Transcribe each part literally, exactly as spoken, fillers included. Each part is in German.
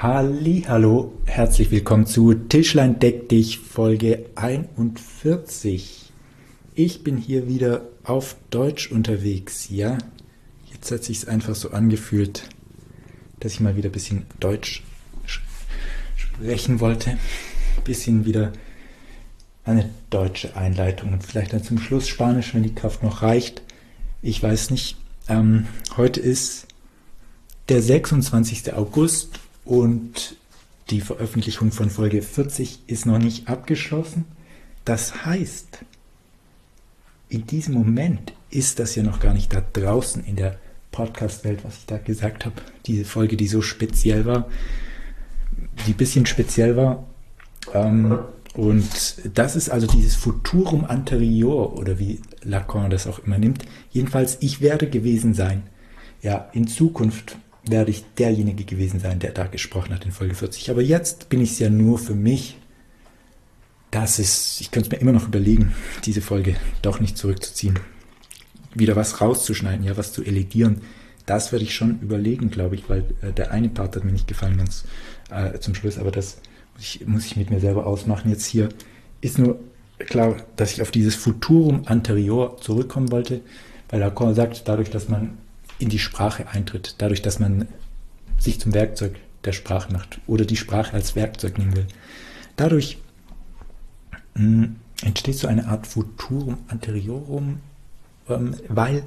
Hallihallo, herzlich willkommen zu Tischlein deck dich Folge einundvierzig. Ich bin hier wieder auf Deutsch unterwegs, ja. Jetzt hat sich's einfach so angefühlt, dass ich mal wieder ein bisschen Deutsch sprechen wollte. Ein bisschen wieder eine deutsche Einleitung und vielleicht dann zum Schluss Spanisch, wenn die Kraft noch reicht. Ich weiß nicht. Ähm, heute ist der sechsundzwanzigster August und die Veröffentlichung von Folge vierzig ist noch nicht abgeschlossen. Das heißt, in diesem Moment ist das ja noch gar nicht da draußen in der Podcast-Welt, was ich da gesagt habe. Diese Folge, die so speziell war, die ein bisschen speziell war. Ähm, und das ist also dieses Futurum anterior, oder wie Lacan das auch immer nimmt. Jedenfalls, ich werde gewesen sein. Ja, in Zukunft werde ich derjenige gewesen sein, der da gesprochen hat in Folge vierzig. Aber jetzt bin ich es ja nur für mich. Das ist, ich könnte es mir immer noch überlegen, diese Folge doch nicht zurückzuziehen. Wieder was rauszuschneiden, ja, was zu eledieren. Das werde ich schon überlegen, glaube ich, weil äh, der eine Part hat mir nicht gefallen ganz äh, zum Schluss, aber das muss ich, muss ich mit mir selber ausmachen. Jetzt hier ist nur klar, dass ich auf dieses Futurum anterior zurückkommen wollte, weil Lacan sagt, dadurch, dass man in die Sprache eintritt, dadurch, dass man sich zum Werkzeug der Sprache macht oder die Sprache als Werkzeug nehmen will. Dadurch mh, entsteht so eine Art Futurum anteriorum, ähm, weil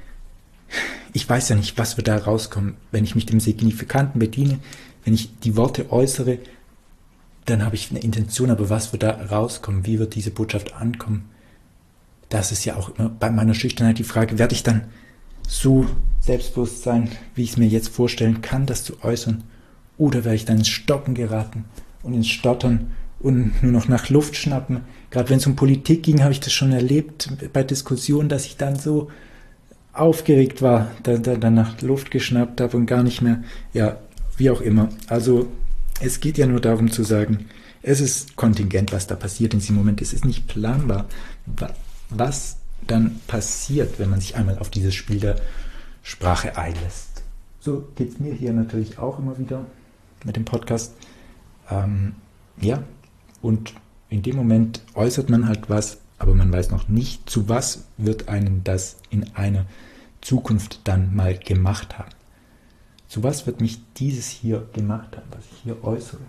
ich weiß ja nicht, was wird da rauskommen. Wenn ich mich dem Signifikanten bediene, wenn ich die Worte äußere, dann habe ich eine Intention, aber was wird da rauskommen? Wie wird diese Botschaft ankommen? Das ist ja auch immer bei meiner Schüchternheit die Frage, werde ich dann so selbstbewusst sein, wie ich es mir jetzt vorstellen kann, das zu äußern, oder werde ich dann ins Stocken geraten und ins Stottern und nur noch nach Luft schnappen. Gerade wenn es um Politik ging, habe ich das schon erlebt bei Diskussionen, dass ich dann so aufgeregt war, dann, dann, dann nach Luft geschnappt habe und gar nicht mehr, ja, wie auch immer. Also es geht ja nur darum zu sagen, es ist kontingent, was da passiert in diesem Moment. Es ist nicht planbar, was dann passiert, wenn man sich einmal auf dieses Spiel der Sprache einlässt. So geht es mir hier natürlich auch immer wieder mit dem Podcast. Ähm, ja, und in dem Moment äußert man halt was, aber man weiß noch nicht, zu was wird einen das in einer Zukunft dann mal gemacht haben. Zu was wird mich dieses hier gemacht haben, was ich hier äußere.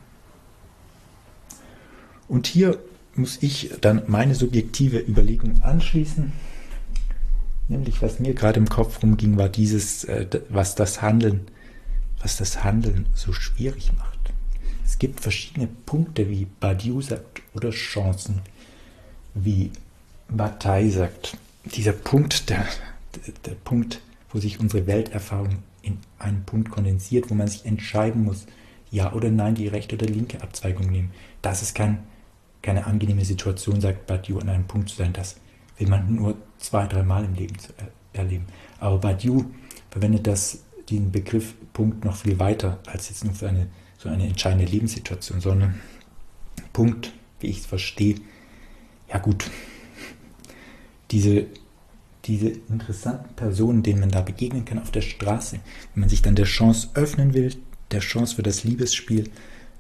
Und hier muss ich dann meine subjektive Überlegung anschließen. Nämlich, was mir gerade im Kopf rumging, war dieses, äh, was das Handeln, was das Handeln so schwierig macht. Es gibt verschiedene Punkte, wie Badiou sagt, oder Chancen, wie Bataille sagt. Dieser Punkt, der, der, der Punkt, wo sich unsere Welterfahrung in einen Punkt kondensiert, wo man sich entscheiden muss, ja oder nein, die rechte oder linke Abzweigung nehmen. Das ist kein, keine angenehme Situation, sagt Badiou, an einem Punkt zu sein. Das will man nur zwei, drei Mal im Leben zu er- erleben. Aber Badiou verwendet das, diesen Begriff Punkt noch viel weiter als jetzt nur für eine, so eine entscheidende Lebenssituation, sondern Punkt, wie ich es verstehe, ja gut, diese, diese interessanten Personen, denen man da begegnen kann auf der Straße, wenn man sich dann der Chance öffnen will, der Chance für das Liebesspiel,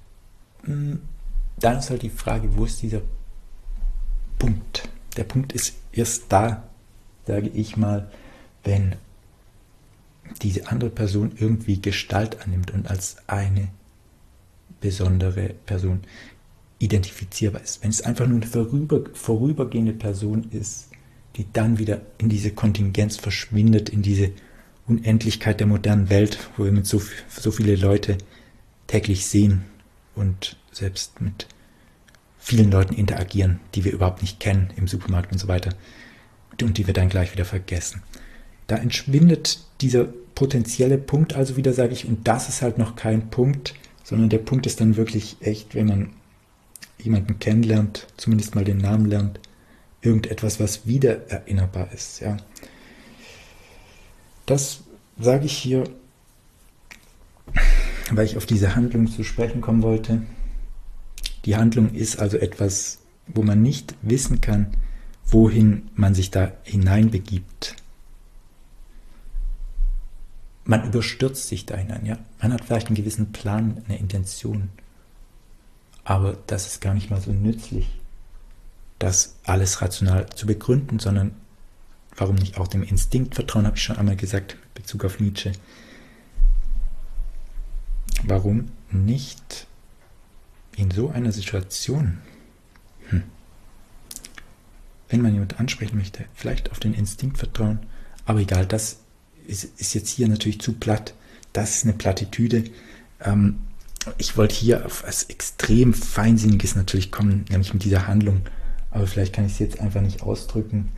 dann ist halt die Frage, wo ist dieser Punkt? Der Punkt ist erst da, sage ich mal, wenn diese andere Person irgendwie Gestalt annimmt und als eine besondere Person identifizierbar ist. Wenn es einfach nur eine vorüber, vorübergehende Person ist, die dann wieder in diese Kontingenz verschwindet, in diese Unendlichkeit der modernen Welt, wo wir mit so, so viele Leute täglich sehen und selbst mit vielen Leuten interagieren, die wir überhaupt nicht kennen im Supermarkt und so weiter und die wir dann gleich wieder vergessen. Da entschwindet dieser potenzielle Punkt also wieder, sage ich, und das ist halt noch kein Punkt, sondern der Punkt ist dann wirklich echt, wenn man jemanden kennenlernt, zumindest mal den Namen lernt, irgendetwas, was wieder erinnerbar ist. Ja. Das sage ich hier, weil ich auf diese Handlung zu sprechen kommen wollte. Die Handlung ist also etwas, wo man nicht wissen kann, wohin man sich da hineinbegibt. man überstürzt sich da hinein, ja. Man hat vielleicht einen gewissen Plan, eine Intention, aber das ist gar nicht mal so nützlich, das alles rational zu begründen, sondern warum nicht auch dem Instinkt vertrauen, habe ich schon einmal gesagt, in Bezug auf Nietzsche. Warum nicht in so einer Situation, hm, wenn man jemanden ansprechen möchte, vielleicht auf den Instinkt vertrauen, aber egal, das ist, ist jetzt hier natürlich zu platt, das ist eine Plattitüde. Ähm, ich wollte hier auf etwas extrem Feinsinniges natürlich kommen, nämlich mit dieser Handlung, aber vielleicht kann ich es jetzt einfach nicht ausdrücken,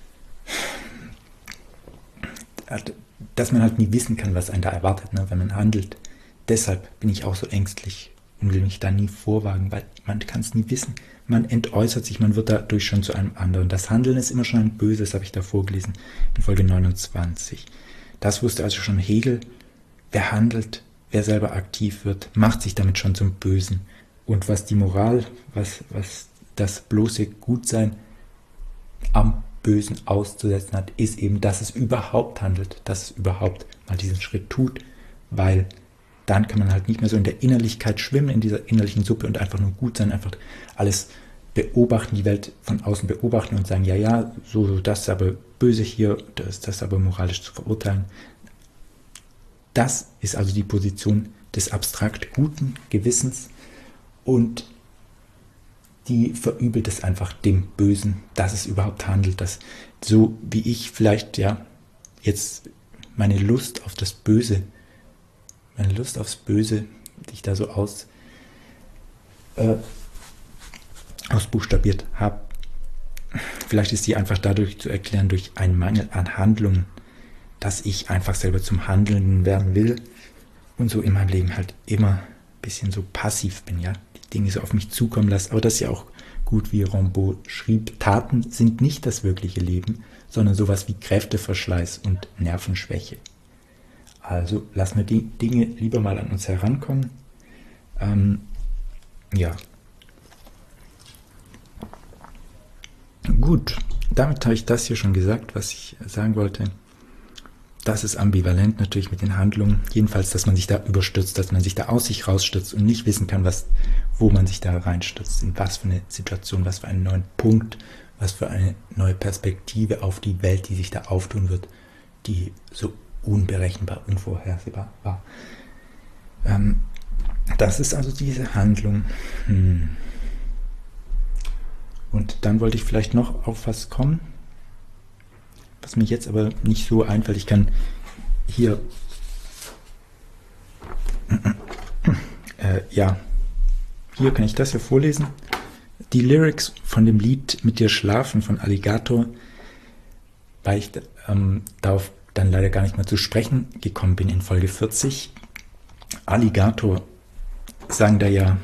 dass man halt nie wissen kann, was einen da erwartet, ne, wenn man handelt. Deshalb bin ich auch so ängstlich und will mich da nie vorwagen, weil man kann es nie wissen. Man entäußert sich, man wird dadurch schon zu einem anderen. Das Handeln ist immer schon ein Böses, habe ich da vorgelesen, in Folge neunundzwanzig. Das wusste also schon Hegel. Wer handelt, wer selber aktiv wird, macht sich damit schon zum Bösen. Und was die Moral, was, was das bloße Gutsein am Bösen auszusetzen hat, ist eben, dass es überhaupt handelt, dass es überhaupt mal diesen Schritt tut, weil dann kann man halt nicht mehr so in der Innerlichkeit schwimmen, in dieser innerlichen Suppe und einfach nur gut sein, einfach alles beobachten, die Welt von außen beobachten und sagen, ja, ja, so, das ist aber böse hier, das ist das aber moralisch zu verurteilen. Das ist also die Position des abstrakt guten Gewissens und die verübelt es einfach dem Bösen, dass es überhaupt handelt, dass so wie ich vielleicht ja jetzt meine Lust auf das Böse, meine Lust aufs Böse, die ich da so aus äh, ausbuchstabiert habe, vielleicht ist die einfach dadurch zu erklären, durch einen Mangel an Handlungen, dass ich einfach selber zum Handelnden werden will und so in meinem Leben halt immer ein bisschen so passiv bin, ja, die Dinge so auf mich zukommen lasse. Aber das ist ja auch gut, wie Rimbaud schrieb, Taten sind nicht das wirkliche Leben, sondern sowas wie Kräfteverschleiß und Nervenschwäche. Also lassen wir die Dinge lieber mal an uns herankommen. Ähm, ja. Gut, damit habe ich das hier schon gesagt, was ich sagen wollte. Das ist ambivalent natürlich mit den Handlungen. Jedenfalls, dass man sich da überstürzt, dass man sich da aus sich rausstürzt und nicht wissen kann, was, wo man sich da reinstürzt, in was für eine Situation, was für einen neuen Punkt, was für eine neue Perspektive auf die Welt, die sich da auftun wird, die so unberechenbar, unvorhersehbar war. Ähm, das ist also diese Handlung. Hm. Und dann wollte ich vielleicht noch auf was kommen, was mir jetzt aber nicht so einfällt. Ich kann hier äh, ja, hier kann ich das hier vorlesen. Die Lyrics von dem Lied Mit dir schlafen von Alligator, weil ich ähm, darauf dann leider gar nicht mehr zu sprechen gekommen bin in Folge vierzig. Alligator sagen da ja: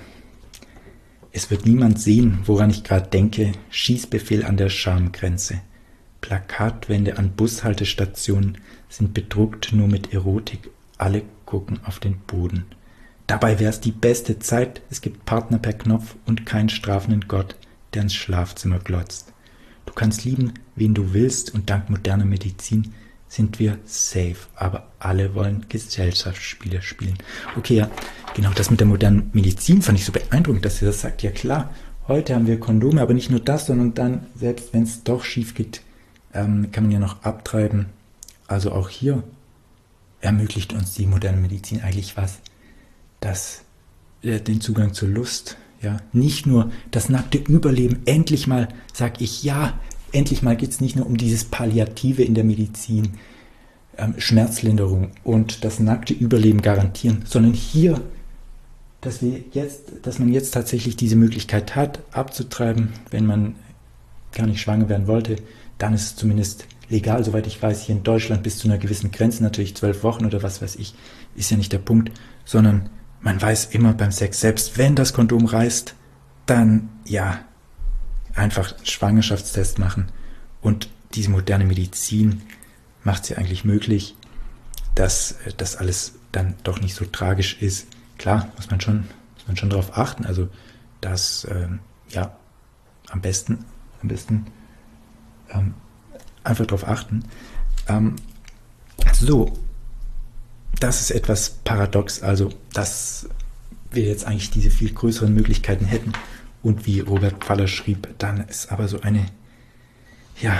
Es wird niemand sehen, woran ich gerade denke. Schießbefehl an der Schamgrenze. Plakatwände an Bushaltestationen sind bedruckt nur mit Erotik. Alle gucken auf den Boden. Dabei wär's die beste Zeit. Es gibt Partner per Knopf und keinen strafenden Gott, der ins Schlafzimmer glotzt. Du kannst lieben, wen du willst, und dank moderner Medizin sind wir safe. Aber alle wollen Gesellschaftsspiele spielen. Okay, ja, genau, das mit der modernen Medizin fand ich so beeindruckend, dass sie das sagt. Ja klar, heute haben wir Kondome, aber nicht nur das, sondern dann, selbst wenn es doch schief geht, ähm, kann man ja noch abtreiben. Also auch hier ermöglicht uns die moderne Medizin eigentlich was, dass äh, den Zugang zur Lust, ja, nicht nur das nackte Überleben, endlich mal, sag ich, ja, endlich mal geht es nicht nur um dieses Palliative in der Medizin, ähm, Schmerzlinderung und das nackte Überleben garantieren, sondern hier, dass wir jetzt, dass man jetzt tatsächlich diese Möglichkeit hat, abzutreiben, wenn man gar nicht schwanger werden wollte, dann ist es zumindest legal, soweit ich weiß, hier in Deutschland bis zu einer gewissen Grenze, natürlich zwölf Wochen oder was weiß ich, ist ja nicht der Punkt, sondern man weiß immer beim Sex, selbst wenn das Kondom reißt, dann, ja, einfach Schwangerschaftstest machen. Und diese moderne Medizin macht es ja eigentlich möglich, dass das alles dann doch nicht so tragisch ist. Klar, muss man schon, muss man schon darauf achten, also dass, ähm, ja, am besten, am besten ähm, einfach darauf achten. Ähm, so, das ist etwas paradox, also dass wir jetzt eigentlich diese viel größeren Möglichkeiten hätten und wie Robert Pfaller schrieb, dann ist aber so eine, ja,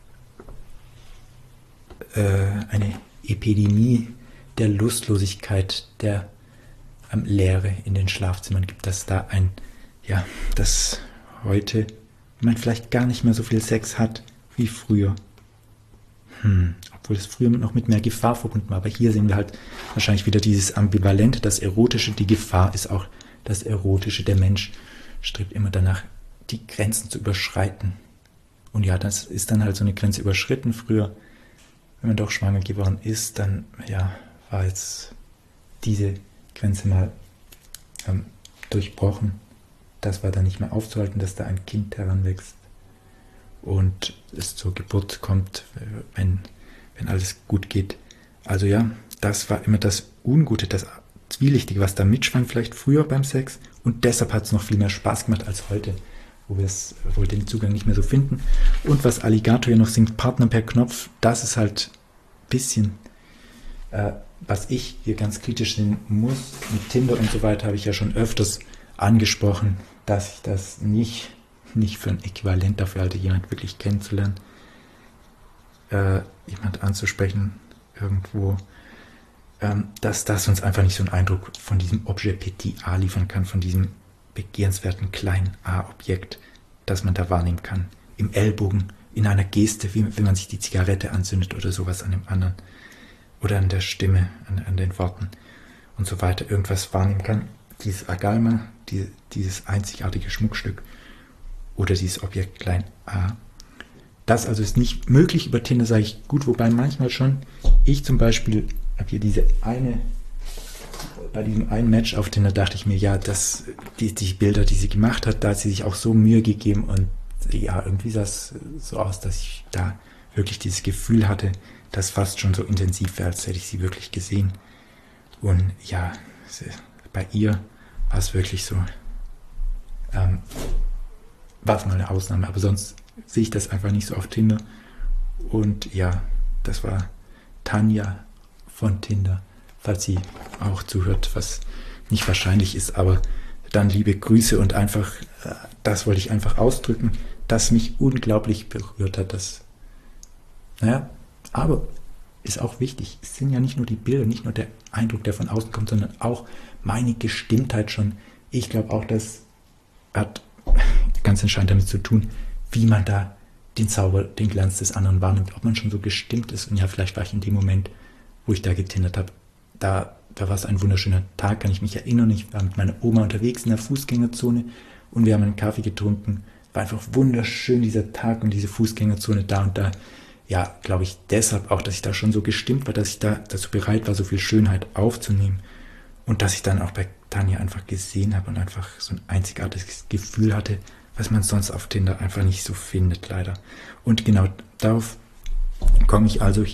äh, eine Epidemie der Lustlosigkeit, der ähm, Leere in den Schlafzimmern gibt, dass da ein, ja, dass heute man vielleicht gar nicht mehr so viel Sex hat wie früher. Hm, obwohl es früher noch mit mehr Gefahr verbunden war. Aber hier sehen wir halt wahrscheinlich wieder dieses Ambivalente, das Erotische, die Gefahr ist auch das Erotische. Der Mensch strebt immer danach, die Grenzen zu überschreiten. Und ja, das ist dann halt so eine Grenze überschritten. Früher, wenn man doch schwanger geworden ist, dann ja, war jetzt diese Grenze mal ähm, durchbrochen. Das war dann nicht mehr aufzuhalten, dass da ein Kind heranwächst und es zur Geburt kommt, wenn, wenn alles gut geht. Also ja, das war immer das Ungute, das Zwielichtige, was da mitschwang, vielleicht früher beim Sex. Und deshalb hat es noch viel mehr Spaß gemacht als heute, wo wir es wohl den Zugang nicht mehr so finden. Und was Alligator hier noch singt, Partner per Knopf, das ist halt ein bisschen, äh, was ich hier ganz kritisch sehen muss. Mit Tinder und so weiter habe ich ja schon öfters angesprochen, dass ich das nicht, nicht für ein Äquivalent dafür halte, jemand wirklich kennenzulernen, äh, jemand anzusprechen irgendwo, ähm, dass das uns einfach nicht so einen Eindruck von diesem Objet Petit A liefern kann, von diesem begehrenswerten kleinen A-Objekt, das man da wahrnehmen kann. Im Ellbogen, in einer Geste, wie wenn man sich die Zigarette anzündet oder sowas an dem anderen. Oder an der Stimme, an, an den Worten und so weiter, irgendwas wahrnehmen kann. Dieses Agalma, die, dieses einzigartige Schmuckstück oder dieses Objekt klein a. Das also ist nicht möglich über Tinder, sage ich gut, wobei manchmal schon. Ich zum Beispiel habe hier diese eine, bei diesem einen Match auf Tinder dachte ich mir, ja, das, die, die Bilder, die sie gemacht hat, da hat sie sich auch so Mühe gegeben und ja, irgendwie sah es so aus, dass ich da wirklich dieses Gefühl hatte, das fast schon so intensiv wäre, als hätte ich sie wirklich gesehen. Und ja, bei ihr war es wirklich so, ähm, war es mal eine Ausnahme, aber sonst sehe ich das einfach nicht so auf Tinder. Und ja, das war Tanja von Tinder, falls sie auch zuhört, was nicht wahrscheinlich ist, aber dann liebe Grüße und einfach, äh, das wollte ich einfach ausdrücken, das mich unglaublich berührt hat, das, naja, aber ist auch wichtig, es sind ja nicht nur die Bilder, nicht nur der Eindruck, der von außen kommt, sondern auch meine Gestimmtheit schon. Ich glaube auch, das hat ganz entscheidend damit zu tun, wie man da den Zauber, den Glanz des anderen wahrnimmt, ob man schon so gestimmt ist. Und ja, vielleicht war ich in dem Moment, wo ich da getindert habe, da, da war es ein wunderschöner Tag, kann ich mich erinnern. Ich war mit meiner Oma unterwegs in der Fußgängerzone und wir haben einen Kaffee getrunken. War einfach wunderschön, dieser Tag und diese Fußgängerzone da und da. Ja, glaube ich deshalb auch, dass ich da schon so gestimmt war, dass ich da dazu bereit war, so viel Schönheit aufzunehmen. Und dass ich dann auch bei Tanja einfach gesehen habe und einfach so ein einzigartiges Gefühl hatte, was man sonst auf Tinder einfach nicht so findet, leider. Und genau darauf komme ich also,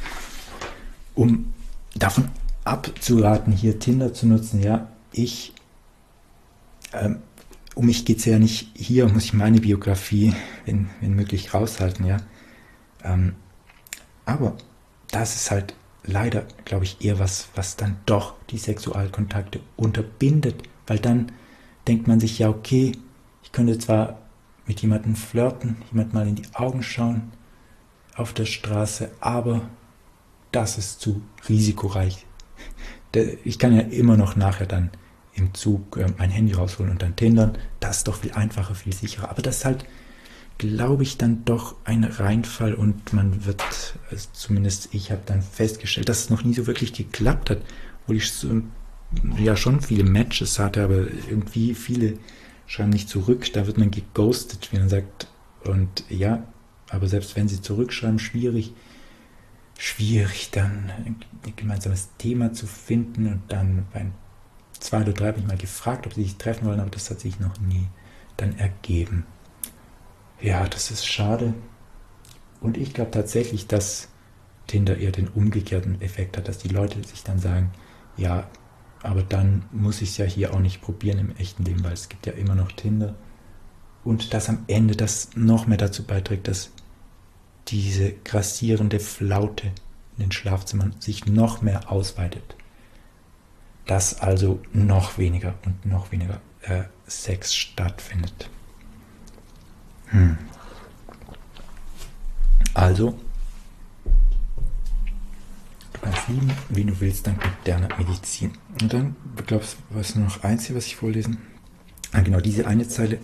um davon abzuraten, hier Tinder zu nutzen. Ja, ich, ähm, um mich geht es ja nicht, hier muss ich meine Biografie, wenn, wenn möglich, raushalten, ja. Ähm, aber das ist halt leider, glaube ich, eher was, was dann doch die Sexualkontakte unterbindet, weil dann denkt man sich, ja, okay, ich könnte zwar mit jemandem flirten, jemand mal in die Augen schauen auf der Straße, aber das ist zu risikoreich. Ich kann ja immer noch nachher dann im Zug mein Handy rausholen und dann tindern, das ist doch viel einfacher, viel sicherer, aber das ist halt, glaube ich, dann doch ein Reinfall und man wird, also zumindest ich habe dann festgestellt, dass es noch nie so wirklich geklappt hat, obwohl ich so, ja schon viele Matches hatte, aber irgendwie viele schreiben nicht zurück, da wird man geghostet, wie man sagt, und ja, aber selbst wenn sie zurückschreiben, schwierig, schwierig dann ein gemeinsames Thema zu finden und dann bei zwei oder drei habe ich mal gefragt, ob sie sich treffen wollen, aber das hat sich noch nie dann ergeben. Ja, das ist schade. Und ich glaube tatsächlich, dass Tinder eher den umgekehrten Effekt hat, dass die Leute sich dann sagen, ja, aber dann muss ich es ja hier auch nicht probieren im echten Leben, weil es gibt ja immer noch Tinder. Und dass am Ende das noch mehr dazu beiträgt, dass diese grassierende Flaute in den Schlafzimmern sich noch mehr ausweitet. dass also noch weniger und noch weniger äh, Sex stattfindet. Hm. Also, du kannst lieben, wie du willst, dank moderner Medizin. Und dann, glaubst du, was nur noch eins hier, was ich vorlesen? Ah, genau, diese eine Zeile.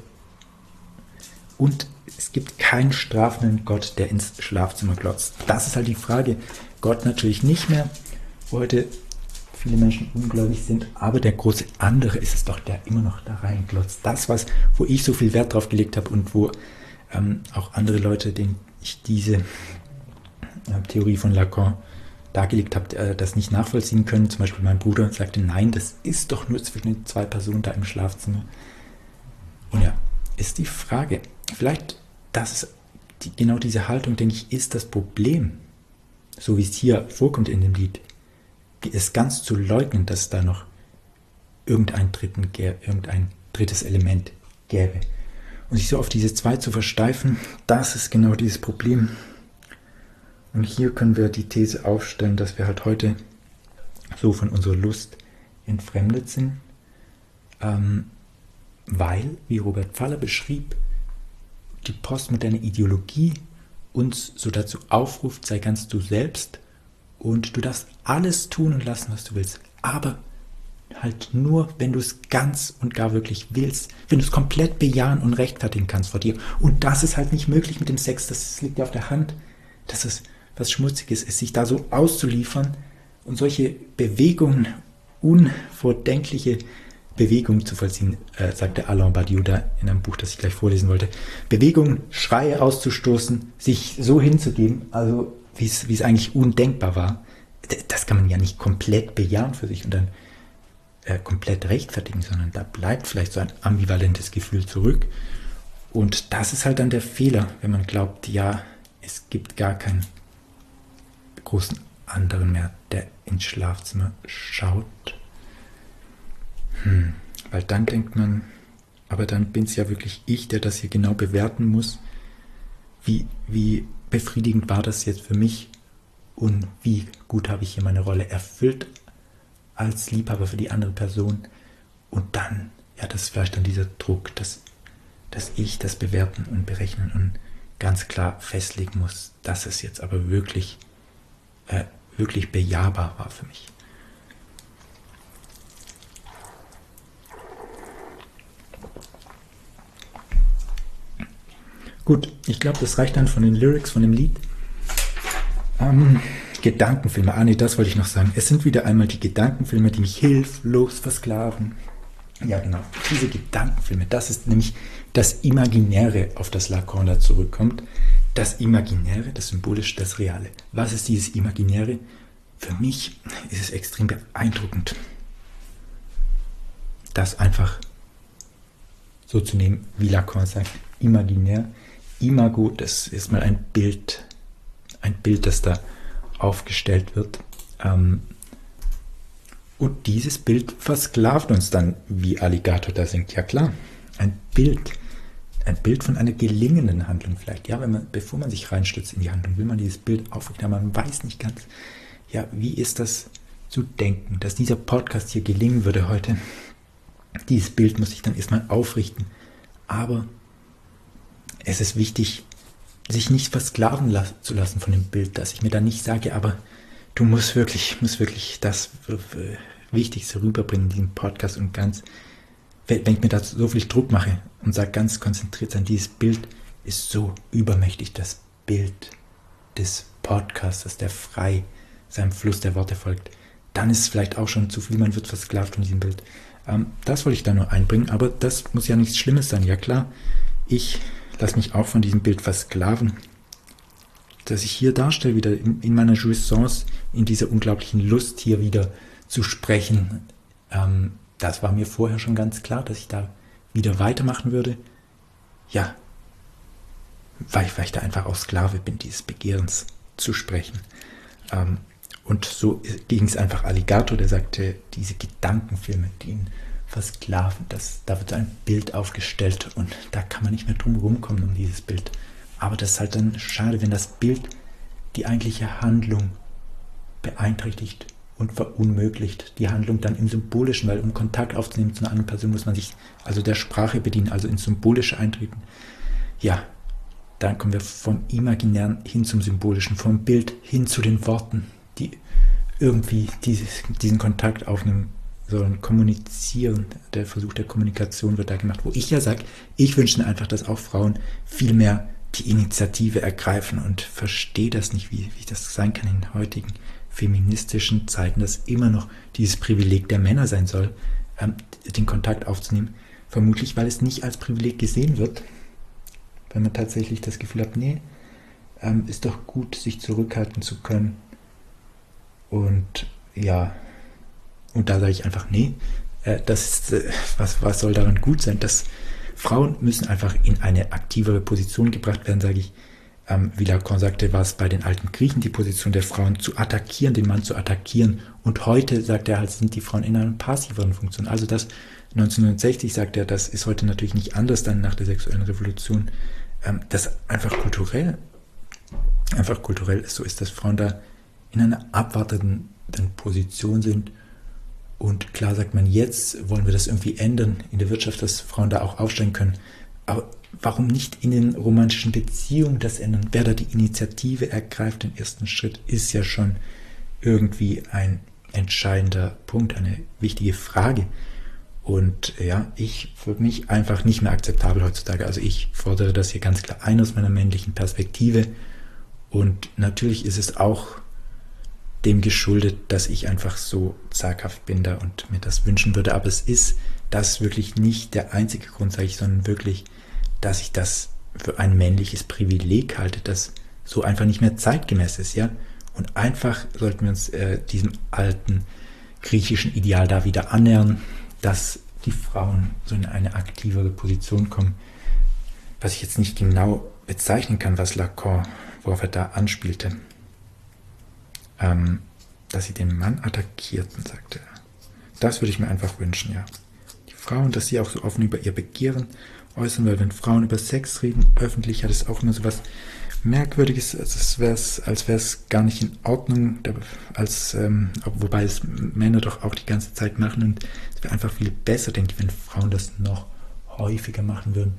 Und es gibt keinen strafenden Gott, der ins Schlafzimmer glotzt. Das ist halt die Frage. Gott natürlich nicht mehr, wo heute viele Menschen ungläubig sind, aber der große andere ist es doch, der immer noch da reinglotzt. Das, was, wo ich so viel Wert drauf gelegt habe und wo ähm, auch andere Leute, denen ich diese äh, Theorie von Lacan dargelegt habe, äh, das nicht nachvollziehen können. Zum Beispiel mein Bruder sagte, nein, das ist doch nur zwischen den zwei Personen da im Schlafzimmer. Und ja, ist die Frage, vielleicht, das ist die, genau diese Haltung, denke ich, ist das Problem, so wie es hier vorkommt in dem Lied, ist ganz zu leugnen, dass es da noch irgendein, dritten, irgendein drittes Element gäbe. Und sich so auf diese zwei zu versteifen, das ist genau dieses Problem. Und hier können wir die These aufstellen, dass wir halt heute so von unserer Lust entfremdet sind, ähm, weil, wie Robert Pfaller beschrieb, die postmoderne Ideologie uns so dazu aufruft, sei ganz du selbst und du darfst alles tun und lassen, was du willst, aber halt nur, wenn du es ganz und gar wirklich willst, wenn du es komplett bejahen und rechtfertigen kannst vor dir. Und das ist halt nicht möglich mit dem Sex, das liegt ja auf der Hand, dass es was Schmutziges ist, sich da so auszuliefern und solche Bewegungen, unvordenkliche Bewegungen zu vollziehen, äh, sagte Alain Badiou da in einem Buch, das ich gleich vorlesen wollte. Bewegungen, Schreie auszustoßen, sich so hinzugeben, also wie es eigentlich undenkbar war, das kann man ja nicht komplett bejahen für sich und dann äh, komplett rechtfertigen, sondern da bleibt vielleicht so ein ambivalentes Gefühl zurück. Und das ist halt dann der Fehler, wenn man glaubt, ja, es gibt gar keinen großen anderen mehr, der ins Schlafzimmer schaut. Hm, weil dann denkt man, aber dann bin es ja wirklich ich, der das hier genau bewerten muss. Wie, wie befriedigend war das jetzt für mich und wie gut habe ich hier meine Rolle erfüllt als Liebhaber für die andere Person. Und dann, ja, das ist vielleicht dann dieser Druck, dass, dass ich das bewerten und berechnen und ganz klar festlegen muss, dass es jetzt aber wirklich, äh, wirklich bejahbar war für mich. Gut, ich glaube, das reicht dann von den Lyrics von dem Lied. Ähm, Gedankenfilme, ah nee, das wollte ich noch sagen. Es sind wieder einmal die Gedankenfilme, die mich hilflos versklaven. Ja genau, diese Gedankenfilme, das ist nämlich das Imaginäre, auf das Lacan da zurückkommt. Das Imaginäre, das Symbolische, das Reale. Was ist dieses Imaginäre? Für mich ist es extrem beeindruckend, das einfach so zu nehmen, wie Lacan sagt, imaginär. Imago, das ist mal ein Bild, ein Bild, das da aufgestellt wird. Ähm, und dieses Bild versklavt uns dann, wie Alligator da singt. Ja klar, ein Bild, ein Bild von einer gelingenden Handlung vielleicht. Ja, wenn man, bevor man sich reinstürzt in die Handlung, will man dieses Bild aufrichten, aber man weiß nicht ganz, ja, wie ist das zu denken, dass dieser Podcast hier gelingen würde heute. Dieses Bild muss ich dann erstmal aufrichten. Aber es ist wichtig, sich nicht versklaven las- zu lassen von dem Bild, dass ich mir dann nicht sage, aber du musst wirklich, musst wirklich das äh, Wichtigste rüberbringen in diesem Podcast und ganz, wenn ich mir da so viel Druck mache und sage ganz konzentriert sein, dieses Bild ist so übermächtig, das Bild des Podcasters, der frei seinem Fluss der Worte folgt, dann ist es vielleicht auch schon zu viel, man wird versklavt von diesem Bild. Ähm, das wollte ich da nur einbringen, aber das muss ja nichts Schlimmes sein, ja klar, ich lasse mich auch von diesem Bild versklaven, dass ich hier darstelle, wieder in, in meiner Jouissance, in dieser unglaublichen Lust hier wieder zu sprechen. Ähm, das war mir vorher schon ganz klar, dass ich da wieder weitermachen würde. Ja, weil, weil ich da einfach auch Sklave bin, dieses Begehrens zu sprechen. Ähm, und so ging es einfach Alligator, der sagte, diese Gedankenfilme, die ihn versklaven, das, da wird ein Bild aufgestellt und da kann man nicht mehr drum rumkommen um dieses Bild. Aber das ist halt dann schade, wenn das Bild die eigentliche Handlung beeinträchtigt und verunmöglicht die Handlung dann im Symbolischen, weil um Kontakt aufzunehmen zu einer anderen Person muss man sich also der Sprache bedienen, also ins Symbolische eintreten. Ja, dann kommen wir vom Imaginären hin zum Symbolischen, vom Bild hin zu den Worten, die irgendwie dieses, diesen Kontakt aufnehmen sollen, kommunizieren. Der Versuch der Kommunikation wird da gemacht, wo ich ja sage, ich wünsche mir einfach, dass auch Frauen viel mehr die Initiative ergreifen und verstehe das nicht, wie, wie das sein kann in heutigen feministischen Zeiten, dass immer noch dieses Privileg der Männer sein soll, ähm, den Kontakt aufzunehmen. Vermutlich, weil es nicht als Privileg gesehen wird, wenn man tatsächlich das Gefühl hat, nee, ähm, ist doch gut, sich zurückhalten zu können. Und ja, und da sage ich einfach, nee, äh, das ist, äh, was, was soll daran gut sein? Das, Frauen müssen einfach in eine aktivere Position gebracht werden, sage ich. Ähm, wie Lacan sagte, war es bei den alten Griechen die Position der Frauen zu attackieren, den Mann zu attackieren. Und heute, sagt er halt, sind die Frauen in einer passiveren Funktion. Also das neunzehnhundertsechzig sagt er, das ist heute natürlich nicht anders dann nach der sexuellen Revolution. Ähm, das einfach kulturell, einfach kulturell so ist, dass Frauen da in einer abwartenden Position sind. Und klar sagt man, jetzt wollen wir das irgendwie ändern in der Wirtschaft, dass Frauen da auch aufsteigen können. Aber warum nicht in den romantischen Beziehungen das ändern? Wer da die Initiative ergreift, den ersten Schritt, ist ja schon irgendwie ein entscheidender Punkt, eine wichtige Frage. Und ja, ich, für mich einfach nicht mehr akzeptabel heutzutage. Also ich fordere das hier ganz klar ein aus meiner männlichen Perspektive. Und natürlich ist es auch dem geschuldet, dass ich einfach so zaghaft bin da und mir das wünschen würde. Aber es ist das wirklich nicht der einzige Grund, sage ich, sondern wirklich, dass ich das für ein männliches Privileg halte, das so einfach nicht mehr zeitgemäß ist, ja. Und einfach sollten wir uns äh, diesem alten griechischen Ideal da wieder annähern, dass die Frauen so in eine aktivere Position kommen, was ich jetzt nicht genau bezeichnen kann, was Lacan, worauf er da anspielte. Ähm, dass sie den Mann attackierten, sagte er. Das würde ich mir einfach wünschen, ja. Die Frauen, dass sie auch so offen über ihr Begehren äußern, weil wenn Frauen über Sex reden, öffentlich, hat es auch immer so was Merkwürdiges, als wäre es als wäre es gar nicht in Ordnung, als, ähm, wobei es Männer doch auch die ganze Zeit machen und es wäre einfach viel besser, denke ich, wenn Frauen das noch häufiger machen würden.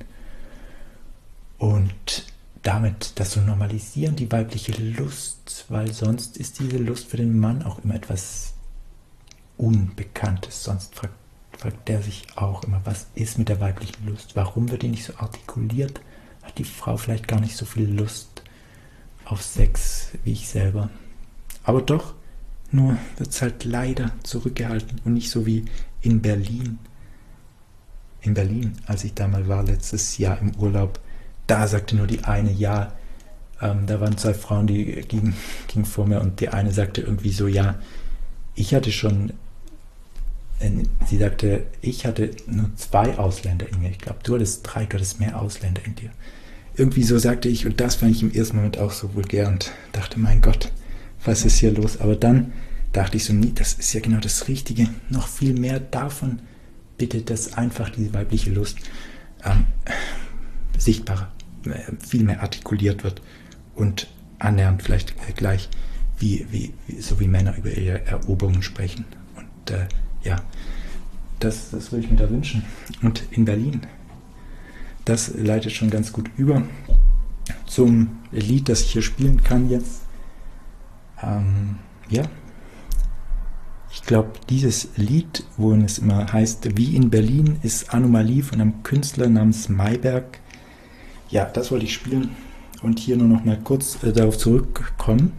Und damit das so normalisieren, die weibliche Lust, weil sonst ist diese Lust für den Mann auch immer etwas Unbekanntes. Sonst fragt, fragt der sich auch immer, was ist mit der weiblichen Lust? Warum wird die nicht so artikuliert? Hat die Frau vielleicht gar nicht so viel Lust auf Sex wie ich selber? Aber doch, nur wird es halt leider zurückgehalten und nicht so wie in Berlin. In Berlin, als ich da mal war, letztes Jahr im Urlaub, da sagte nur die eine, ja, ähm, da waren zwei Frauen, die gingen, gingen vor mir und die eine sagte irgendwie so, ja, ich hatte schon, äh, sie sagte, ich hatte nur zwei Ausländer in mir. Ich glaube, du hattest drei, du hattest mehr Ausländer in dir. Irgendwie so sagte ich, und das fand ich im ersten Moment auch so vulgär und dachte, mein Gott, was ist hier los? Aber dann dachte ich so, nee, das ist ja genau das Richtige. Noch viel mehr davon, bitte, dass einfach diese weibliche Lust ähm, sichtbarer, äh, viel mehr artikuliert wird und annähernd vielleicht äh, gleich, wie, wie, wie, so wie Männer über ihre Eroberungen sprechen. Und äh, ja, das, das würde ich mir da wünschen. Und in Berlin, das leitet schon ganz gut über zum Lied, das ich hier spielen kann jetzt. Ähm, ja, ich glaube, dieses Lied, wo es immer heißt, wie in Berlin, ist Anomalie von einem Künstler namens Mayberg. Ja, das wollte ich spielen und hier nur noch mal kurz äh, darauf zurückkommen,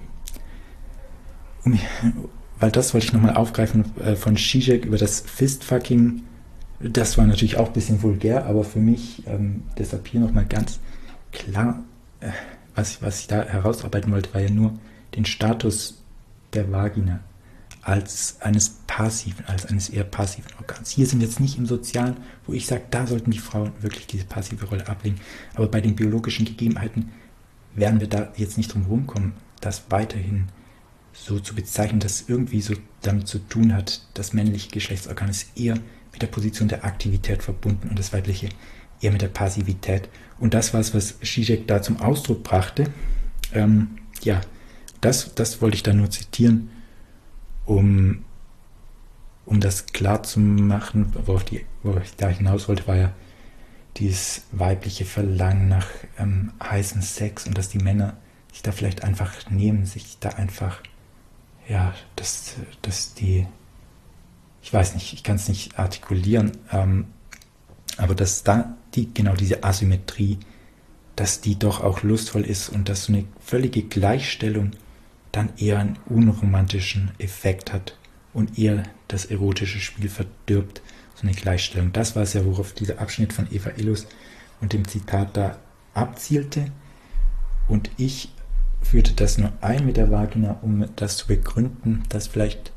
um, weil das wollte ich noch mal aufgreifen äh, von Zizek über das Fistfucking. Das war natürlich auch ein bisschen vulgär, aber für mich, ähm, deshalb hier nochmal ganz klar, äh, was, was ich da herausarbeiten wollte, war ja nur den Status der Vagina als eines passiven, als eines eher passiven Organs. Hier sind wir jetzt nicht im Sozialen, wo ich sage, da sollten die Frauen wirklich diese passive Rolle ablegen, aber bei den biologischen Gegebenheiten werden wir da jetzt nicht drum rumkommen, das weiterhin so zu bezeichnen, dass irgendwie so damit zu tun hat, das männliche Geschlechtsorgan ist eher mit der Position der Aktivität verbunden und das weibliche eher mit der Passivität. Und das war es, was Zizek da zum Ausdruck brachte. Ähm, ja, das, das wollte ich da nur zitieren. um, um das klar zu machen, worauf, die, worauf ich da hinaus wollte, war ja dieses weibliche Verlangen nach ähm, heißem Sex und dass die Männer sich da vielleicht einfach nehmen, sich da einfach, ja, dass, dass die, ich weiß nicht, ich kann es nicht artikulieren, ähm, aber dass da die, genau diese Asymmetrie, dass die doch auch lustvoll ist und dass so eine völlige Gleichstellung dann eher einen unromantischen Effekt hat und eher das erotische Spiel verdirbt, so eine Gleichstellung. Das war es ja, worauf dieser Abschnitt von Eva Illouz und dem Zitat da abzielte. Und ich führte das nur ein mit der Vagina, um das zu begründen, dass vielleicht,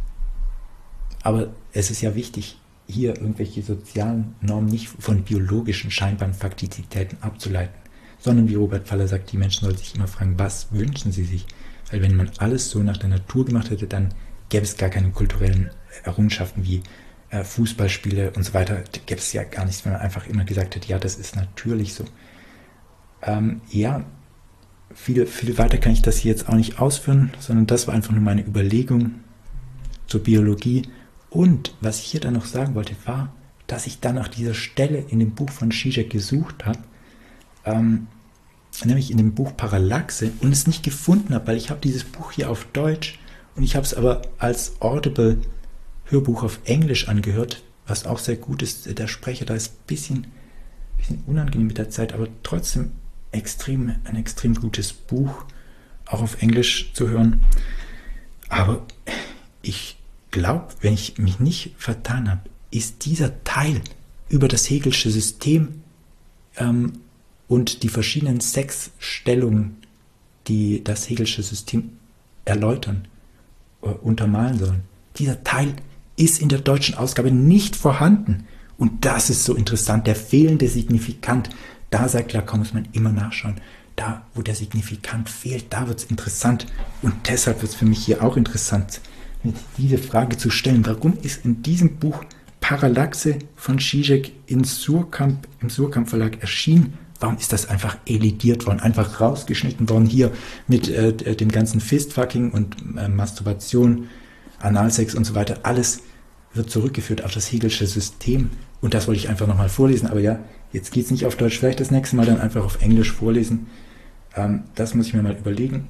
aber es ist ja wichtig, hier irgendwelche sozialen Normen nicht von biologischen scheinbaren Faktizitäten abzuleiten, sondern wie Robert Faller sagt, die Menschen sollten sich immer fragen, was wünschen sie sich? Weil wenn man alles so nach der Natur gemacht hätte, dann gäbe es gar keine kulturellen Errungenschaften wie äh, Fußballspiele und so weiter. Da gäbe es ja gar nichts, wenn man einfach immer gesagt hätte, ja, das ist natürlich so. Ähm, ja, viel, viel weiter kann ich das hier jetzt auch nicht ausführen, sondern das war einfach nur meine Überlegung zur Biologie. Und was ich hier dann noch sagen wollte, war, dass ich dann nach dieser Stelle in dem Buch von Zizek gesucht habe, ähm, nämlich in dem Buch Parallaxe, und es nicht gefunden habe, weil ich habe dieses Buch hier auf Deutsch und ich habe es aber als Audible-Hörbuch auf Englisch angehört, was auch sehr gut ist. Der Sprecher da ist ein bisschen, bisschen unangenehm mit der Zeit, aber trotzdem extrem, ein extrem gutes Buch, auch auf Englisch zu hören. Aber ich glaube, wenn ich mich nicht vertan habe, ist dieser Teil über das Hegelsche System ähm, und die verschiedenen Sexstellungen, die das Hegelsche System erläutern, äh, untermalen sollen. Dieser Teil ist in der deutschen Ausgabe nicht vorhanden. Und das ist so interessant, der fehlende Signifikant. Da sagt Lacan, muss man immer nachschauen. Da, wo der Signifikant fehlt, da wird es interessant. Und deshalb wird es für mich hier auch interessant, diese Frage zu stellen. Warum ist in diesem Buch Parallaxe von Zizek in Suhrkamp, im Suhrkamp Verlag erschienen? Warum ist das einfach elidiert worden, einfach rausgeschnitten worden hier mit äh, dem ganzen Fistfucking und äh, Masturbation, Analsex und so weiter? Alles wird zurückgeführt auf das Hegelsche System. Und das wollte ich einfach nochmal vorlesen. Aber ja, jetzt geht es nicht auf Deutsch. Vielleicht das nächste Mal dann einfach auf Englisch vorlesen. Ähm, das muss ich mir mal überlegen.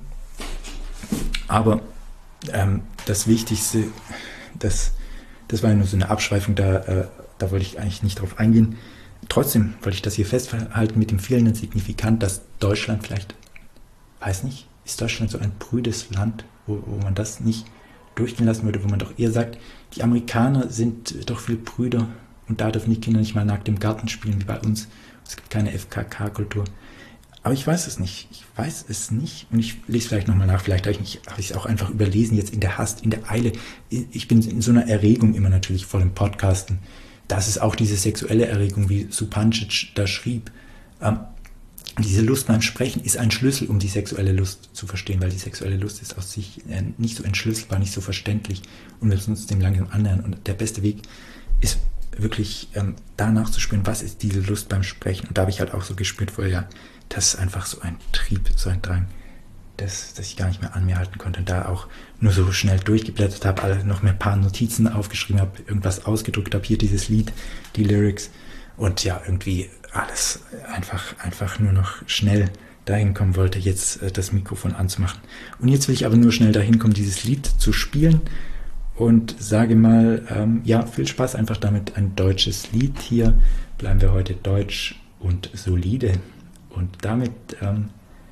Aber ähm, das Wichtigste, das, das war ja nur so eine Abschweifung, da, äh, da wollte ich eigentlich nicht drauf eingehen. Trotzdem wollte ich das hier festhalten mit dem fehlenden Signifikant, dass Deutschland vielleicht, weiß nicht, ist Deutschland so ein prüdes Land, wo, wo man das nicht durchgehen lassen würde, wo man doch eher sagt, die Amerikaner sind doch viel prüder und da dürfen die Kinder nicht mal nackt im Garten spielen wie bei uns. Es gibt keine F K K-Kultur. Aber ich weiß es nicht. Ich weiß es nicht. Und ich lese vielleicht nochmal nach. Vielleicht habe ich es auch einfach überlesen, jetzt in der Hast, in der Eile. Ich bin in so einer Erregung immer natürlich vor dem Podcasten. Das ist auch diese sexuelle Erregung, wie Supancic da schrieb. Ähm, diese Lust beim Sprechen ist ein Schlüssel, um die sexuelle Lust zu verstehen, weil die sexuelle Lust ist aus sich äh, nicht so entschlüsselbar, nicht so verständlich. Und wir müssen uns dem langsam annähern. Und der beste Weg ist wirklich ähm, da nachzuspüren, was ist diese Lust beim Sprechen. Und da habe ich halt auch so gespürt vorher, ja, das ist einfach so ein Trieb, so ein Drang, dass, dass ich gar nicht mehr an mir halten konnte und da auch nur so schnell durchgeblättert habe, alle noch mehr ein paar Notizen aufgeschrieben habe, irgendwas ausgedrückt habe, hier dieses Lied, die Lyrics und ja, irgendwie alles einfach, einfach nur noch schnell dahin kommen wollte, jetzt äh, das Mikrofon anzumachen. Und jetzt will ich aber nur schnell dahin kommen, dieses Lied zu spielen und sage mal, ähm, ja, viel Spaß einfach damit, ein deutsches Lied hier, bleiben wir heute deutsch und solide. Und damit ähm,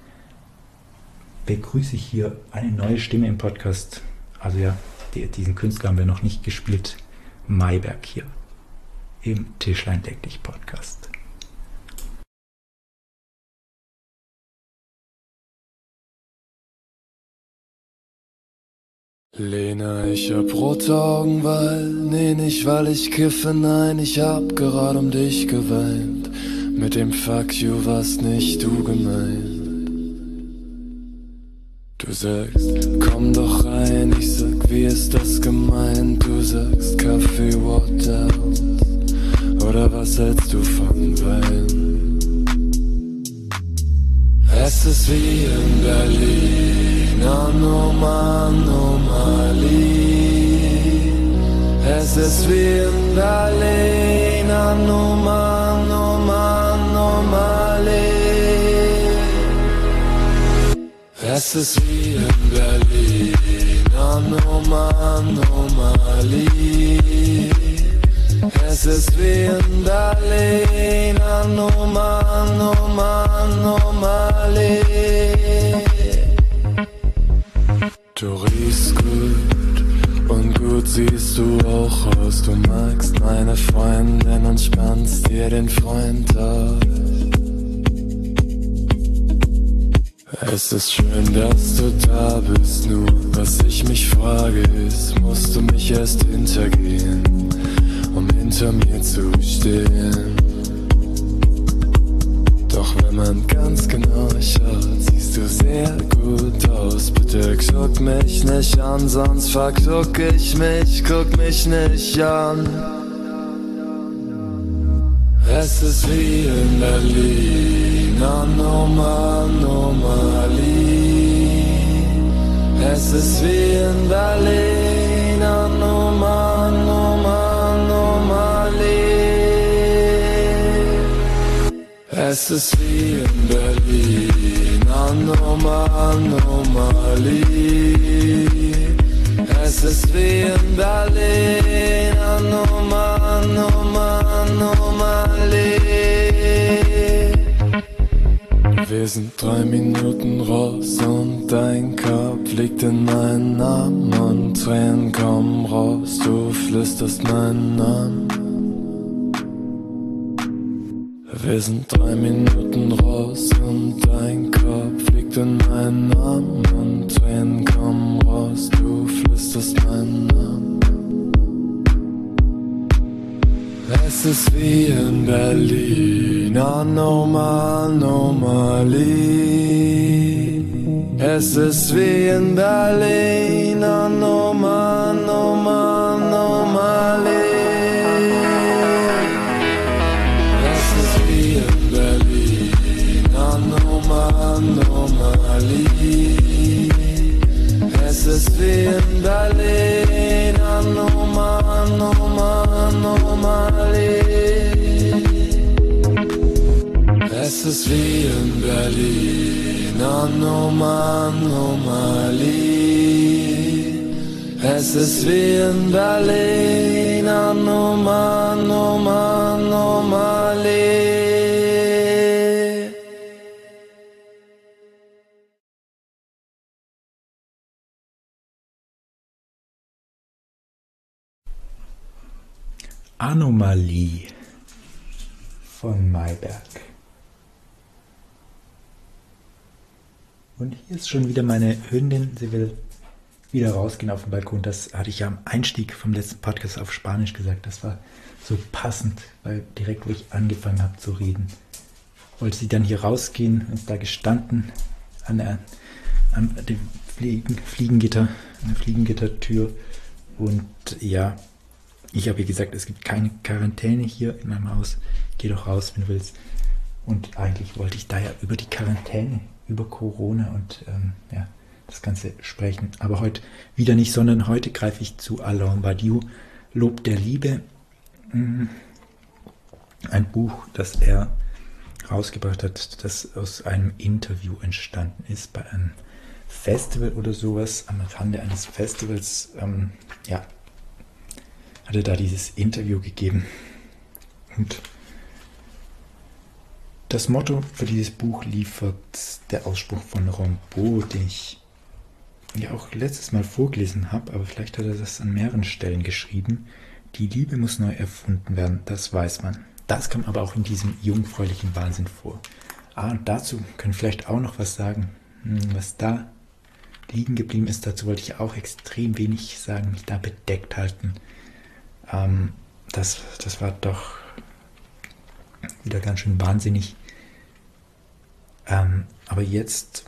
begrüße ich hier eine neue Stimme im Podcast. Also ja, die, diesen Künstler haben wir noch nicht gespielt. Mayberg hier im Tischlein deck dich Podcast. Lena, ich hab rote Augen, weil, nee, nicht weil ich kiffe, nein, ich hab gerade um dich geweint. Mit dem Fuck you warst nicht du gemeint. Du sagst, komm doch rein, ich sag, wie ist das gemeint? Du sagst, Kaffee, Water oder was hältst du von Wein? Es ist wie in Berlin, Anomalie. Es ist wie in Berlin, Anoman, Anoman, Anomalie. Es ist wie in Berlin, Anoman, Anomalie. Es ist wie in Berlin, Anoman, Anoman, Anomalie. Du riechst gut und gut siehst du auch aus. Du magst meine Freundin und spannst dir den Freund aus. Es ist schön, dass du da bist, nur was ich mich frage ist, musst du mich erst hintergehen, um hinter mir zu stehen. Doch wenn man ganz genau schaut, siehst du sehr gut aus. Bitte guck mich nicht an, sonst verguck ich mich, guck mich nicht an. Es ist wie in Berlin, Anoman, Anomalie. Es ist wie in Berlin, Anoman, Anoman, Anomalie. Es ist wie in Berlin, Anoman, Anomalie. Es ist wie in Berlin, Anoman, Anoman, Anomalie. Wir sind drei Minuten raus und dein Kopf liegt in meinen Arm und Tränen kommen raus, du flüsterst meinen Namen. Wir sind drei Minuten raus und dein Kopf liegt in meinen Arm und Tränen kommen raus, du flüsterst meinen Namen. Es ist wie in Berlin, Anoman, Anomalie. Es ist wie in Berlin, Anoman, Anoman, Anomalie. Anomalie. Es ist wie in Berlin, Anoman, Anoman, Anomalie. Es ist wie in Berlin, Anoman, Anomalie. Es ist wie in Berlin, Anoman, Anoman, Anomalie. Anomalie von Mayberg. Und hier ist schon wieder meine Hündin. Sie will wieder rausgehen auf den Balkon. Das hatte ich ja am Einstieg vom letzten Podcast auf Spanisch gesagt. Das war so passend, weil direkt, wo ich angefangen habe zu reden, wollte sie dann hier rausgehen und ist da gestanden an, der, an dem Fliegen, Fliegengitter, an der Fliegengittertür. Und ja, ich habe ihr gesagt, es gibt keine Quarantäne hier in meinem Haus. Geh doch raus, wenn du willst. Und eigentlich wollte ich da ja über die Quarantäne, über Corona und ähm, ja, das Ganze sprechen. Aber heute wieder nicht, sondern heute greife ich zu Alain Badiou, Lob der Liebe. Ein Buch, das er rausgebracht hat, das aus einem Interview entstanden ist bei einem Festival oder sowas, am Rande eines Festivals. Ähm, ja, hat er da dieses Interview gegeben. Und das Motto für dieses Buch liefert der Ausspruch von Rimbaud, den ich ja auch letztes Mal vorgelesen habe, aber vielleicht hat er das an mehreren Stellen geschrieben. Die Liebe muss neu erfunden werden, das weiß man. Das kommt aber auch in diesem jungfräulichen Wahnsinn vor. Ah, und dazu können wir vielleicht auch noch was sagen, was da liegen geblieben ist. Dazu wollte ich auch extrem wenig sagen, mich da bedeckt halten. Ähm, das, das war doch wieder ganz schön wahnsinnig. Ähm, aber jetzt,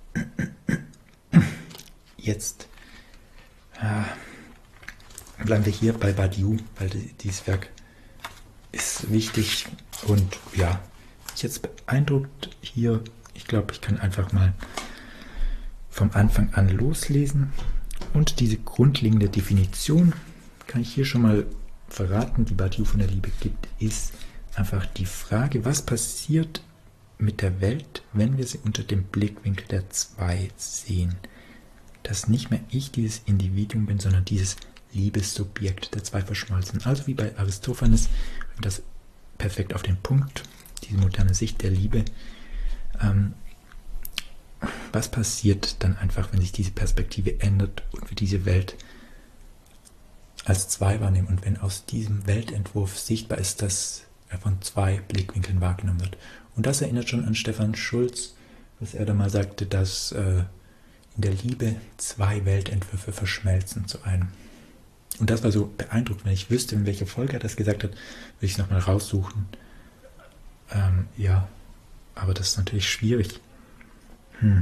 jetzt äh, bleiben wir hier bei Badiou, weil die, dieses Werk ist wichtig und ja, mich jetzt beeindruckt hier. Ich glaube, ich kann einfach mal vom Anfang an loslesen und diese grundlegende Definition kann ich hier schon mal verraten, die Badiou von der Liebe gibt, ist einfach die Frage, was passiert mit der Welt, wenn wir sie unter dem Blickwinkel der Zwei sehen. Dass nicht mehr ich dieses Individuum bin, sondern dieses Liebessubjekt der Zwei verschmolzen. Also wie bei Aristophanes, das perfekt auf den Punkt, diese moderne Sicht der Liebe. Ähm, was passiert dann einfach, wenn sich diese Perspektive ändert und wir diese Welt als zwei wahrnehmen und wenn aus diesem Weltentwurf sichtbar ist, dass er von zwei Blickwinkeln wahrgenommen wird. Und das erinnert schon an Stefan Schulz, was er da mal sagte, dass äh, in der Liebe zwei Weltentwürfe verschmelzen zu einem. Und das war so beeindruckend. Wenn ich wüsste, in welcher Folge er das gesagt hat, würde ich es nochmal raussuchen. Ähm, ja, aber das ist natürlich schwierig. Hm.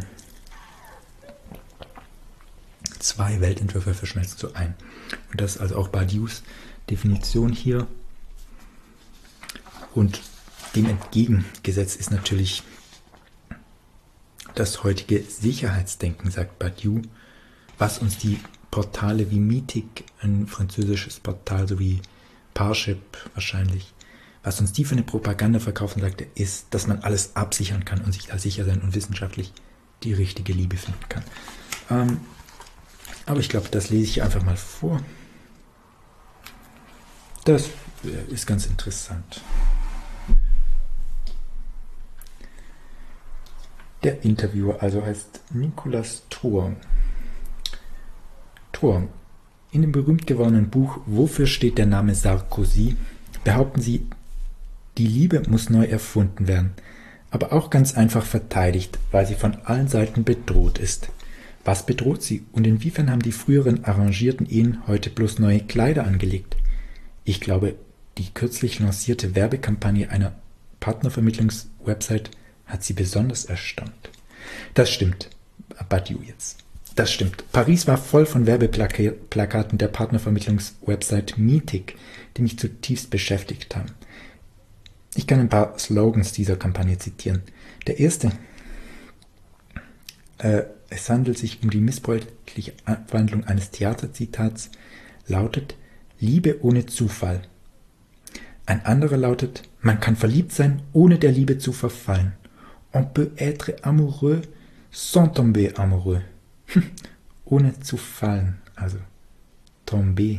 Zwei Weltentwürfe verschmelzen zu einem. Und das ist also auch Badious Definition hier. Und dem entgegengesetzt ist natürlich das heutige Sicherheitsdenken, sagt Badiou, was uns die Portale wie Meetic, ein französisches Portal, sowie Parship wahrscheinlich, was uns die für eine Propaganda verkaufen, sagt er, ist, dass man alles absichern kann und sich da sicher sein und wissenschaftlich die richtige Liebe finden kann. Ähm, aber ich glaube, das lese ich einfach mal vor. Das ist ganz interessant. Der Interviewer also heißt Nicolas Truong. Truong. In dem berühmt gewordenen Buch Wofür steht der Name Sarkozy? Behaupten sie, die Liebe muss neu erfunden werden, aber auch ganz einfach verteidigt, weil sie von allen Seiten bedroht ist. Was bedroht sie und inwiefern haben die früheren arrangierten Ehen heute bloß neue Kleider angelegt? Ich glaube, die kürzlich lancierte Werbekampagne einer Partnervermittlungswebsite hat sie besonders erstaunt. Das stimmt, Badiou jetzt. Das stimmt. Paris war voll von Werbeplakaten der Partnervermittlungswebsite Meetic, die mich zutiefst beschäftigt haben. Ich kann ein paar Slogans dieser Kampagne zitieren. Der erste, äh, es handelt sich um die missbräuchliche Abwandlung eines Theaterzitats, lautet Liebe ohne Zufall. Ein anderer lautet, man kann verliebt sein, ohne der Liebe zu verfallen. On peut être amoureux sans tomber amoureux. Ohne zu fallen, also tomber.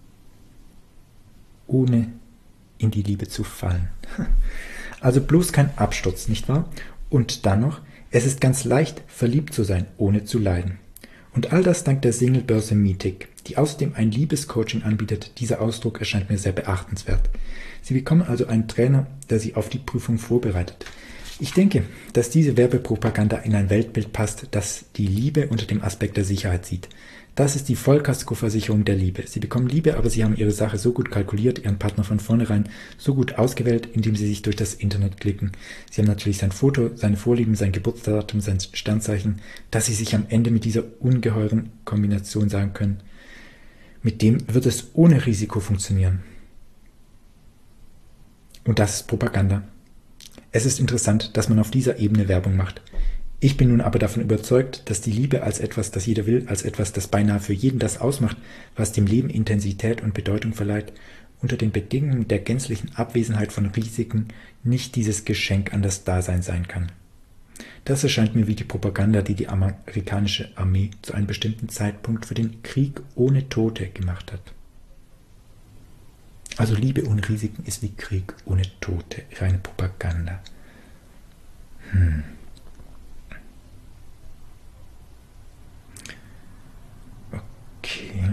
Ohne in die Liebe zu fallen. Also bloß kein Absturz, nicht wahr? Und dann noch, es ist ganz leicht, verliebt zu sein, ohne zu leiden. Und all das dank der Singlebörse Meetic, die außerdem ein Liebescoaching anbietet. Dieser Ausdruck erscheint mir sehr beachtenswert. Sie bekommen also einen Trainer, der Sie auf die Prüfung vorbereitet. Ich denke, dass diese Werbepropaganda in ein Weltbild passt, das die Liebe unter dem Aspekt der Sicherheit sieht. Das ist die Vollkaskoversicherung der Liebe. Sie bekommen Liebe, aber Sie haben Ihre Sache so gut kalkuliert, Ihren Partner von vornherein so gut ausgewählt, indem Sie sich durch das Internet klicken. Sie haben natürlich sein Foto, seine Vorlieben, sein Geburtsdatum, sein Sternzeichen, dass Sie sich am Ende mit dieser ungeheuren Kombination sagen können, mit dem wird es ohne Risiko funktionieren. Und das ist Propaganda. Es ist interessant, dass man auf dieser Ebene Werbung macht. Ich bin nun aber davon überzeugt, dass die Liebe als etwas, das jeder will, als etwas, das beinahe für jeden das ausmacht, was dem Leben Intensität und Bedeutung verleiht, unter den Bedingungen der gänzlichen Abwesenheit von Risiken nicht dieses Geschenk an das Dasein sein kann. Das erscheint mir wie die Propaganda, die die amerikanische Armee zu einem bestimmten Zeitpunkt für den Krieg ohne Tote gemacht hat. Also Liebe ohne Risiken ist wie Krieg ohne Tote, reine Propaganda. Hm. Okay.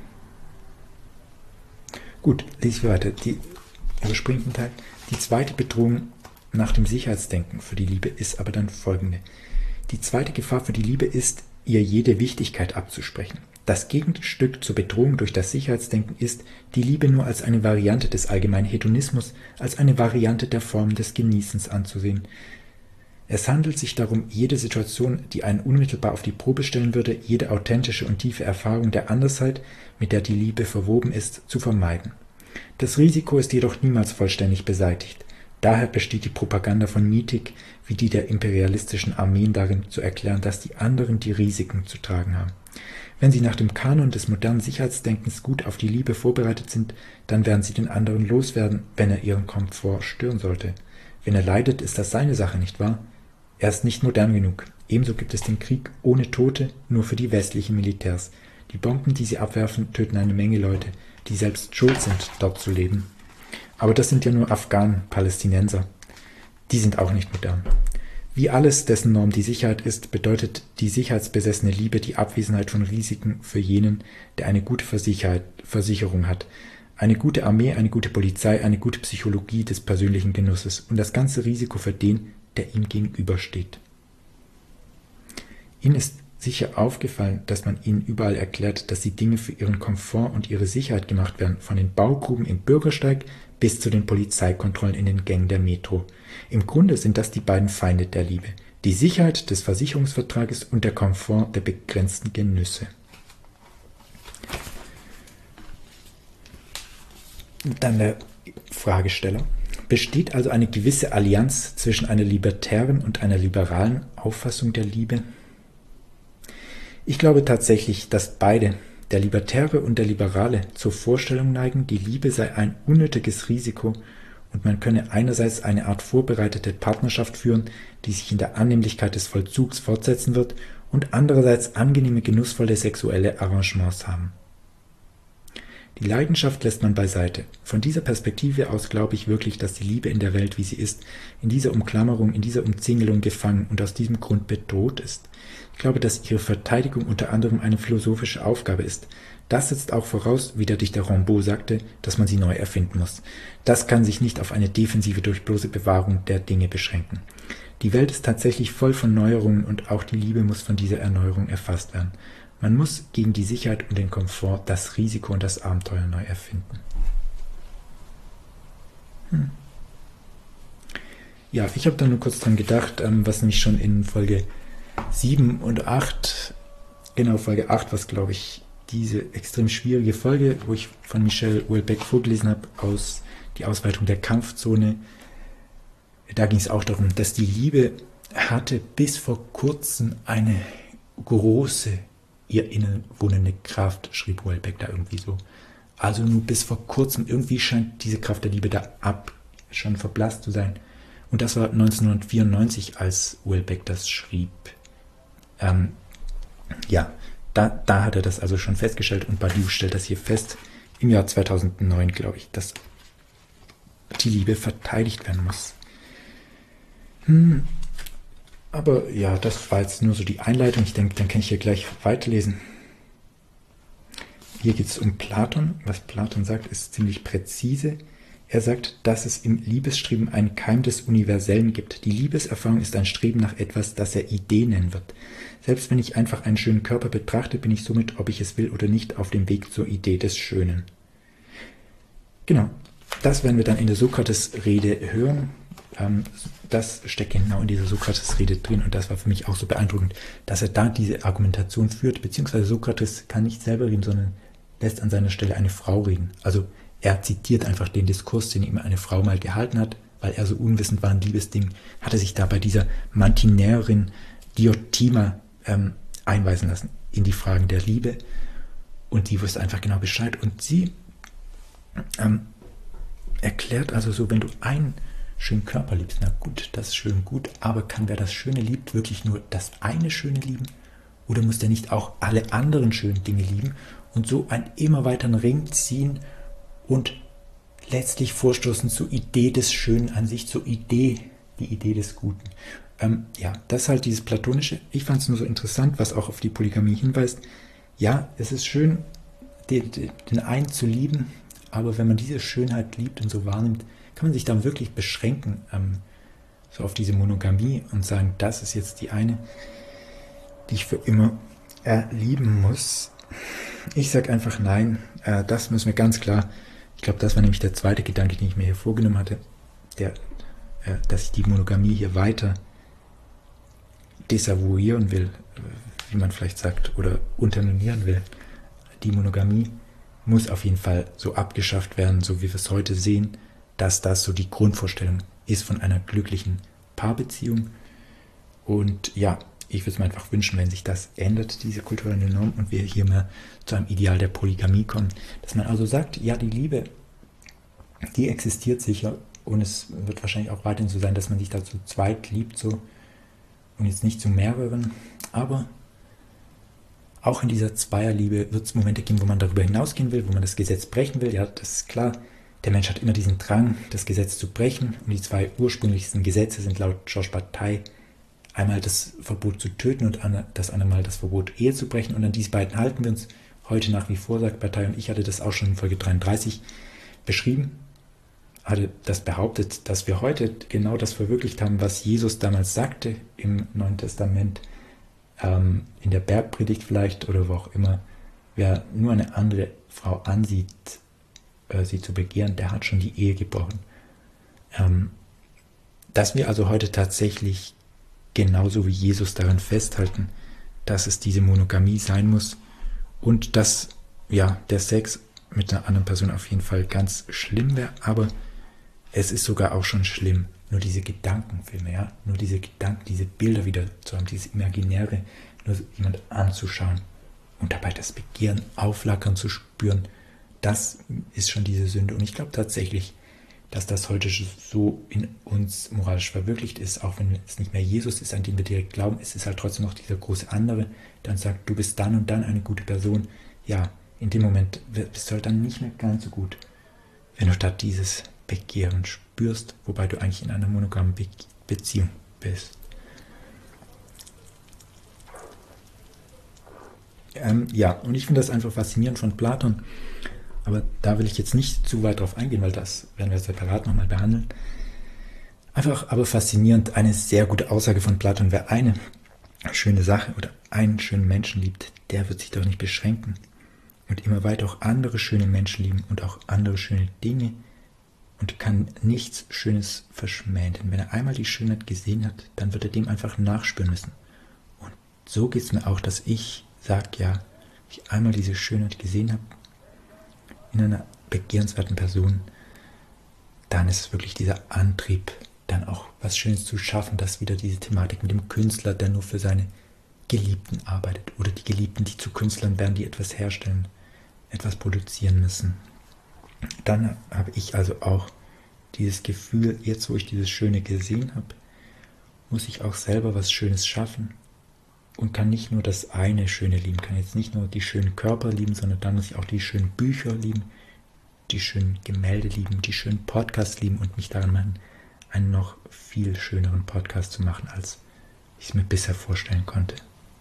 Gut, lese ich weiter. Die überspringt einen Teil. Die zweite Bedrohung nach dem Sicherheitsdenken für die Liebe ist aber dann folgende. Die zweite Gefahr für die Liebe ist, ihr jede Wichtigkeit abzusprechen. Das Gegenstück zur Bedrohung durch das Sicherheitsdenken ist, die Liebe nur als eine Variante des allgemeinen Hedonismus, als eine Variante der Form des Genießens anzusehen. Es handelt sich darum, jede Situation, die einen unmittelbar auf die Probe stellen würde, jede authentische und tiefe Erfahrung der Andersheit, mit der die Liebe verwoben ist, zu vermeiden. Das Risiko ist jedoch niemals vollständig beseitigt. Daher besteht die Propaganda von Meetic wie die der imperialistischen Armeen darin, zu erklären, dass die anderen die Risiken zu tragen haben. Wenn sie nach dem Kanon des modernen Sicherheitsdenkens gut auf die Liebe vorbereitet sind, dann werden sie den anderen loswerden, wenn er ihren Komfort stören sollte. Wenn er leidet, ist das seine Sache, nicht wahr? Er ist nicht modern genug. Ebenso gibt es den Krieg ohne Tote nur für die westlichen Militärs. Die Bomben, die sie abwerfen, töten eine Menge Leute, die selbst schuld sind, dort zu leben. Aber das sind ja nur Afghanen, Palästinenser. Die sind auch nicht modern. Wie alles, dessen Norm die Sicherheit ist, bedeutet die sicherheitsbesessene Liebe die Abwesenheit von Risiken für jenen, der eine gute Versicherung hat. Eine gute Armee, eine gute Polizei, eine gute Psychologie des persönlichen Genusses und das ganze Risiko für den, der ihm gegenübersteht. Ihnen ist sicher aufgefallen, dass man ihnen überall erklärt, dass die Dinge für ihren Komfort und ihre Sicherheit gemacht werden, von den Baugruben im Bürgersteig bis zu den Polizeikontrollen in den Gängen der Metro. Im Grunde sind das die beiden Feinde der Liebe, die Sicherheit des Versicherungsvertrages und der Komfort der begrenzten Genüsse. Dann der Fragesteller. Besteht also eine gewisse Allianz zwischen einer libertären und einer liberalen Auffassung der Liebe? Ich glaube tatsächlich, dass beide, der Libertäre und der Liberale, zur Vorstellung neigen, die Liebe sei ein unnötiges Risiko und man könne einerseits eine Art vorbereitete Partnerschaft führen, die sich in der Annehmlichkeit des Vollzugs fortsetzen wird, und andererseits angenehme, genussvolle sexuelle Arrangements haben. Die Leidenschaft lässt man beiseite. Von dieser Perspektive aus glaube ich wirklich, dass die Liebe in der Welt, wie sie ist, in dieser Umklammerung, in dieser Umzingelung gefangen und aus diesem Grund bedroht ist. Ich glaube, dass ihre Verteidigung unter anderem eine philosophische Aufgabe ist. Das setzt auch voraus, wie der Dichter Rimbaud sagte, dass man sie neu erfinden muss. Das kann sich nicht auf eine Defensive durch bloße Bewahrung der Dinge beschränken. Die Welt ist tatsächlich voll von Neuerungen und auch die Liebe muss von dieser Erneuerung erfasst werden. Man muss gegen die Sicherheit und den Komfort das Risiko und das Abenteuer neu erfinden. Hm. Ja, ich habe da nur kurz dran gedacht, ähm, was nämlich schon in Folge sieben und acht, genau Folge acht, was glaube ich diese extrem schwierige Folge, wo ich von Michel Houellebecq vorgelesen habe, aus die Ausweitung der Kampfzone, da ging es auch darum, dass die Liebe hatte bis vor kurzem eine große ihr innen wohnende Kraft, schrieb Houellebecq da irgendwie so. Also nur bis vor kurzem, irgendwie scheint diese Kraft der Liebe da ab, schon verblasst zu sein. Und das war neunzehnhundertvierundneunzig, als Houellebecq das schrieb. Ähm, ja, da, da hat er das also schon festgestellt und Badiou stellt das hier fest, im Jahr zweitausendneun, glaube ich, dass die Liebe verteidigt werden muss. Hm. Aber ja, das war jetzt nur so die Einleitung. Ich denke, dann kann ich hier gleich weiterlesen. Hier geht es um Platon. Was Platon sagt, ist ziemlich präzise. Er sagt, dass es im Liebesstreben einen Keim des Universellen gibt. Die Liebeserfahrung ist ein Streben nach etwas, das er Idee nennen wird. Selbst wenn ich einfach einen schönen Körper betrachte, bin ich somit, ob ich es will oder nicht, auf dem Weg zur Idee des Schönen. Genau, das werden wir dann in der Sokrates-Rede hören. Das steckt genau in dieser Sokrates-Rede drin und das war für mich auch so beeindruckend, dass er da diese Argumentation führt, beziehungsweise Sokrates kann nicht selber reden, sondern lässt an seiner Stelle eine Frau reden. Also er zitiert einfach den Diskurs, den ihm eine Frau mal gehalten hat, weil er so unwissend war in Liebesdingen, hat er sich da bei dieser Mantinäerin Diotima ähm, einweisen lassen in die Fragen der Liebe und die wusste einfach genau Bescheid und sie ähm, erklärt also so, wenn du einen schönen Körper liebst, na gut, das ist schön gut, aber kann wer das Schöne liebt, wirklich nur das eine Schöne lieben? Oder muss der nicht auch alle anderen schönen Dinge lieben und so einen immer weiteren Ring ziehen und letztlich vorstoßen zur Idee des Schönen an sich, zur Idee, die Idee des Guten? Ähm, ja, das ist halt dieses Platonische. Ich fand es nur so interessant, was auch auf die Polygamie hinweist. Ja, es ist schön, den, den einen zu lieben, aber wenn man diese Schönheit liebt und so wahrnimmt, kann man sich dann wirklich beschränken, ähm, so auf diese Monogamie und sagen, das ist jetzt die eine, die ich für immer äh, lieben muss. Ich sage einfach nein, äh, das müssen wir ganz klar, ich glaube, das war nämlich der zweite Gedanke, den ich mir hier vorgenommen hatte, der, äh, dass ich die Monogamie hier weiter desavouieren will, wie man vielleicht sagt, oder unterminieren will. Die Monogamie muss auf jeden Fall so abgeschafft werden, so wie wir es heute sehen, dass das so die Grundvorstellung ist von einer glücklichen Paarbeziehung. Und ja, ich würde es mir einfach wünschen, wenn sich das ändert, diese kulturelle Norm, und wir hier mehr zu einem Ideal der Polygamie kommen. Dass man also sagt, ja, die Liebe, die existiert sicher, und es wird wahrscheinlich auch weiterhin so sein, dass man sich da zu zweit liebt, so, und jetzt nicht zu mehreren. Aber auch in dieser Zweierliebe wird es Momente geben, wo man darüber hinausgehen will, wo man das Gesetz brechen will. Ja, das ist klar. Der Mensch hat immer diesen Drang, das Gesetz zu brechen. Und die zwei ursprünglichsten Gesetze sind laut George Bataille einmal das Verbot zu töten und das andere Mal das Verbot, Ehe zu brechen. Und an diese beiden halten wir uns heute nach wie vor, sagt Bataille. Und ich hatte das auch schon in Folge dreiunddreißig beschrieben, hatte das behauptet, dass wir heute genau das verwirklicht haben, was Jesus damals sagte im Neuen Testament, ähm, in der Bergpredigt vielleicht oder wo auch immer. Wer nur eine andere Frau ansieht, äh, sie zu begehren, der hat schon die Ehe gebrochen. Ähm, dass wir also heute tatsächlich genauso wie Jesus daran festhalten, dass es diese Monogamie sein muss und dass ja, der Sex mit einer anderen Person auf jeden Fall ganz schlimm wäre, aber es ist sogar auch schon schlimm, nur diese Gedankenfilme, ja, nur diese Gedanken, diese Bilder wieder zu haben, dieses Imaginäre, nur jemand anzuschauen und dabei das Begehren auflackern zu spüren, das ist schon diese Sünde. Und ich glaube tatsächlich, dass das heute so in uns moralisch verwirklicht ist, auch wenn es nicht mehr Jesus ist, an den wir direkt glauben, es ist halt trotzdem noch dieser große andere, der uns sagt, du bist dann und dann eine gute Person. Ja, in dem Moment bist du halt dann nicht mehr ganz so gut, wenn du statt dieses Begehren spürst, wobei du eigentlich in einer monogamen Be- Beziehung bist. Ähm, ja, und ich finde das einfach faszinierend von Platon, aber da will ich jetzt nicht zu weit drauf eingehen, weil das werden wir separat nochmal behandeln. Einfach aber faszinierend, eine sehr gute Aussage von Platon: Wer eine schöne Sache oder einen schönen Menschen liebt, der wird sich doch nicht beschränken und immer weiter auch andere schöne Menschen lieben und auch andere schöne Dinge und kann nichts Schönes verschmähen. Denn wenn er einmal die Schönheit gesehen hat, dann wird er dem einfach nachspüren müssen. Und so geht es mir auch, dass ich sage, ja, wenn ich einmal diese Schönheit gesehen habe, in einer begehrenswerten Person, dann ist es wirklich dieser Antrieb, dann auch was Schönes zu schaffen, dass wieder diese Thematik mit dem Künstler, der nur für seine Geliebten arbeitet, oder die Geliebten, die zu Künstlern werden, die etwas herstellen, etwas produzieren müssen. Dann habe ich also auch dieses Gefühl, jetzt wo ich dieses Schöne gesehen habe, muss ich auch selber was Schönes schaffen und kann nicht nur das eine Schöne lieben, kann jetzt nicht nur die schönen Körper lieben, sondern dann muss ich auch die schönen Bücher lieben, die schönen Gemälde lieben, die schönen Podcasts lieben und mich daran machen, einen noch viel schöneren Podcast zu machen, als ich es mir bisher vorstellen konnte.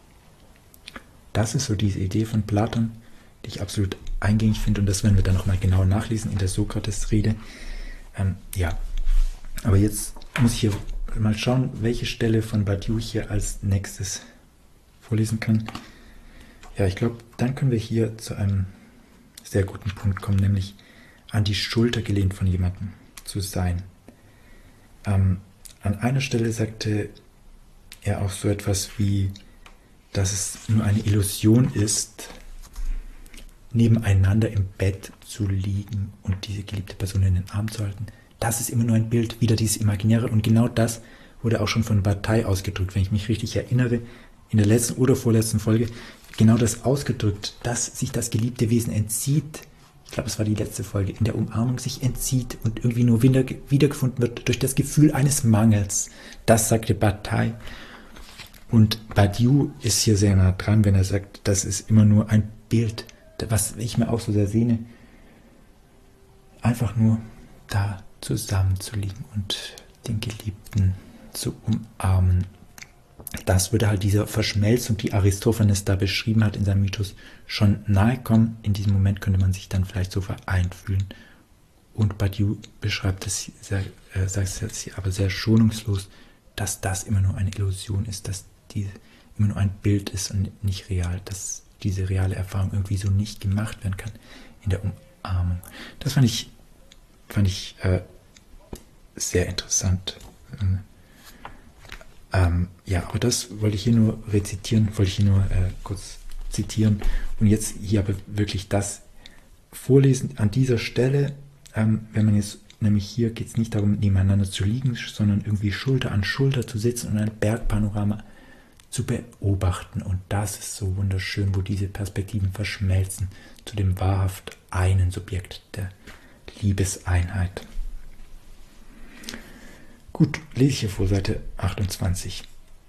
Das ist so diese Idee von Platon, die ich absolut eingängig finde, und das werden wir dann nochmal genauer nachlesen in der Sokrates-Rede. Ähm, ja, aber jetzt muss ich hier mal schauen, welche Stelle von Badiou ich hier als nächstes vorlesen kann. Ja, ich glaube, dann können wir hier zu einem sehr guten Punkt kommen, nämlich an die Schulter gelehnt von jemandem zu sein. Ähm, an einer Stelle sagte er auch so etwas wie, dass es nur eine Illusion ist, nebeneinander im Bett zu liegen und diese geliebte Person in den Arm zu halten. Das ist immer nur ein Bild, wieder dieses Imaginäre, und genau das wurde auch schon von Bataille ausgedrückt, wenn ich mich richtig erinnere, in der letzten oder vorletzten Folge, genau das ausgedrückt, dass sich das geliebte Wesen entzieht, ich glaube, es war die letzte Folge, in der Umarmung sich entzieht und irgendwie nur wieder, wiedergefunden wird durch das Gefühl eines Mangels. Das sagte Bataille. Und Badiou ist hier sehr nah dran, wenn er sagt, das ist immer nur ein Bild, was ich mir auch so sehr sehne, einfach nur da zusammenzuliegen und den Geliebten zu umarmen. Das würde halt dieser Verschmelzung, die Aristophanes da beschrieben hat in seinem Mythos, schon nahe kommen. In diesem Moment könnte man sich dann vielleicht so vereint fühlen. Und Badiou beschreibt es sehr, äh, sagt es aber sehr schonungslos, dass das immer nur eine Illusion ist, dass diese immer nur ein Bild ist und nicht real, dass diese reale Erfahrung irgendwie so nicht gemacht werden kann in der Umarmung. Das fand ich, fand ich äh, sehr interessant. Ähm, ja, aber das wollte ich hier nur rezitieren, wollte ich hier nur äh, kurz zitieren und jetzt hier aber wirklich das vorlesen an dieser Stelle. Ähm, wenn man jetzt, nämlich hier geht es nicht darum, nebeneinander zu liegen, sondern irgendwie Schulter an Schulter zu sitzen und ein Bergpanorama zu beobachten. Und das ist so wunderschön, wo diese Perspektiven verschmelzen zu dem wahrhaft einen Subjekt der Liebeseinheit. Gut, lese ich hier vor, Seite achtundzwanzig.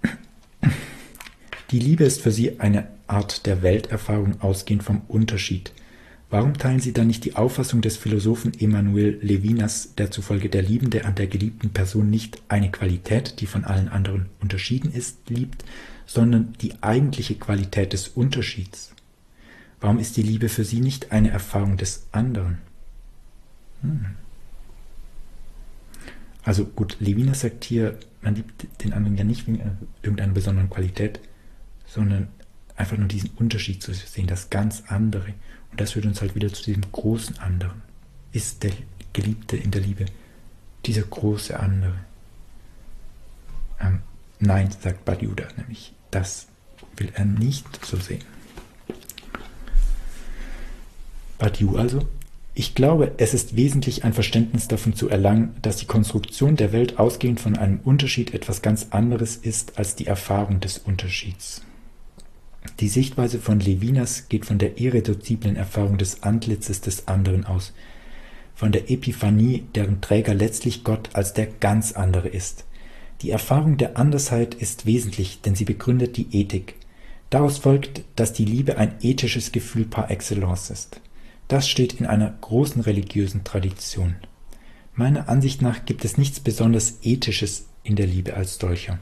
Die Liebe ist für sie eine Art der Welterfahrung ausgehend vom Unterschied. Warum teilen Sie dann nicht die Auffassung des Philosophen Emmanuel Levinas, der zufolge der Liebende an der geliebten Person nicht eine Qualität, die von allen anderen unterschieden ist, liebt, sondern die eigentliche Qualität des Unterschieds? Warum ist die Liebe für Sie nicht eine Erfahrung des anderen? Hm. Also gut, Levinas sagt hier, man liebt den anderen ja nicht wegen irgendeiner besonderen Qualität, sondern einfach nur diesen Unterschied zu sehen, das ganz andere. Und das führt uns halt wieder zu diesem großen anderen. Ist der Geliebte in der Liebe dieser große andere? Ähm, nein, sagt Badiouda, nämlich das will er nicht so sehen. Badiou also: Ich glaube, es ist wesentlich, ein Verständnis davon zu erlangen, dass die Konstruktion der Welt ausgehend von einem Unterschied etwas ganz anderes ist als die Erfahrung des Unterschieds. Die Sichtweise von Levinas geht von der irreduziblen Erfahrung des Antlitzes des anderen aus, von der Epiphanie, deren Träger letztlich Gott als der ganz andere ist. Die Erfahrung der Andersheit ist wesentlich, denn sie begründet die Ethik. Daraus folgt, dass die Liebe ein ethisches Gefühl par excellence ist. Das steht in einer großen religiösen Tradition. Meiner Ansicht nach gibt es nichts besonders Ethisches in der Liebe als solcher.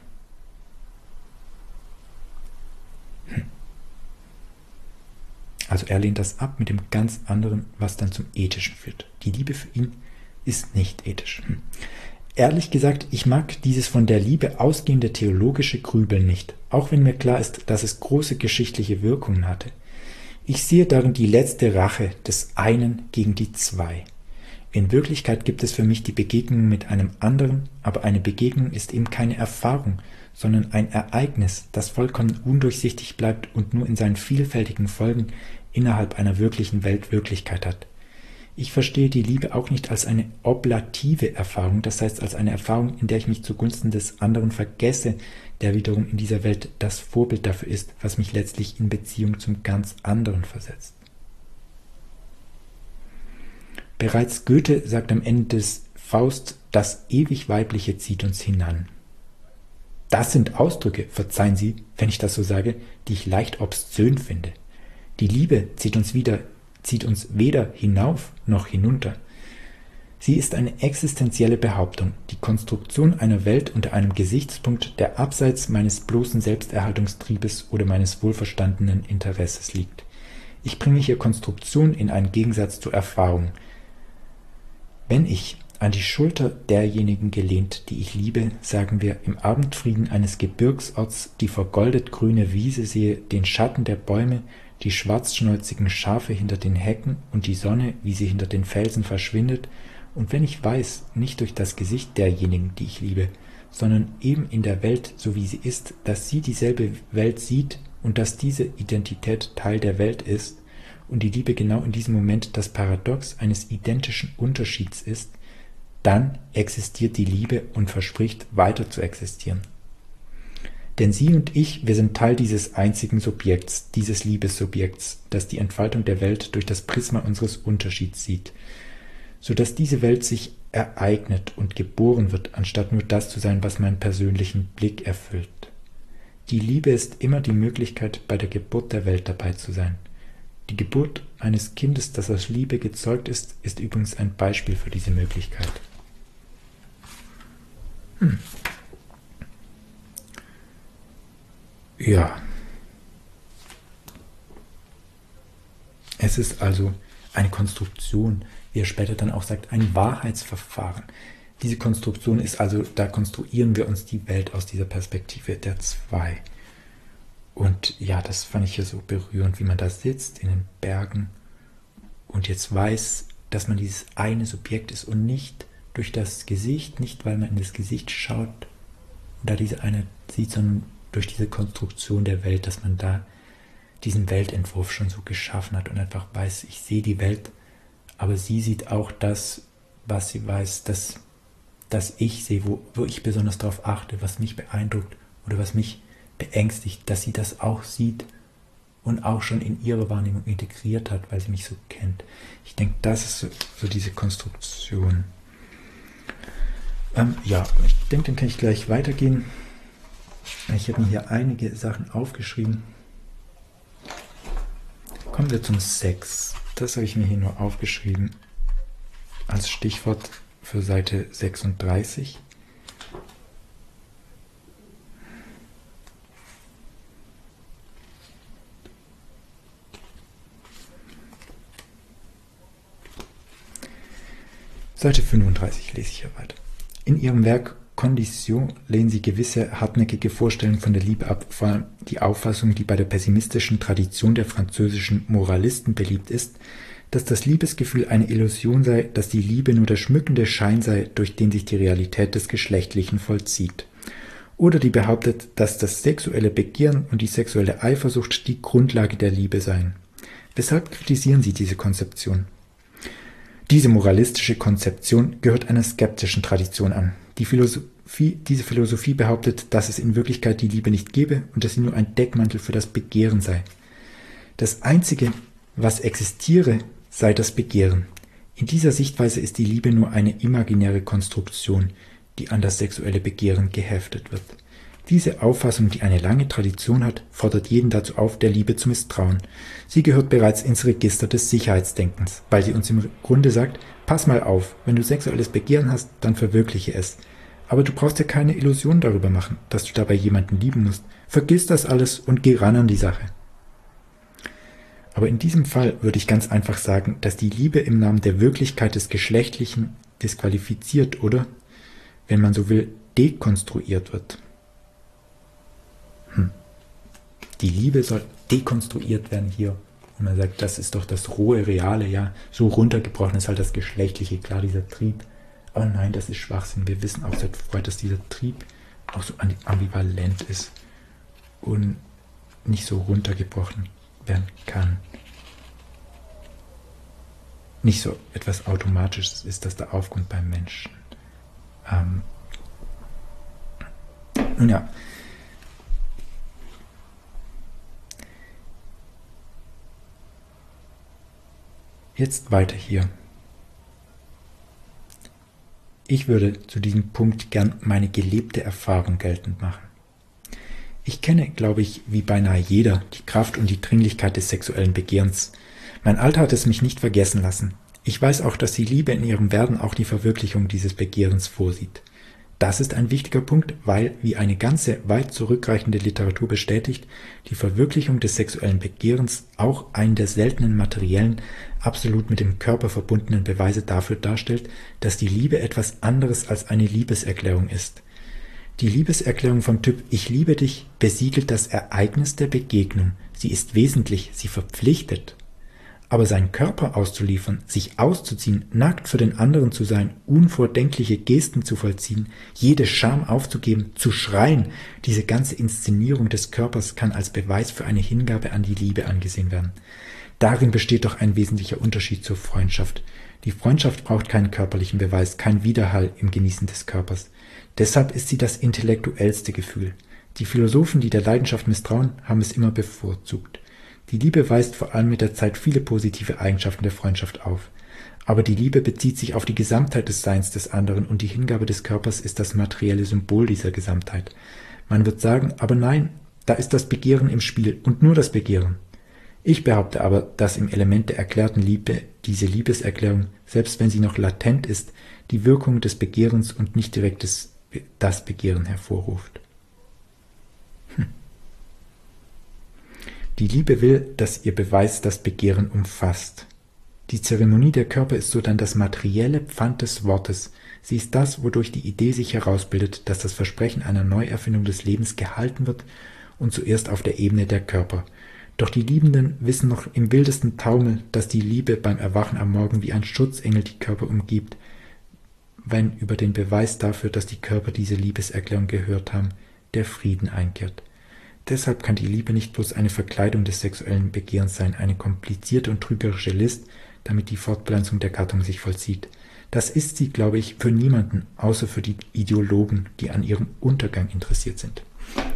Also er lehnt das ab mit dem ganz anderen, was dann zum Ethischen führt. Die Liebe für ihn ist nicht ethisch. Hm. Ehrlich gesagt, ich mag dieses von der Liebe ausgehende theologische Grübeln nicht, auch wenn mir klar ist, dass es große geschichtliche Wirkungen hatte. Ich sehe darin die letzte Rache des einen gegen die zwei. In Wirklichkeit gibt es für mich die Begegnung mit einem anderen, aber eine Begegnung ist eben keine Erfahrung, sondern ein Ereignis, das vollkommen undurchsichtig bleibt und nur in seinen vielfältigen Folgen innerhalb einer wirklichen Welt Wirklichkeit hat. Ich verstehe die Liebe auch nicht als eine oblative Erfahrung, das heißt als eine Erfahrung, in der ich mich zugunsten des anderen vergesse, der wiederum in dieser Welt das Vorbild dafür ist, was mich letztlich in Beziehung zum ganz anderen versetzt. Bereits Goethe sagt am Ende des Faust, das ewig Weibliche zieht uns hinan. Das sind Ausdrücke, verzeihen Sie, wenn ich das so sage, die ich leicht obszön finde. Die Liebe zieht uns wieder, zieht uns weder hinauf noch hinunter. Sie ist eine existenzielle Behauptung, die Konstruktion einer Welt unter einem Gesichtspunkt, der abseits meines bloßen Selbsterhaltungstriebes oder meines wohlverstandenen Interesses liegt. Ich bringe hier Konstruktion in einen Gegensatz zur Erfahrung. Wenn ich an die Schulter derjenigen gelehnt, die ich liebe, sagen wir, im Abendfrieden eines Gebirgsorts die vergoldet grüne Wiese sehe, den Schatten der Bäume, die schwarzschnäuzigen Schafe hinter den Hecken und die Sonne, wie sie hinter den Felsen verschwindet, und wenn ich weiß, nicht durch das Gesicht derjenigen, die ich liebe, sondern eben in der Welt, so wie sie ist, dass sie dieselbe Welt sieht und dass diese Identität Teil der Welt ist und die Liebe genau in diesem Moment das Paradox eines identischen Unterschieds ist, dann existiert die Liebe und verspricht, weiter zu existieren. Denn Sie und ich, wir sind Teil dieses einzigen Subjekts, dieses Liebessubjekts, das die Entfaltung der Welt durch das Prisma unseres Unterschieds sieht, sodass diese Welt sich ereignet und geboren wird, anstatt nur das zu sein, was meinen persönlichen Blick erfüllt. Die Liebe ist immer die Möglichkeit, bei der Geburt der Welt dabei zu sein. Die Geburt eines Kindes, das aus Liebe gezeugt ist, ist übrigens ein Beispiel für diese Möglichkeit. Hm. Ja. Es ist also eine Konstruktion, wie er später dann auch sagt, ein Wahrheitsverfahren. Diese Konstruktion ist also, da konstruieren wir uns die Welt aus dieser Perspektive der Zwei. Und ja, das fand ich hier so berührend, wie man da sitzt in den Bergen und jetzt weiß, dass man dieses eine Subjekt ist und nicht durch das Gesicht, nicht weil man in das Gesicht schaut und da diese eine sieht, sondern durch diese Konstruktion der Welt, dass man da diesen Weltentwurf schon so geschaffen hat und einfach weiß, ich sehe die Welt, aber sie sieht auch das, was sie weiß, dass das ich sehe, wo, wo ich besonders darauf achte, was mich beeindruckt oder was mich beängstigt, dass sie das auch sieht und auch schon in ihre Wahrnehmung integriert hat, weil sie mich so kennt. Ich denke, das ist so, so diese Konstruktion. Ähm, ja, ich denke, dann kann ich gleich weitergehen. Ich habe mir hier einige Sachen aufgeschrieben. Kommen wir zum Sex. Das habe ich mir hier nur aufgeschrieben als Stichwort für Seite sechsunddreißig. Seite fünfunddreißig lese ich hier weiter. In ihrem Werk Condition lehnen sie gewisse hartnäckige Vorstellungen von der Liebe ab, vor allem die Auffassung, die bei der pessimistischen Tradition der französischen Moralisten beliebt ist, dass das Liebesgefühl eine Illusion sei, dass die Liebe nur der schmückende Schein sei, durch den sich die Realität des Geschlechtlichen vollzieht. Oder die behauptet, dass das sexuelle Begehren und die sexuelle Eifersucht die Grundlage der Liebe seien. Weshalb kritisieren sie diese Konzeption? Diese moralistische Konzeption gehört einer skeptischen Tradition an. Die Philosophie, diese Philosophie behauptet, dass es in Wirklichkeit die Liebe nicht gebe und dass sie nur ein Deckmantel für das Begehren sei. Das Einzige, was existiere, sei das Begehren. In dieser Sichtweise ist die Liebe nur eine imaginäre Konstruktion, die an das sexuelle Begehren geheftet wird. Diese Auffassung, die eine lange Tradition hat, fordert jeden dazu auf, der Liebe zu misstrauen. Sie gehört bereits ins Register des Sicherheitsdenkens, weil sie uns im Grunde sagt, pass mal auf, wenn du sexuelles Begehren hast, dann verwirkliche es. Aber du brauchst dir keine Illusion darüber machen, dass du dabei jemanden lieben musst. Vergiss das alles und geh ran an die Sache. Aber in diesem Fall würde ich ganz einfach sagen, dass die Liebe im Namen der Wirklichkeit des Geschlechtlichen disqualifiziert oder, wenn man so will, dekonstruiert wird. Hm. Die Liebe soll dekonstruiert werden hier. Und man sagt, das ist doch das rohe, reale, ja, so runtergebrochen ist halt das Geschlechtliche, klar, dieser Trieb. Aber nein, das ist Schwachsinn. Wir wissen auch seit Freud, dass dieser Trieb auch so ambivalent ist und nicht so runtergebrochen werden kann. Nicht so etwas Automatisches ist, das da aufkommt beim Menschen. Ähm, nun ja, jetzt weiter hier. Ich würde zu diesem Punkt gern meine gelebte Erfahrung geltend machen. Ich kenne, glaube ich, wie beinahe jeder, die Kraft und die Dringlichkeit des sexuellen Begehrens. Mein Alter hat es mich nicht vergessen lassen. Ich weiß auch, dass die Liebe in ihrem Werden auch die Verwirklichung dieses Begehrens vorsieht. Das ist ein wichtiger Punkt, weil, wie eine ganze, weit zurückreichende Literatur bestätigt, die Verwirklichung des sexuellen Begehrens auch einen der seltenen materiellen, absolut mit dem Körper verbundenen Beweise dafür darstellt, dass die Liebe etwas anderes als eine Liebeserklärung ist. Die Liebeserklärung vom Typ »Ich liebe dich« besiegelt das Ereignis der Begegnung. Sie ist wesentlich, sie verpflichtet. Aber seinen Körper auszuliefern, sich auszuziehen, nackt für den anderen zu sein, unvordenkliche Gesten zu vollziehen, jede Scham aufzugeben, zu schreien, diese ganze Inszenierung des Körpers kann als Beweis für eine Hingabe an die Liebe angesehen werden. Darin besteht doch ein wesentlicher Unterschied zur Freundschaft. Die Freundschaft braucht keinen körperlichen Beweis, keinen Widerhall im Genießen des Körpers. Deshalb ist sie das intellektuellste Gefühl. Die Philosophen, die der Leidenschaft misstrauen, haben es immer bevorzugt. Die Liebe weist vor allem mit der Zeit viele positive Eigenschaften der Freundschaft auf. Aber die Liebe bezieht sich auf die Gesamtheit des Seins des anderen und die Hingabe des Körpers ist das materielle Symbol dieser Gesamtheit. Man wird sagen, aber nein, da ist das Begehren im Spiel und nur das Begehren. Ich behaupte aber, dass im Element der erklärten Liebe diese Liebeserklärung, selbst wenn sie noch latent ist, die Wirkung des Begehrens und nicht direkt des, das Begehren hervorruft. Hm. Die Liebe will, dass ihr Beweis das Begehren umfasst. Die Zeremonie der Körper ist so dann das materielle Pfand des Wortes. Sie ist das, wodurch die Idee sich herausbildet, dass das Versprechen einer Neuerfindung des Lebens gehalten wird und zuerst auf der Ebene der Körper. Doch die Liebenden wissen noch im wildesten Taumel, dass die Liebe beim Erwachen am Morgen wie ein Schutzengel die Körper umgibt, wenn über den Beweis dafür, dass die Körper diese Liebeserklärung gehört haben, der Frieden einkehrt. Deshalb kann die Liebe nicht bloß eine Verkleidung des sexuellen Begehrens sein, eine komplizierte und trügerische List, damit die Fortpflanzung der Gattung sich vollzieht. Das ist sie, glaube ich, für niemanden, außer für die Ideologen, die an ihrem Untergang interessiert sind.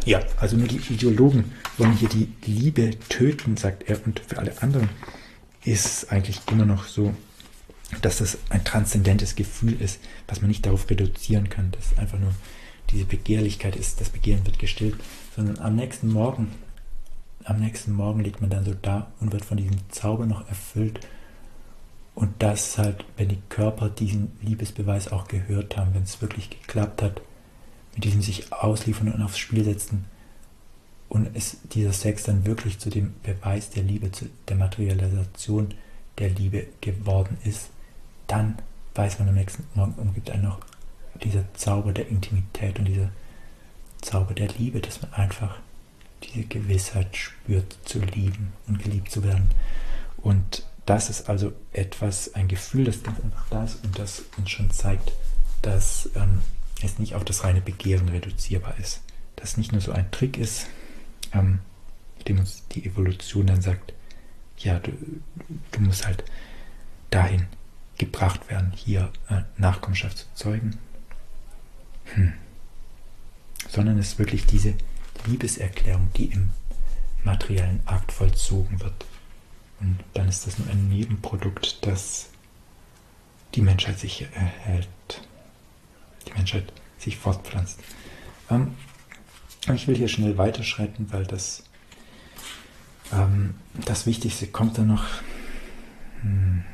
Ja, also nur die Ideologen wollen hier die Liebe töten, sagt er. Und für alle anderen ist es eigentlich immer noch so, dass das ein transzendentes Gefühl ist, was man nicht darauf reduzieren kann, dass einfach nur diese Begehrlichkeit ist, das Begehren wird gestillt, sondern am nächsten Morgen, am nächsten Morgen liegt man dann so da und wird von diesem Zauber noch erfüllt. Und das halt, wenn die Körper diesen Liebesbeweis auch gehört haben, wenn es wirklich geklappt hat, mit diesem sich ausliefern und aufs Spiel setzen und es dieser Sex dann wirklich zu dem Beweis der Liebe, zu der Materialisation der Liebe geworden ist, dann weiß man am nächsten Morgen, umgibt einen noch dieser Zauber der Intimität und dieser Zauber der Liebe, dass man einfach diese Gewissheit spürt, zu lieben und geliebt zu werden. Und das ist also etwas, ein Gefühl, das ganz einfach da ist und das uns schon zeigt, dass ähm, es nicht auf das reine Begehren reduzierbar ist. Dass es nicht nur so ein Trick ist, ähm, mit dem uns die Evolution dann sagt, ja, du, du musst halt dahin gebracht werden, hier äh, Nachkommenschaft zu zeugen. Hm. Sondern es ist wirklich diese Liebeserklärung, die im materiellen Akt vollzogen wird. Und dann ist das nur ein Nebenprodukt, das die Menschheit sich erhält, die Menschheit sich fortpflanzt. Ähm, ich will hier schnell weiterschreiten, weil das, ähm, das Wichtigste kommt dann noch. Hm,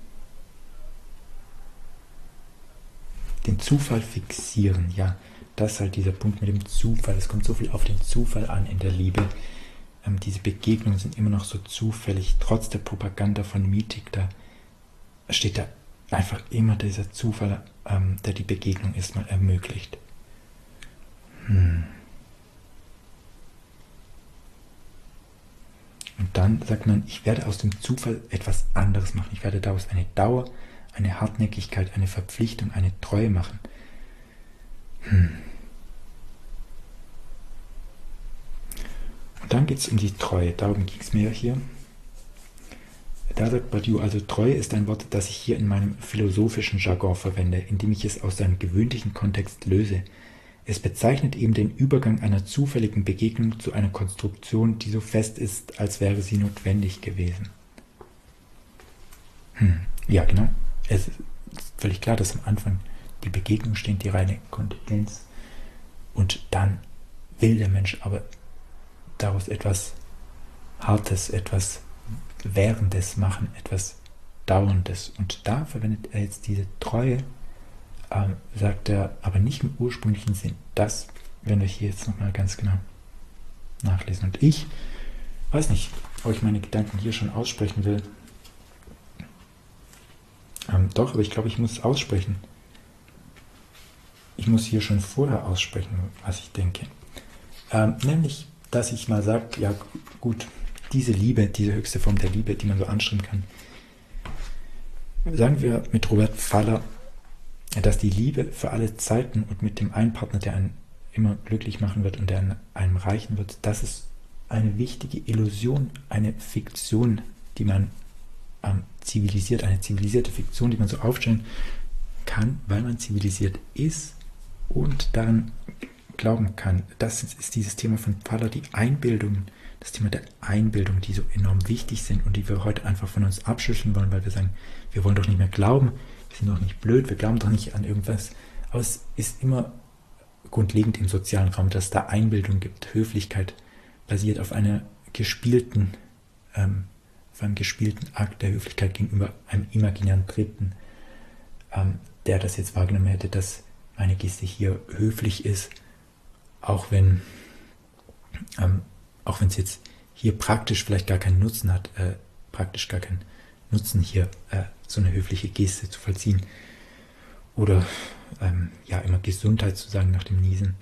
den Zufall fixieren, ja, das ist halt dieser Punkt mit dem Zufall. Es kommt so viel auf den Zufall an in der Liebe. Ähm, diese Begegnungen sind immer noch so zufällig, trotz der Propaganda von Mythik, da steht da einfach immer dieser Zufall, ähm, der die Begegnung erstmal ermöglicht. Hm. Und dann sagt man, ich werde aus dem Zufall etwas anderes machen. Ich werde daraus eine Dauer, eine Hartnäckigkeit, eine Verpflichtung, eine Treue machen. Hm. Und dann geht es um die Treue. Darum ging es mir hier. Da sagt Badiou, also Treue ist ein Wort, das ich hier in meinem philosophischen Jargon verwende, indem ich es aus seinem gewöhnlichen Kontext löse. Es bezeichnet eben den Übergang einer zufälligen Begegnung zu einer Konstruktion, die so fest ist, als wäre sie notwendig gewesen. Hm. Ja, genau. Es ist völlig klar, dass am Anfang die Begegnung steht, die reine Kontingenz. Und dann will der Mensch aber daraus etwas Hartes, etwas Währendes machen, etwas Dauerndes. Und da verwendet er jetzt diese Treue, ähm, sagt er, aber nicht im ursprünglichen Sinn. Das werden wir hier jetzt nochmal ganz genau nachlesen. Und ich weiß nicht, ob ich meine Gedanken hier schon aussprechen will. Ähm, doch, aber ich glaube, ich muss es aussprechen. Ich muss hier schon vorher aussprechen, was ich denke. Ähm, nämlich, dass ich mal sage, ja gut, diese Liebe, diese höchste Form der Liebe, die man so anstreben kann, sagen wir mit Robert Faller, dass die Liebe für alle Zeiten und mit dem einen Partner, der einen immer glücklich machen wird und der einem reichen wird, das ist eine wichtige Illusion, eine Fiktion, die man ähm, zivilisiert, eine zivilisierte Fiktion, die man so aufstellen kann, weil man zivilisiert ist und daran glauben kann. Das ist, ist dieses Thema von Faller, die Einbildung, das Thema der Einbildung, die so enorm wichtig sind und die wir heute einfach von uns abschütteln wollen, weil wir sagen, wir wollen doch nicht mehr glauben, wir sind doch nicht blöd, wir glauben doch nicht an irgendwas. Aber es ist immer grundlegend im sozialen Raum, dass es da Einbildung gibt. Höflichkeit basiert auf einer gespielten, ähm, auf einem gespielten Akt der Höflichkeit gegenüber einem imaginären Dritten, ähm, der das jetzt wahrgenommen hätte, dass meine Geste hier höflich ist, auch wenn ähm, auch wenn es jetzt hier praktisch vielleicht gar keinen Nutzen hat, äh, praktisch gar keinen Nutzen hier äh, so eine höfliche Geste zu vollziehen oder ähm, ja immer Gesundheit zu sagen nach dem Niesen.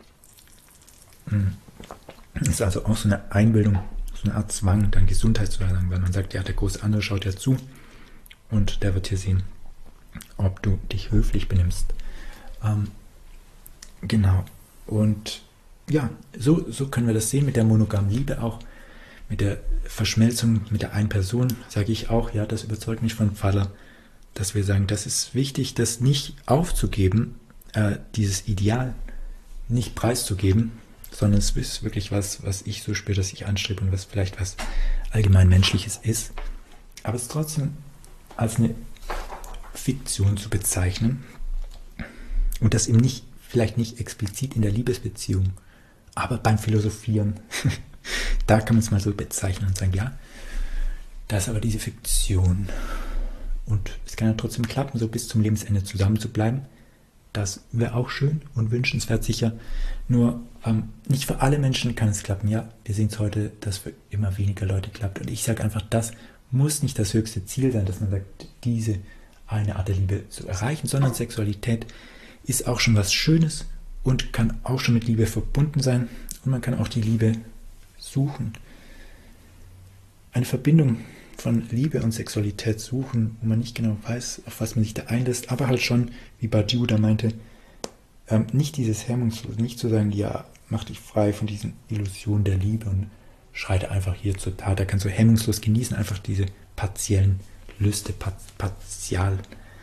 Das ist also auch so eine Einbildung, so eine Art Zwang, dann Gesundheit zu sagen, weil man sagt, ja, der große andere schaut ja zu und der wird hier sehen, ob du dich höflich benimmst. Ähm, genau. Und ja, so, so können wir das sehen mit der monogamen Liebe auch, mit der Verschmelzung mit der einen Person, sage ich auch, ja, das überzeugt mich von Faller, dass wir sagen, das ist wichtig, das nicht aufzugeben, äh, dieses Ideal nicht preiszugeben, sondern es ist wirklich was, was ich so spüre, dass ich anstrebe und was vielleicht was allgemein Menschliches ist. Aber es trotzdem als eine Fiktion zu bezeichnen und das eben nicht, vielleicht nicht explizit in der Liebesbeziehung, aber beim Philosophieren, da kann man es mal so bezeichnen und sagen, ja, da ist aber diese Fiktion und es kann ja trotzdem klappen, so bis zum Lebensende zusammen zu bleiben. Das wäre auch schön und wünschenswert sicher, nur ähm, nicht für alle Menschen kann es klappen. Ja, wir sehen es heute, dass für immer weniger Leute klappt und ich sage einfach, das muss nicht das höchste Ziel sein, dass man sagt, diese eine Art der Liebe zu erreichen, sondern Sexualität ist auch schon was Schönes und kann auch schon mit Liebe verbunden sein und man kann auch die Liebe suchen. Eine Verbindung von Liebe und Sexualität suchen, wo man nicht genau weiß, auf was man sich da einlässt, aber halt schon, wie Badiou da meinte, ähm, nicht dieses Hemmungslos, nicht zu sagen, ja, mach dich frei von diesen Illusionen der Liebe und schreite einfach hier zur Tat. Da kannst du hemmungslos genießen, einfach diese partiellen Lüste, partial,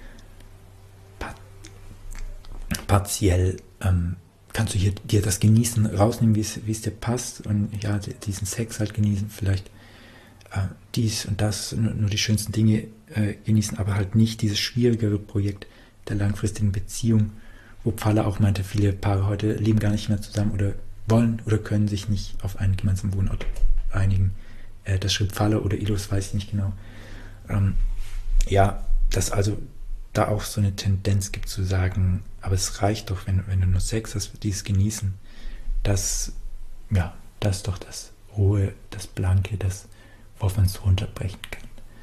partiell ähm, kannst du hier dir das Genießen rausnehmen, wie es, wie es dir passt und ja, diesen Sex halt genießen, vielleicht äh, dies und das, nur, nur die schönsten Dinge äh, genießen, aber halt nicht dieses schwierigere Projekt der langfristigen Beziehung, wo Pfaller auch meinte, viele Paare heute leben gar nicht mehr zusammen oder wollen oder können sich nicht auf einen gemeinsamen Wohnort einigen. Äh, das schrieb Pfaller oder Illos, weiß ich nicht genau. Ähm, ja, dass also da auch so eine Tendenz gibt zu sagen, aber es reicht doch, wenn, wenn du nur Sex hast, dieses Genießen, das, ja, das ist doch das Rohe, das Blanke, das, worauf man es runterbrechen kann.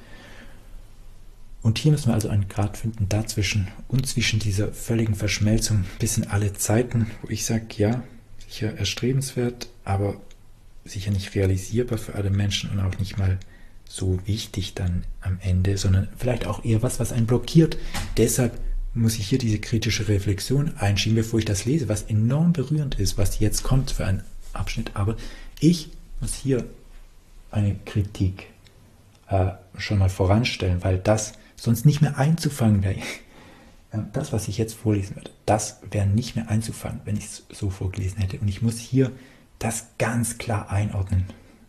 Und hier müssen wir also einen Grad finden dazwischen und zwischen dieser völligen Verschmelzung bis in alle Zeiten, wo ich sage, ja, sicher erstrebenswert, aber sicher nicht realisierbar für alle Menschen und auch nicht mal so wichtig dann am Ende, sondern vielleicht auch eher was, was einen blockiert. Deshalb muss ich hier diese kritische Reflexion einschieben, bevor ich das lese, was enorm berührend ist, was jetzt kommt für einen Abschnitt. Aber ich muss hier eine Kritik äh, schon mal voranstellen, weil das sonst nicht mehr einzufangen wäre. Das, was ich jetzt vorlesen werde, das wäre nicht mehr einzufangen, wenn ich es so vorgelesen hätte. Und ich muss hier das ganz klar einordnen.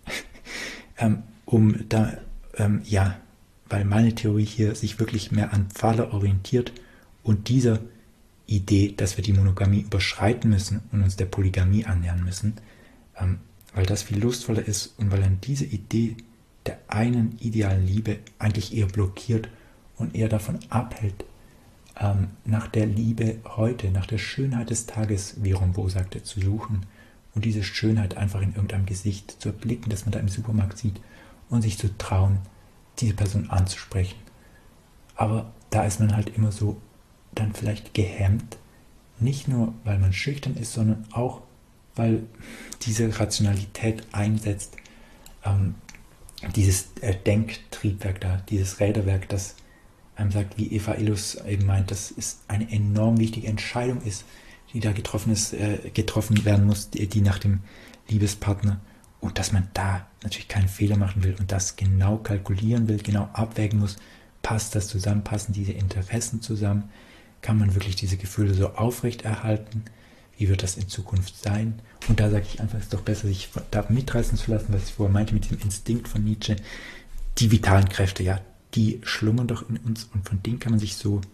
ähm, um da, ähm, ja, weil meine Theorie hier sich wirklich mehr an Pfaller orientiert und dieser Idee, dass wir die Monogamie überschreiten müssen und uns der Polygamie annähern müssen, ähm, weil das viel lustvoller ist und weil dann diese Idee der einen idealen Liebe eigentlich eher blockiert und eher davon abhält, ähm, nach der Liebe heute, nach der Schönheit des Tages, wie Rimbaud sagte, zu suchen und diese Schönheit einfach in irgendeinem Gesicht zu erblicken, das man da im Supermarkt sieht und sich zu trauen, diese Person anzusprechen. Aber da ist man halt immer so dann vielleicht gehemmt, nicht nur, weil man schüchtern ist, sondern auch, weil diese Rationalität einsetzt, ähm, dieses äh, Denktriebwerk da, dieses Räderwerk, das einem sagt, wie Eva Illos eben meint, dass es eine enorm wichtige Entscheidung ist, die da getroffen, ist, äh, getroffen werden muss, die, die nach dem Liebespartner, und dass man da natürlich keinen Fehler machen will und das genau kalkulieren will, genau abwägen muss, passt das zusammen, passen diese Interessen zusammen, kann man wirklich diese Gefühle so aufrechterhalten, wie wird das in Zukunft sein? Und da sage ich einfach, es ist doch besser, sich da mitreißen zu lassen, was ich vorher meinte mit diesem Instinkt von Nietzsche, die vitalen Kräfte, ja, die schlummern doch in uns und von denen kann man sich so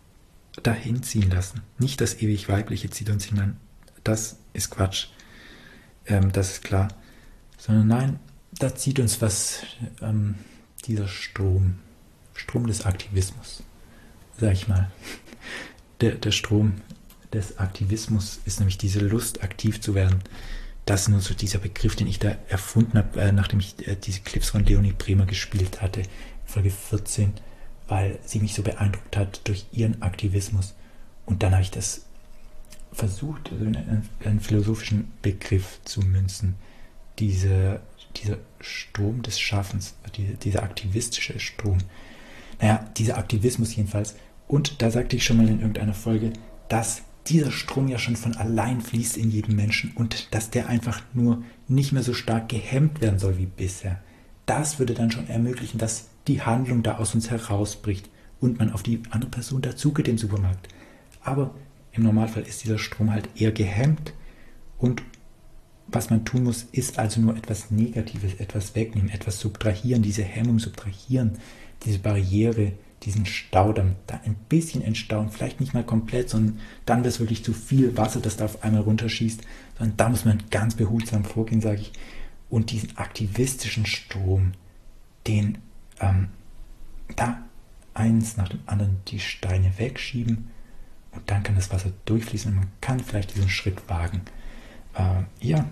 dahin ziehen lassen. Nicht das ewig Weibliche zieht uns hinein, das ist Quatsch, ähm, das ist klar, sondern nein, da zieht uns was, ähm, dieser Strom, Strom des Aktivismus, sag ich mal. Der, der Strom des Aktivismus ist nämlich diese Lust, aktiv zu werden. Das ist nur so dieser Begriff, den ich da erfunden habe, äh, nachdem ich äh, diese Clips von Leonie Bremer gespielt hatte, Folge vierzehn, weil sie mich so beeindruckt hat durch ihren Aktivismus. Und dann habe ich das versucht, also in einen, einen philosophischen Begriff zu münzen. Diese, dieser Strom des Schaffens, diese, dieser aktivistische Strom. Naja, dieser Aktivismus jedenfalls. Und da sagte ich schon mal in irgendeiner Folge, dass dieser Strom ja schon von allein fließt in jedem Menschen und dass der einfach nur nicht mehr so stark gehemmt werden soll wie bisher. Das würde dann schon ermöglichen, dass die Handlung da aus uns herausbricht und man auf die andere Person dazugeht im Supermarkt. Aber im Normalfall ist dieser Strom halt eher gehemmt und was man tun muss, ist also nur etwas Negatives, etwas wegnehmen, etwas subtrahieren, diese Hemmung subtrahieren, diese Barriere, diesen Staudamm, da ein bisschen entstauen, vielleicht nicht mal komplett, sondern dann wird es wirklich zu viel Wasser, das da auf einmal runterschießt, sondern da muss man ganz behutsam vorgehen, sage ich, und diesen aktivistischen Strom, den ähm, da eins nach dem anderen die Steine wegschieben und dann kann das Wasser durchfließen und man kann vielleicht diesen Schritt wagen. Äh, ja.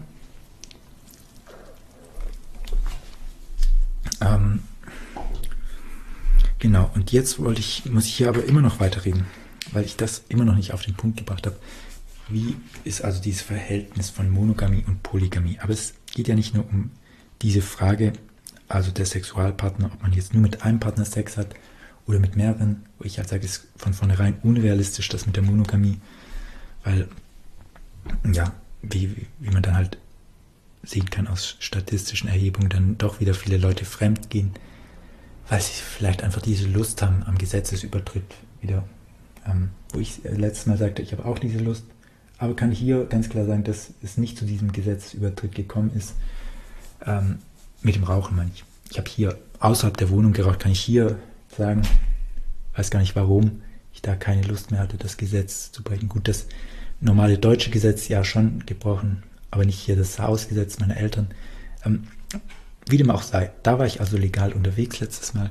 Ähm, genau, und jetzt wollte ich, muss ich hier aber immer noch weiterreden, weil ich das immer noch nicht auf den Punkt gebracht habe. Wie ist also dieses Verhältnis von Monogamie und Polygamie? Aber es geht ja nicht nur um diese Frage, also der Sexualpartner, ob man jetzt nur mit einem Partner Sex hat oder mit mehreren, wo ich halt sage, es ist von vornherein unrealistisch, das mit der Monogamie, weil, ja, wie, wie man dann halt sehen kann aus statistischen Erhebungen, dann doch wieder viele Leute fremd gehen, weil sie vielleicht einfach diese Lust haben am Gesetzesübertritt wieder, ähm, wo ich letztes Mal sagte, ich habe auch diese Lust, aber kann hier ganz klar sagen, dass es nicht zu diesem Gesetzesübertritt gekommen ist, ähm, mit dem Rauchen meine ich. Ich habe hier außerhalb der Wohnung geraucht, kann ich hier sagen, weiß gar nicht warum ich da keine Lust mehr hatte, das Gesetz zu brechen. Gut, das normale deutsche Gesetz ja schon gebrochen, aber nicht hier das Hausgesetz meiner Eltern. Ähm, wie dem auch sei, da war ich also legal unterwegs letztes Mal.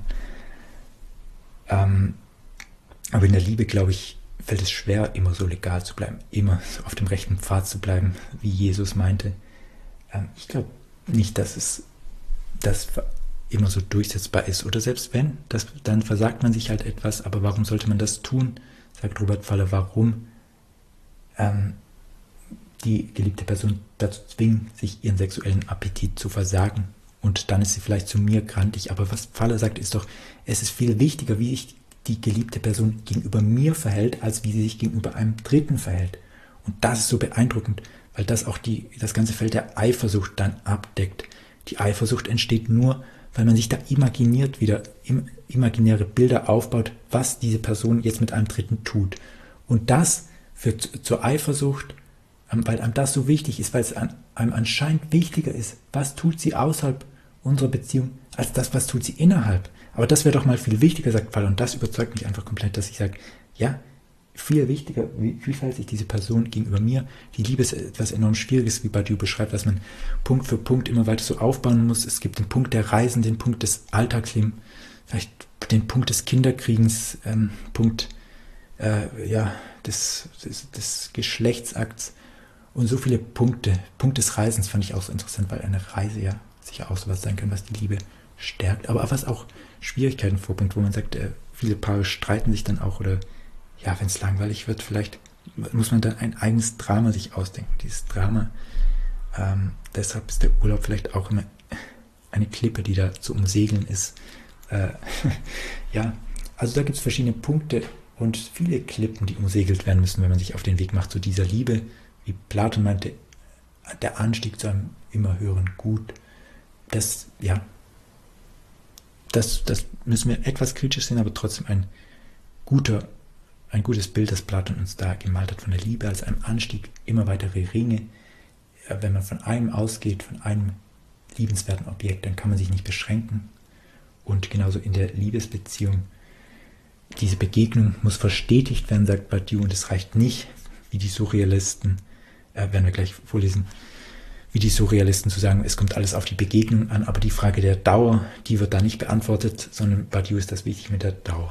Ähm, aber in der Liebe, glaube ich, fällt es schwer, immer so legal zu bleiben, immer so auf dem rechten Pfad zu bleiben, wie Jesus meinte. Ähm, ich glaube nicht, dass es das immer so durchsetzbar ist. Oder selbst wenn, das, dann versagt man sich halt etwas, aber warum sollte man das tun? Sagt Robert Pfaller, warum ähm, die geliebte Person dazu zwingen, sich ihren sexuellen Appetit zu versagen. Und dann ist sie vielleicht zu mir grantig. Aber was Pfaller sagt, ist doch, es ist viel wichtiger, wie sich die geliebte Person gegenüber mir verhält, als wie sie sich gegenüber einem Dritten verhält. Und das ist so beeindruckend, weil das auch die, das ganze Feld der Eifersucht dann abdeckt. Die Eifersucht entsteht nur, weil man sich da imaginiert, wieder im, imaginäre Bilder aufbaut, was diese Person jetzt mit einem Dritten tut. Und das führt zur Eifersucht, weil einem das so wichtig ist, weil es einem anscheinend wichtiger ist, was tut sie außerhalb unserer Beziehung, als das, was tut sie innerhalb. Aber das wäre doch mal viel wichtiger, sagt Pfaller. Und das überzeugt mich einfach komplett, dass ich sage, ja, viel wichtiger, wie, wie verhält sich diese Person gegenüber mir. Die Liebe ist etwas enorm Schwieriges, wie Badiou beschreibt, was man Punkt für Punkt immer weiter so aufbauen muss. Es gibt den Punkt der Reisen, den Punkt des Alltagslebens, vielleicht den Punkt des Kinderkriegens, ähm, Punkt äh, ja, des, des, des Geschlechtsakts und so viele Punkte. Punkt des Reisens fand ich auch so interessant, weil eine Reise ja sicher auch sowas sein kann, was die Liebe stärkt, aber was auch Schwierigkeiten vorbringt, wo man sagt, äh, viele Paare streiten sich dann auch oder ja, wenn es langweilig wird, vielleicht muss man dann ein eigenes Drama sich ausdenken. Dieses Drama, ähm, deshalb ist der Urlaub vielleicht auch immer eine Klippe, die da zu umsegeln ist. Äh, ja, also da gibt es verschiedene Punkte und viele Klippen, die umsegelt werden müssen, wenn man sich auf den Weg macht zu dieser Liebe. Wie Platon meinte, der Anstieg zu einem immer höheren Gut. Das, ja, das, das müssen wir etwas kritisch sehen, aber trotzdem ein guter Ein gutes Bild, das Platon uns da gemalt hat von der Liebe als einem Anstieg, immer weitere Ringe. Wenn man von einem ausgeht, von einem liebenswerten Objekt, dann kann man sich nicht beschränken. Und genauso in der Liebesbeziehung, diese Begegnung muss verstetigt werden, sagt Badiou, und es reicht nicht, wie die Surrealisten, äh, werden wir gleich vorlesen, wie die Surrealisten zu sagen, es kommt alles auf die Begegnung an, aber die Frage der Dauer, die wird da nicht beantwortet, sondern Badiou ist das wichtig mit der Dauer.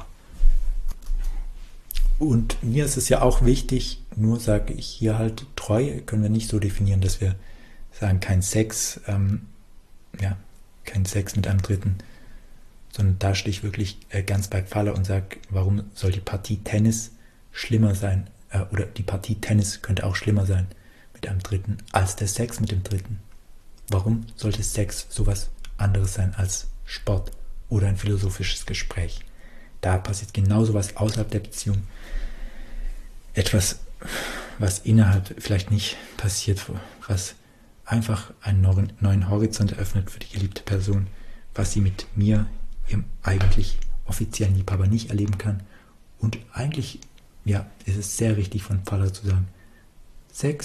Und mir ist es ja auch wichtig, nur sage ich hier halt, Treue können wir nicht so definieren, dass wir sagen, kein Sex, ähm, ja, kein Sex mit einem Dritten, sondern da stehe ich wirklich äh, ganz bei Pfaller und sage, warum soll die Partie Tennis schlimmer sein, äh, oder die Partie Tennis könnte auch schlimmer sein mit einem Dritten, als der Sex mit dem Dritten. Warum sollte Sex sowas anderes sein als Sport oder ein philosophisches Gespräch? Da passiert genau sowas außerhalb der Beziehung. Etwas, was innerhalb vielleicht nicht passiert, was einfach einen neuen Horizont eröffnet für die geliebte Person, was sie mit mir, ihrem eigentlich offiziellen Liebhaber, nicht erleben kann. Und eigentlich, ja, ist es sehr richtig von Pfaller zu sagen, Sex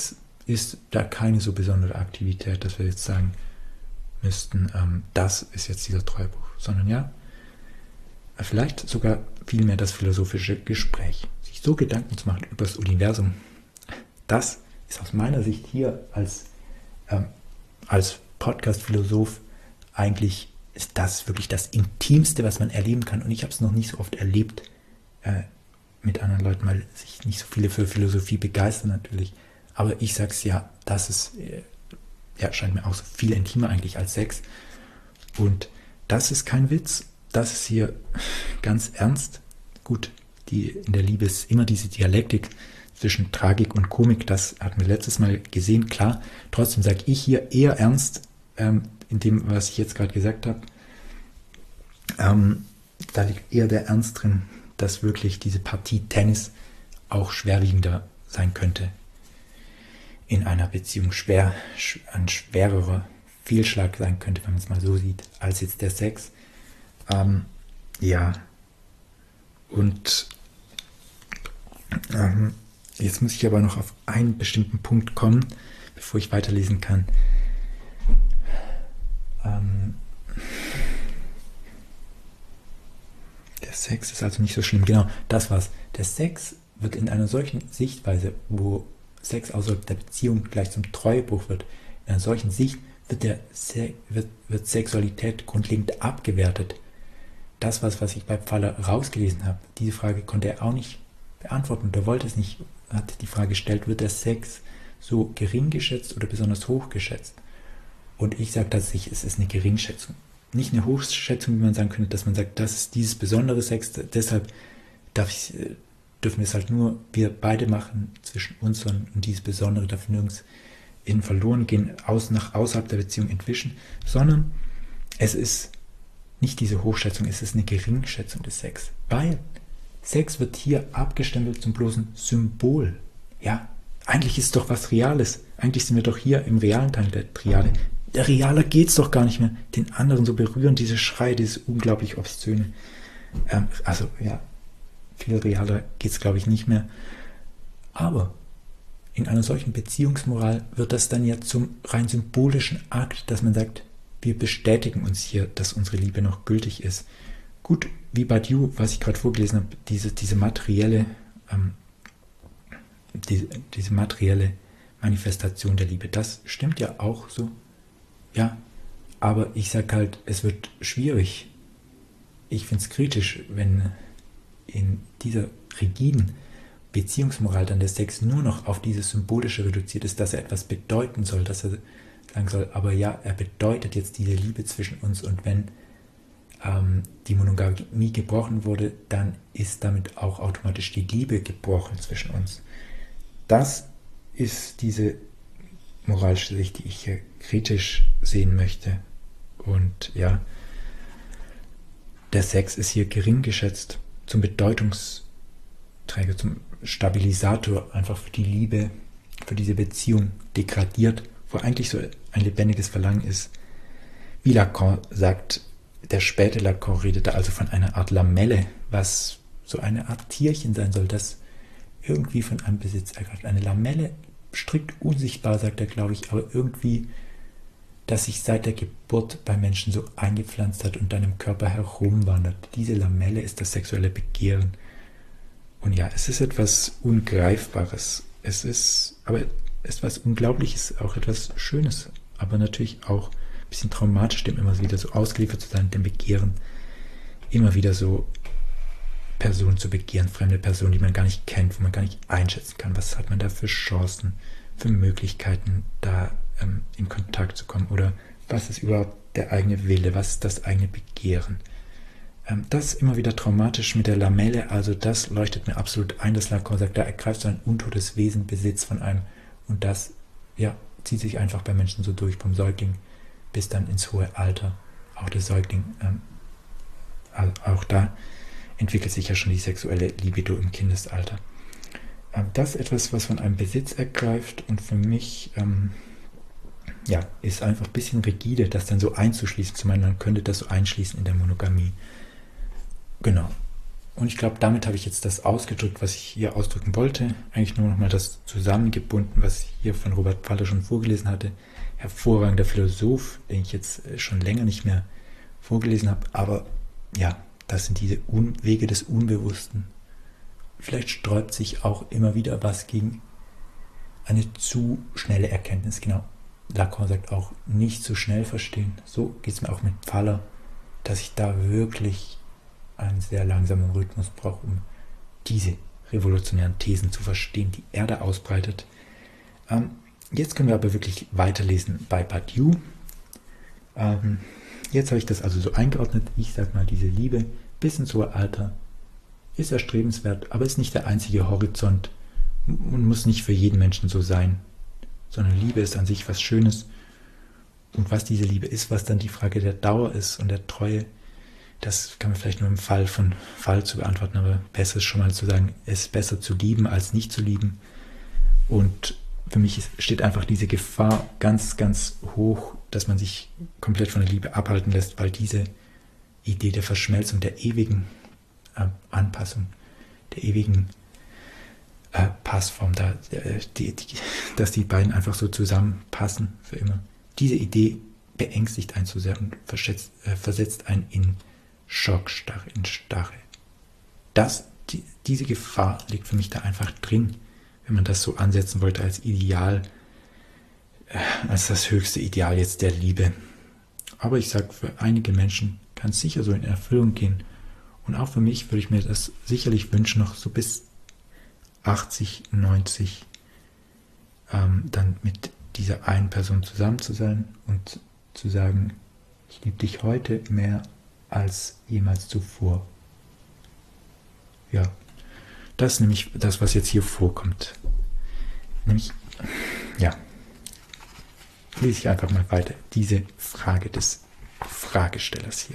ist da keine so besondere Aktivität, dass wir jetzt sagen müssten, ähm, das ist jetzt dieser Treuebruch, sondern ja, vielleicht sogar vielmehr das philosophische Gespräch, sich so Gedanken zu machen über das Universum. Das ist aus meiner Sicht hier als, ähm, als Podcast-Philosoph eigentlich, ist das wirklich das Intimste, was man erleben kann. Und ich habe es noch nicht so oft erlebt äh, mit anderen Leuten, weil sich nicht so viele für Philosophie begeistern natürlich. Aber ich sage es ja, das ist, äh, ja, scheint mir auch so viel intimer eigentlich als Sex. Und das ist kein Witz. Das ist hier ganz ernst. Gut, die, in der Liebe ist immer diese Dialektik zwischen Tragik und Komik. Das hatten wir letztes Mal gesehen, klar. Trotzdem sage ich hier eher ernst, ähm, in dem, was ich jetzt gerade gesagt habe. Ähm, da liegt eher der Ernst drin, dass wirklich diese Partie Tennis auch schwerwiegender sein könnte. In einer Beziehung schwer, ein schwererer Fehlschlag sein könnte, wenn man es mal so sieht, als jetzt der Sex. Ähm, ja, und ähm, jetzt muss ich aber noch auf einen bestimmten Punkt kommen, bevor ich weiterlesen kann. Ähm, der Sex ist also nicht so schlimm. Genau, das war's. Der Sex wird in einer solchen Sichtweise, wo Sex außerhalb der Beziehung gleich zum Treuebruch wird, in einer solchen Sicht wird, der Se- wird, wird Sexualität grundlegend abgewertet. Das, was, was ich bei Pfaller rausgelesen habe, diese Frage konnte er auch nicht beantworten. Und er wollte es nicht, hat die Frage gestellt, wird der Sex so gering geschätzt oder besonders hoch geschätzt? Und ich sage tatsächlich, es ist eine Geringschätzung. Nicht eine Hochschätzung, wie man sagen könnte, dass man sagt, das ist dieses besondere Sex, deshalb darf ich, dürfen wir es halt nur wir beide machen zwischen uns und, und dieses Besondere darf nirgends in verloren gehen, aus, nach außerhalb der Beziehung entwischen, sondern es ist nicht diese Hochschätzung, es ist eine Geringschätzung des Sex. Weil Sex wird hier abgestempelt zum bloßen Symbol. Ja, eigentlich ist es doch was Reales. Eigentlich sind wir doch hier im realen Teil der Triade. Der realer geht es doch gar nicht mehr, den anderen so berühren, diese Schreie, dieses unglaublich Obszöne. Ähm, also ja, viel realer geht es, glaube ich, nicht mehr. Aber in einer solchen Beziehungsmoral wird das dann ja zum rein symbolischen Akt, dass man sagt, wir bestätigen uns hier, dass unsere Liebe noch gültig ist. Gut, wie Badiou, was ich gerade vorgelesen habe, diese, diese materielle, ähm, die, diese materielle Manifestation der Liebe, das stimmt ja auch so. Ja, aber ich sage halt, es wird schwierig. Ich finde es kritisch, wenn in dieser rigiden Beziehungsmoral dann der Sex nur noch auf dieses Symbolische reduziert ist, dass er etwas bedeuten soll, dass er sagen soll, aber ja, er bedeutet jetzt diese Liebe zwischen uns und wenn ähm, die Monogamie gebrochen wurde, dann ist damit auch automatisch die Liebe gebrochen zwischen uns. Das ist diese moralische Sicht, die ich hier kritisch sehen möchte. Und ja, der Sex ist hier gering geschätzt zum Bedeutungsträger, zum Stabilisator einfach für die Liebe, für diese Beziehung degradiert, wo eigentlich so ein lebendiges Verlangen ist. Wie Lacan sagt, der späte Lacan redete also von einer Art Lamelle, was so eine Art Tierchen sein soll, das irgendwie von einem Besitz ergreift. Eine Lamelle, strikt unsichtbar, sagt er, glaube ich, aber irgendwie, dass sich seit der Geburt bei Menschen so eingepflanzt hat und dann im Körper herumwandert. Diese Lamelle ist das sexuelle Begehren. Und ja, es ist etwas Ungreifbares. Es ist aber etwas Unglaubliches, auch etwas Schönes, aber natürlich auch ein bisschen traumatisch, dem immer wieder so ausgeliefert zu sein, dem Begehren, immer wieder so Personen zu begehren, fremde Personen, die man gar nicht kennt, wo man gar nicht einschätzen kann, was hat man da für Chancen, für Möglichkeiten, da ähm, in Kontakt zu kommen oder was ist überhaupt der eigene Wille, was ist das eigene Begehren. Ähm, das ist immer wieder traumatisch mit der Lamelle, also das leuchtet mir absolut ein, dass Lacan sagt, da ergreift so ein untotes Wesen Besitz von einem und das ja, zieht sich einfach bei Menschen so durch, vom Säugling bis dann ins hohe Alter. Auch der Säugling, ähm, auch da entwickelt sich ja schon die sexuelle Libido im Kindesalter. Ähm, das ist etwas, was von einem Besitz ergreift und für mich ähm, ja, ist einfach ein bisschen rigide, das dann so einzuschließen. Zu meinen, man könnte das so einschließen in der Monogamie. Genau. Und ich glaube, damit habe ich jetzt das ausgedrückt, was ich hier ausdrücken wollte. Eigentlich nur nochmal das zusammengebunden, was ich hier von Robert Pfaller schon vorgelesen hatte. Hervorragender Philosoph, den ich jetzt schon länger nicht mehr vorgelesen habe. Aber ja, das sind diese Un- Wege des Unbewussten. Vielleicht sträubt sich auch immer wieder was gegen eine zu schnelle Erkenntnis. Genau, Lacan sagt auch, nicht zu schnell verstehen. So geht es mir auch mit Pfaller, dass ich da wirklich einen sehr langsamen Rhythmus brauche, um diese revolutionären Thesen zu verstehen, die er da ausbreitet. Ähm, jetzt können wir aber wirklich weiterlesen bei Badiou. Ähm, jetzt habe ich das also so eingeordnet. Ich sage mal, diese Liebe bis ins hohe Alter ist erstrebenswert, aber ist nicht der einzige Horizont und muss nicht für jeden Menschen so sein, sondern Liebe ist an sich was Schönes. Und was diese Liebe ist, was dann die Frage der Dauer ist und der Treue, das kann man vielleicht nur im Fall von Fall zu beantworten, aber besser ist schon mal zu sagen, es ist besser zu lieben, als nicht zu lieben. Und für mich steht einfach diese Gefahr ganz, ganz hoch, dass man sich komplett von der Liebe abhalten lässt, weil diese Idee der Verschmelzung, der ewigen äh, Anpassung, der ewigen äh, Passform, da, äh, die, die, dass die beiden einfach so zusammenpassen für immer, diese Idee beängstigt einen zu sehr und versetzt, äh, versetzt einen in Schockstarre, in Starre. Das, die, diese Gefahr liegt für mich da einfach drin, wenn man das so ansetzen wollte als Ideal, äh, als das höchste Ideal jetzt der Liebe. Aber ich sage, für einige Menschen kann es sicher so in Erfüllung gehen. Und auch für mich würde ich mir das sicherlich wünschen, noch so bis achtzig, neunzig ähm, dann mit dieser einen Person zusammen zu sein und zu sagen, ich liebe dich heute mehr als jemals zuvor. Ja, das ist nämlich das, was jetzt hier vorkommt. Nämlich, ja, lese ich einfach mal weiter. Diese Frage des Fragestellers hier.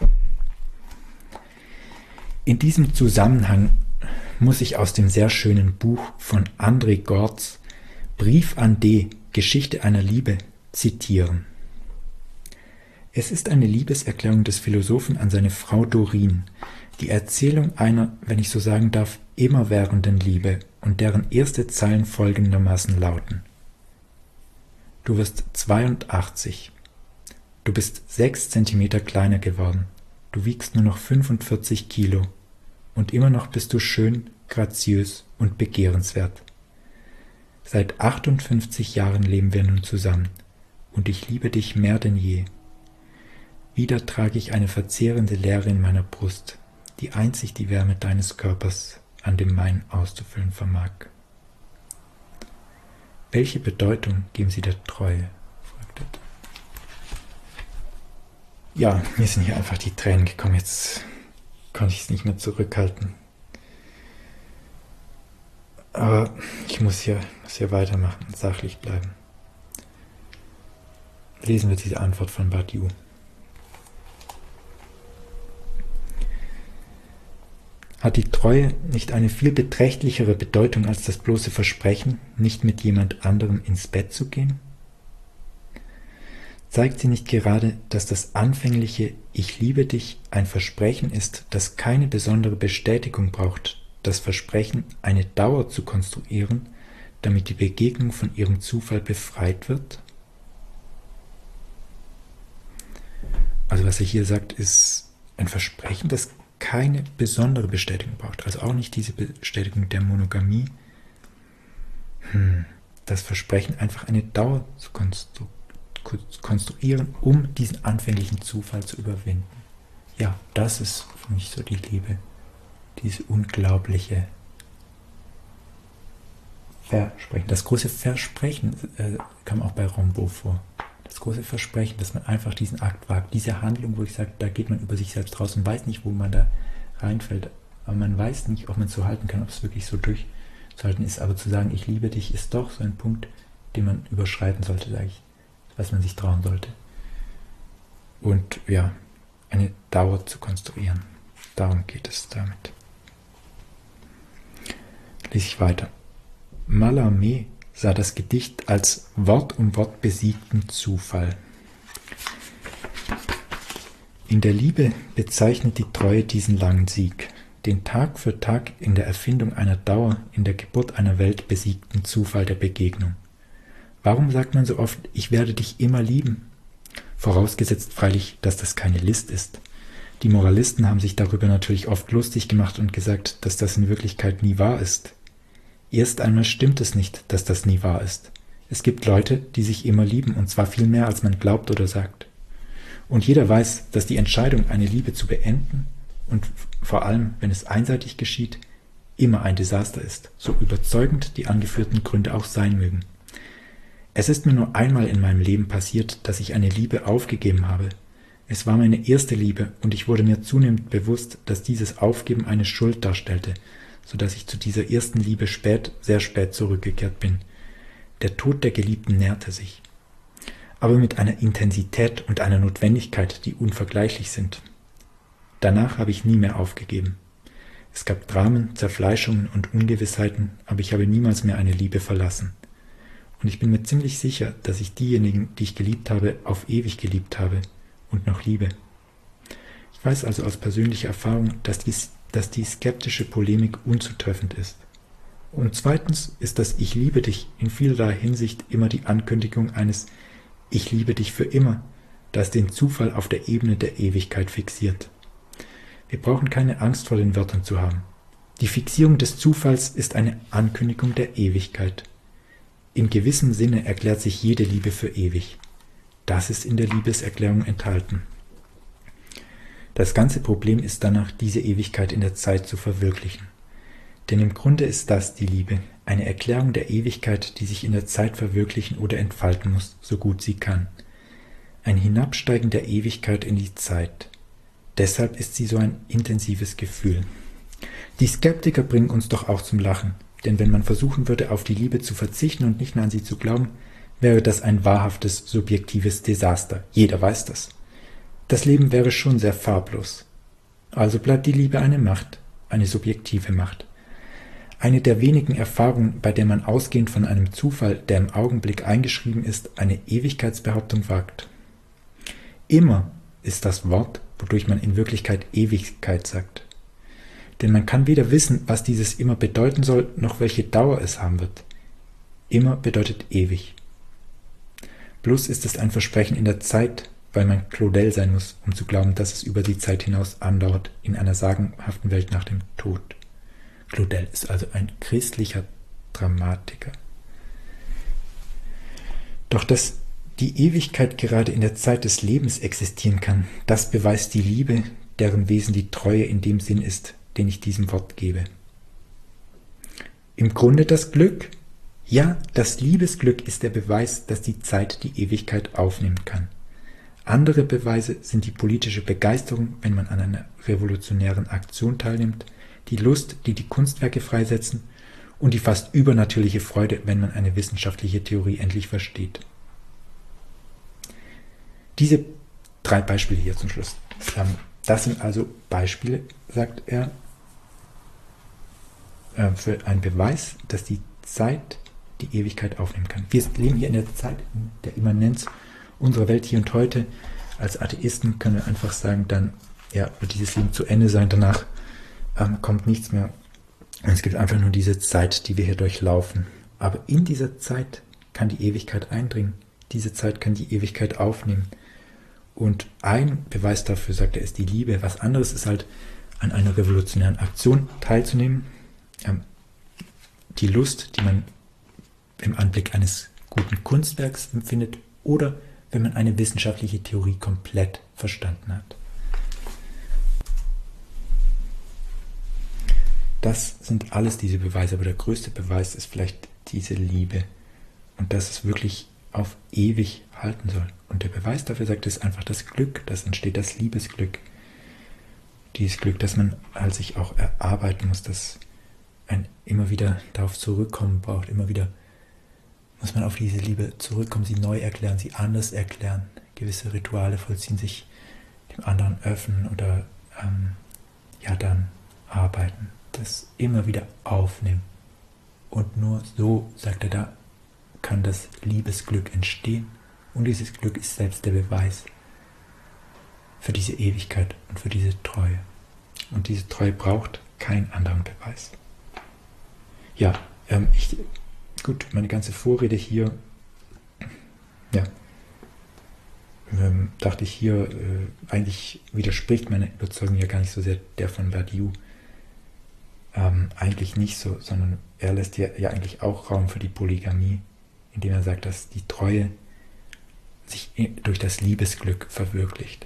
In diesem Zusammenhang muss ich aus dem sehr schönen Buch von André Gorz Brief an D. Geschichte einer Liebe zitieren. Es ist eine Liebeserklärung des Philosophen an seine Frau Dorine, die Erzählung einer, wenn ich so sagen darf, immerwährenden Liebe und deren erste Zeilen folgendermaßen lauten. Du wirst zweiundachtzig. Du bist sechs Zentimeter kleiner geworden. Du wiegst nur noch fünfundvierzig Kilo. Und immer noch bist du schön, graziös und begehrenswert. Seit achtundfünfzig Jahren leben wir nun zusammen, und ich liebe dich mehr denn je. Wieder trage ich eine verzehrende Leere in meiner Brust, die einzig die Wärme deines Körpers an dem meinen auszufüllen vermag. Welche Bedeutung geben Sie der Treue? Fragt er. Ja, mir sind hier einfach die Tränen gekommen, jetzt konnte ich es nicht mehr zurückhalten. Aber ich muss hier, muss hier weitermachen und sachlich bleiben. Lesen wir diese Antwort von Badiou. Hat die Treue nicht eine viel beträchtlichere Bedeutung als das bloße Versprechen, nicht mit jemand anderem ins Bett zu gehen? Zeigt sie nicht gerade, dass das anfängliche »Ich liebe dich« ein Versprechen ist, das keine besondere Bestätigung braucht, das Versprechen, eine Dauer zu konstruieren, damit die Begegnung von ihrem Zufall befreit wird? Also was er hier sagt, ist ein Versprechen, das keine besondere Bestätigung braucht, also auch nicht diese Bestätigung der Monogamie. Hm, das Versprechen, einfach eine Dauer zu konstru konstruieren, um diesen anfänglichen Zufall zu überwinden. Ja, das ist für mich so die Liebe, diese unglaubliche Versprechen. Das große Versprechen äh, kam auch bei Rimbaud vor. Das große Versprechen, dass man einfach diesen Akt wagt, diese Handlung, wo ich sage, da geht man über sich selbst raus und weiß nicht, wo man da reinfällt, aber man weiß nicht, ob man es so halten kann, ob es wirklich so durchzuhalten ist, aber zu sagen, ich liebe dich, ist doch so ein Punkt, den man überschreiten sollte, sage ich, was man sich trauen sollte. Und ja, eine Dauer zu konstruieren, darum geht es damit. Lese ich weiter. Mallarmé sah das Gedicht als Wort um Wort besiegten Zufall. In der Liebe bezeichnet die Treue diesen langen Sieg. den Tag für Tag in der Erfindung einer Dauer, in der Geburt einer Welt besiegten Zufall der Begegnung. Warum sagt man so oft, ich werde dich immer lieben? Vorausgesetzt freilich, dass das keine List ist. Die Moralisten haben sich darüber natürlich oft lustig gemacht und gesagt, dass das in Wirklichkeit nie wahr ist. Erst einmal stimmt es nicht, dass das nie wahr ist. Es gibt Leute, die sich immer lieben, und zwar viel mehr, als man glaubt oder sagt. Und jeder weiß, dass die Entscheidung, eine Liebe zu beenden, und vor allem, wenn es einseitig geschieht, immer ein Desaster ist, so überzeugend die angeführten Gründe auch sein mögen. Es ist mir nur einmal in meinem Leben passiert, dass ich eine Liebe aufgegeben habe. Es war meine erste Liebe, und ich wurde mir zunehmend bewusst, dass dieses Aufgeben eine Schuld darstellte, so dass ich zu dieser ersten Liebe spät, sehr spät zurückgekehrt bin. Der Tod der Geliebten näherte sich, aber mit einer Intensität und einer Notwendigkeit, die unvergleichlich sind. Danach habe ich nie mehr aufgegeben. Es gab Dramen, Zerfleischungen und Ungewissheiten, aber ich habe niemals mehr eine Liebe verlassen. Und ich bin mir ziemlich sicher, dass ich diejenigen, die ich geliebt habe, auf ewig geliebt habe und noch liebe. Ich weiß also aus persönlicher Erfahrung, dass die, dass die skeptische Polemik unzutreffend ist. Und zweitens ist das Ich liebe dich in vielerlei Hinsicht immer die Ankündigung eines Ich liebe dich für immer, das den Zufall auf der Ebene der Ewigkeit fixiert. Wir brauchen keine Angst vor den Wörtern zu haben. Die Fixierung des Zufalls ist eine Ankündigung der Ewigkeit. In gewissem Sinne erklärt sich jede Liebe für ewig. Das ist in der Liebeserklärung enthalten. Das ganze Problem ist danach, diese Ewigkeit in der Zeit zu verwirklichen. Denn im Grunde ist das die Liebe, eine Erklärung der Ewigkeit, die sich in der Zeit verwirklichen oder entfalten muss, so gut sie kann. Ein Hinabsteigen der Ewigkeit in die Zeit. Deshalb ist sie so ein intensives Gefühl. Die Skeptiker bringen uns doch auch zum Lachen, denn wenn man versuchen würde, auf die Liebe zu verzichten und nicht mehr an sie zu glauben, wäre das ein wahrhaftes, subjektives Desaster. Jeder weiß das. Das Leben wäre schon sehr farblos. Also bleibt die Liebe eine Macht, eine subjektive Macht. Eine der wenigen Erfahrungen, bei der man ausgehend von einem Zufall, der im Augenblick eingeschrieben ist, eine Ewigkeitsbehauptung wagt. Immer ist das Wort, wodurch man in Wirklichkeit Ewigkeit sagt. Denn man kann weder wissen, was dieses immer bedeuten soll, noch welche Dauer es haben wird. Immer bedeutet ewig. Bloß ist es ein Versprechen in der Zeit, weil man Claudel sein muss, um zu glauben, dass es über die Zeit hinaus andauert, in einer sagenhaften Welt nach dem Tod. Claudel ist also ein christlicher Dramatiker. Doch dass die Ewigkeit gerade in der Zeit des Lebens existieren kann, das beweist die Liebe, deren Wesen die Treue in dem Sinn ist, den ich diesem Wort gebe. Im Grunde das Glück? Ja, das Liebesglück ist der Beweis, dass die Zeit die Ewigkeit aufnehmen kann. Andere Beweise sind die politische Begeisterung, wenn man an einer revolutionären Aktion teilnimmt, die Lust, die die Kunstwerke freisetzen, und die fast übernatürliche Freude, wenn man eine wissenschaftliche Theorie endlich versteht. Diese drei Beispiele hier zum Schluss. Das sind also Beispiele, sagt er, für einen Beweis, dass die Zeit die Ewigkeit aufnehmen kann. Wir leben hier in der Zeit der Immanenz unserer Welt hier und heute. Als Atheisten können wir einfach sagen, dann ja, wird dieses Leben zu Ende sein, danach ähm, kommt nichts mehr. Und es gibt einfach nur diese Zeit, die wir hier durchlaufen. Aber in dieser Zeit kann die Ewigkeit eindringen. Diese Zeit kann die Ewigkeit aufnehmen. Und ein Beweis dafür, sagt er, ist die Liebe. Was anderes ist halt, an einer revolutionären Aktion teilzunehmen. Ähm, die Lust, die man im Anblick eines guten Kunstwerks empfindet, oder wenn man eine wissenschaftliche Theorie komplett verstanden hat. Das sind alles diese Beweise, aber der größte Beweis ist vielleicht diese Liebe und dass es wirklich auf ewig halten soll. Und der Beweis dafür, sagt er, ist einfach das Glück, das entsteht, das Liebesglück. Dieses Glück, das man halt sich auch erarbeiten muss, das ein immer wieder darauf zurückkommen braucht, immer wieder muss man auf diese Liebe zurückkommen, sie neu erklären, sie anders erklären. Gewisse Rituale vollziehen, sich dem anderen öffnen oder ähm, ja dann arbeiten. Das immer wieder aufnehmen. Und nur so, sagt er da, kann das Liebesglück entstehen. Und dieses Glück ist selbst der Beweis für diese Ewigkeit und für diese Treue. Und diese Treue braucht keinen anderen Beweis. Ja, ähm, ich, gut, meine ganze Vorrede hier, ja, ähm, dachte ich hier, äh, eigentlich widerspricht meine Überzeugung ja gar nicht so sehr der von Badiou. Ähm, eigentlich nicht so, sondern er lässt ja, ja eigentlich auch Raum für die Polygamie, indem er sagt, dass die Treue sich durch das Liebesglück verwirklicht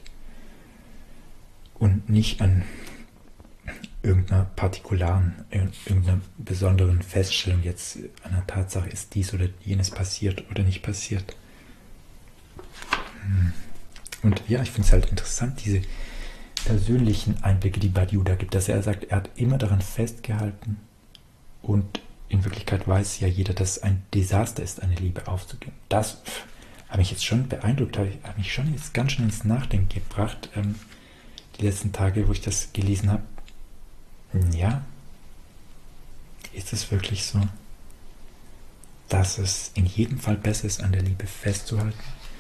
und nicht an irgendeiner partikularen, irgendeiner besonderen Feststellung jetzt an der Tatsache ist dies oder jenes passiert oder nicht passiert. Und ja, ich finde es halt interessant, diese persönlichen Einblicke, die Badiou da gibt, dass er sagt, er hat immer daran festgehalten und in Wirklichkeit weiß ja jeder, dass es ein Desaster ist, eine Liebe aufzugeben. Das hat mich jetzt schon beeindruckt, hat mich schon jetzt ganz schön ins Nachdenken gebracht, ähm, die letzten Tage, wo ich das gelesen habe. Ja, ist es wirklich so, dass es in jedem Fall besser ist, an der Liebe festzuhalten?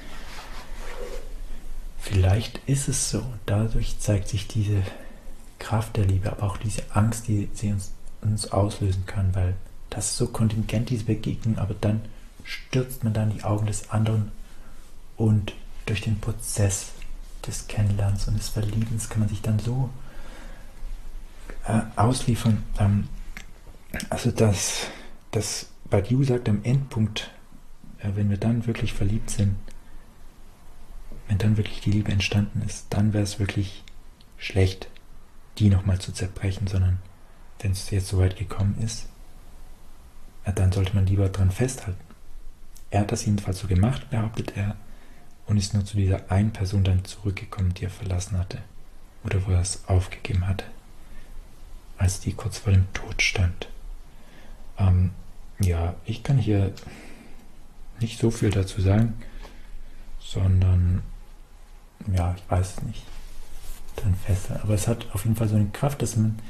Vielleicht ist es so. Dadurch zeigt sich diese Kraft der Liebe, aber auch diese Angst, die sie uns, uns auslösen kann, weil das ist so kontingent, diese Begegnung, aber dann stürzt man dann in die Augen des anderen und durch den Prozess des Kennenlernens und des Verliebens kann man sich dann so äh, ausliefern. Ähm, also das, das Badiou sagt am Endpunkt, äh, wenn wir dann wirklich verliebt sind, wenn dann wirklich die Liebe entstanden ist, dann wäre es wirklich schlecht, die nochmal zu zerbrechen, sondern wenn es jetzt so weit gekommen ist, ja, dann sollte man lieber dran festhalten. Er hat das jedenfalls so gemacht, behauptet er, und ist nur zu dieser einen Person dann zurückgekommen, die er verlassen hatte, oder wo er es aufgegeben hatte, als die kurz vor dem Tod stand. Ähm, ja, ich kann hier nicht so viel dazu sagen, sondern ja, ich weiß es nicht, dann festhalten. Aber es hat auf jeden Fall so eine Kraft, dass man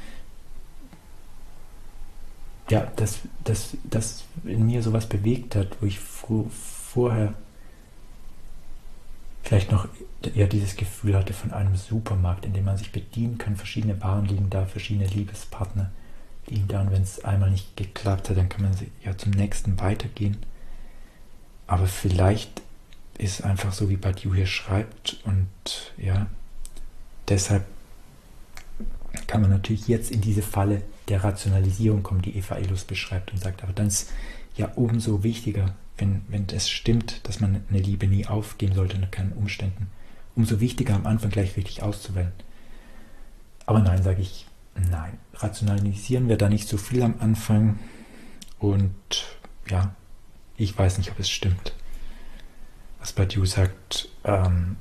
ja, dass das, das in mir sowas bewegt hat, wo ich fr- vorher vielleicht noch eher dieses Gefühl hatte von einem Supermarkt, in dem man sich bedienen kann, verschiedene Waren liegen da, verschiedene Liebespartner liegen da und wenn es einmal nicht geklappt hat, dann kann man ja zum nächsten weitergehen. Aber vielleicht ist es einfach so, wie Badiou hier schreibt und ja, deshalb kann man natürlich jetzt in diese Falle der Rationalisierung kommen, die Eva Illouz beschreibt und sagt, aber dann ist ja umso wichtiger, wenn, wenn es stimmt, dass man eine Liebe nie aufgeben sollte unter keinen Umständen, umso wichtiger am Anfang gleich richtig auszuwählen. Aber nein, sage ich, nein. Rationalisieren wir da nicht so viel am Anfang und ja, ich weiß nicht, ob es stimmt, was Badiou sagt. Ähm,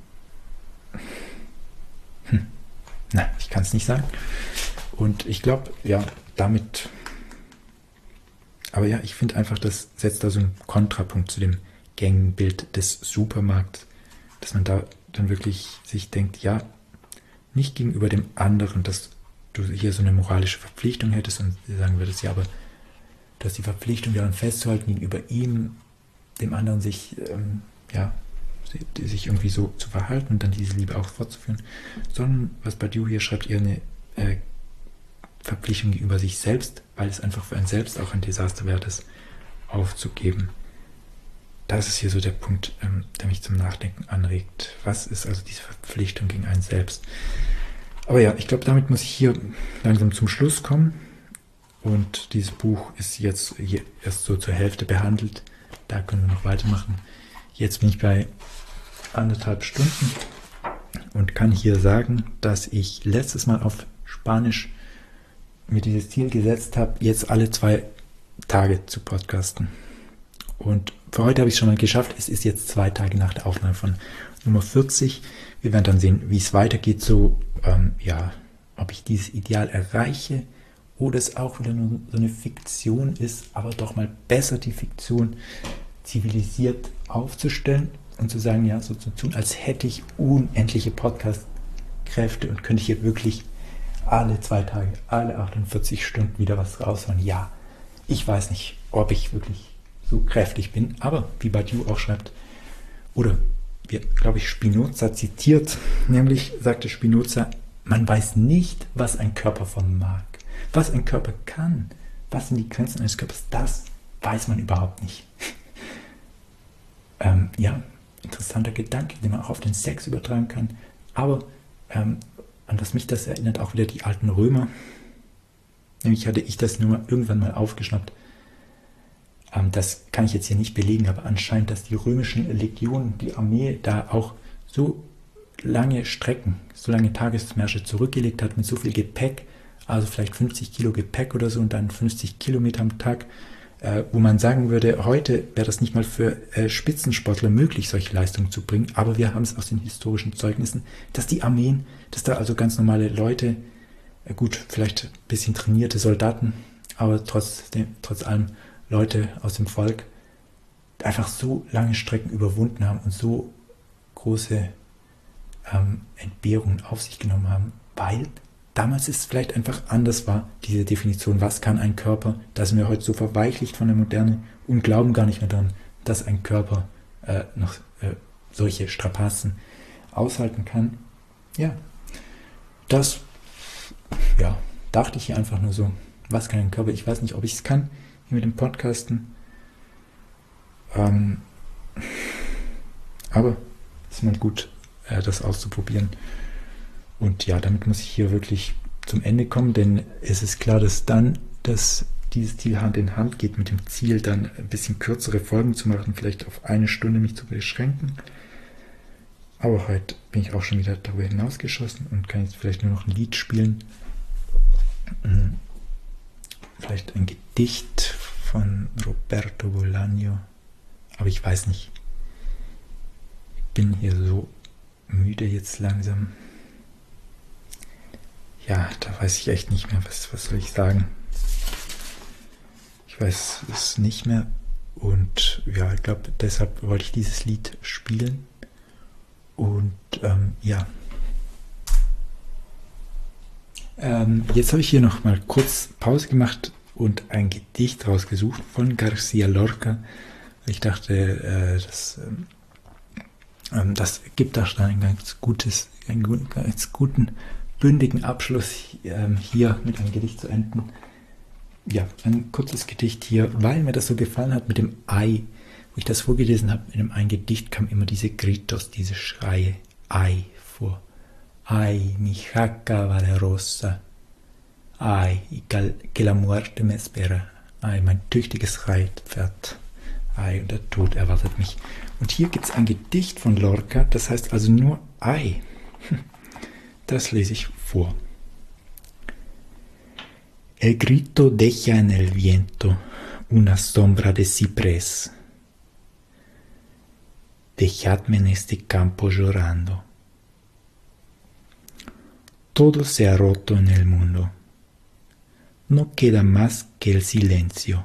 hm, nein, ich kann es nicht sagen. Und ich glaube, ja, damit, aber ja, ich finde einfach, das setzt da so einen Kontrapunkt zu dem gängigen Bild des Supermarkts, dass man da dann wirklich sich denkt, ja, nicht gegenüber dem anderen, dass du hier so eine moralische Verpflichtung hättest und sagen würdest, ja, aber du hast die Verpflichtung, daran festzuhalten, gegenüber ihm, dem anderen sich, ähm, ja, sich irgendwie so zu verhalten und dann diese Liebe auch fortzuführen, sondern, was Badiou hier schreibt, eher eine äh, Verpflichtung gegenüber sich selbst, weil es einfach für einen selbst auch ein Desaster wäre, das aufzugeben. Das ist hier so der Punkt, ähm, der mich zum Nachdenken anregt. Was ist also diese Verpflichtung gegen einen selbst? Aber ja, ich glaube, damit muss ich hier langsam zum Schluss kommen. Und dieses Buch ist jetzt hier erst so zur Hälfte behandelt. Da können wir noch weitermachen. Jetzt bin ich bei anderthalb Stunden und kann hier sagen, dass ich letztes Mal auf Spanisch mir dieses Ziel gesetzt habe, jetzt alle zwei Tage zu podcasten. Und für heute habe ich es schon mal geschafft. Es ist jetzt zwei Tage nach der Aufnahme von Nummer vierzig. Wir werden dann sehen, wie es weitergeht. So, ähm, ja, ob ich dieses Ideal erreiche oder es auch wieder nur so eine Fiktion ist, aber doch mal besser die Fiktion zivilisiert aufzustellen und zu sagen, ja, so zu tun, als hätte ich unendliche Podcast-Kräfte und könnte ich hier wirklich alle zwei Tage, alle achtundvierzig Stunden wieder was raushauen. Ja, ich weiß nicht, ob ich wirklich so kräftig bin, aber wie Badiou auch schreibt, oder wie, glaube ich, Spinoza zitiert, nämlich sagte Spinoza, man weiß nicht, was ein Körper vermag. Was ein Körper kann, was sind die Grenzen eines Körpers, das weiß man überhaupt nicht. ähm, ja, interessanter Gedanke, den man auch auf den Sex übertragen kann. Aber ähm, an was mich das erinnert, auch wieder die alten Römer. Nämlich hatte ich das nur mal irgendwann mal aufgeschnappt. Ähm, das kann ich jetzt hier nicht belegen, aber anscheinend, dass die römischen Legionen, die Armee, da auch so lange Strecken, so lange Tagesmärsche zurückgelegt hat mit so viel Gepäck, also vielleicht fünfzig Kilo Gepäck oder so und dann fünfzig Kilometer am Tag, äh, wo man sagen würde, heute wäre das nicht mal für äh, Spitzensportler möglich, solche Leistungen zu bringen, aber wir haben es aus den historischen Zeugnissen, dass die Armeen, dass da also ganz normale Leute, äh, gut, vielleicht ein bisschen trainierte Soldaten, aber trotzdem, trotz allem Leute aus dem Volk, einfach so lange Strecken überwunden haben und so große ähm, Entbehrungen auf sich genommen haben, weil damals es vielleicht einfach anders war, diese Definition, was kann ein Körper, da sind wir heute so verweichlicht von der Moderne und glauben gar nicht mehr daran, dass ein Körper äh, noch äh, solche Strapazen aushalten kann. Ja, das ja, dachte ich hier einfach nur so, was kann ein Körper, ich weiß nicht, ob ich es kann, hier mit dem Podcasten, ähm, aber es ist mal gut, äh, das auszuprobieren. Und ja, damit muss ich hier wirklich zum Ende kommen, denn es ist klar, dass dann dass dieses Ziel Hand in Hand geht mit dem Ziel, dann ein bisschen kürzere Folgen zu machen, vielleicht auf eine Stunde mich zu beschränken. Aber heute bin ich auch schon wieder darüber hinausgeschossen und kann jetzt vielleicht nur noch ein Lied spielen. Vielleicht ein Gedicht von Roberto Bolaño. Aber ich weiß nicht. Ich bin hier so müde jetzt langsam. Ja, da weiß ich echt nicht mehr, was, was soll ich sagen. Ich weiß es nicht mehr. Und ja, ich glaube, deshalb wollte ich dieses Lied spielen. Und ähm, ja. Ähm, jetzt habe ich hier noch mal kurz Pause gemacht und ein Gedicht rausgesucht von García Lorca. Ich dachte, äh, das, ähm, das gibt da schon ein ganz gutes, einen guten, ganz guten, bündigen Abschluss ähm, hier mit einem Gedicht zu enden. Ja, ein kurzes Gedicht hier, weil mir das so gefallen hat mit dem Ei. Wo ich das vorgelesen habe, in dem einen Gedicht kam immer diese Gritos, diese Schreie, Ei vor. Ay, mi jaca valerosa. Ay, que la muerte me espera. Ay, mein tüchtiges Reitpferd. Ei, und der Tod erwartet mich. Und hier gibt es ein Gedicht von Lorca, das heißt also nur Ei. Das lese ich vor. El grito deja en el viento una sombra de ciprés. Dejadme en este campo llorando. Todo se ha roto en el mundo. No queda más que el silencio.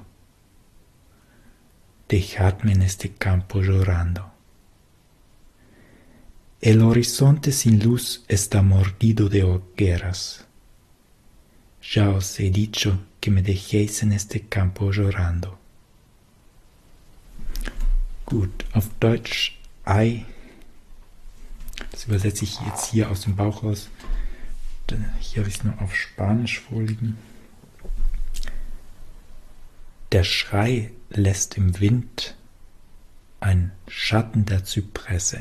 Dejadme en este campo llorando. El horizonte sin luz está mordido de hogueras. Ya os he dicho que me dejéis en este campo llorando. Gut, auf Deutsch Ei. Das übersetze ich jetzt hier aus dem Bauch raus. Hier habe ich es nur auf Spanisch vorliegen. Der Schrei lässt im Wind ein Schatten der Zypresse.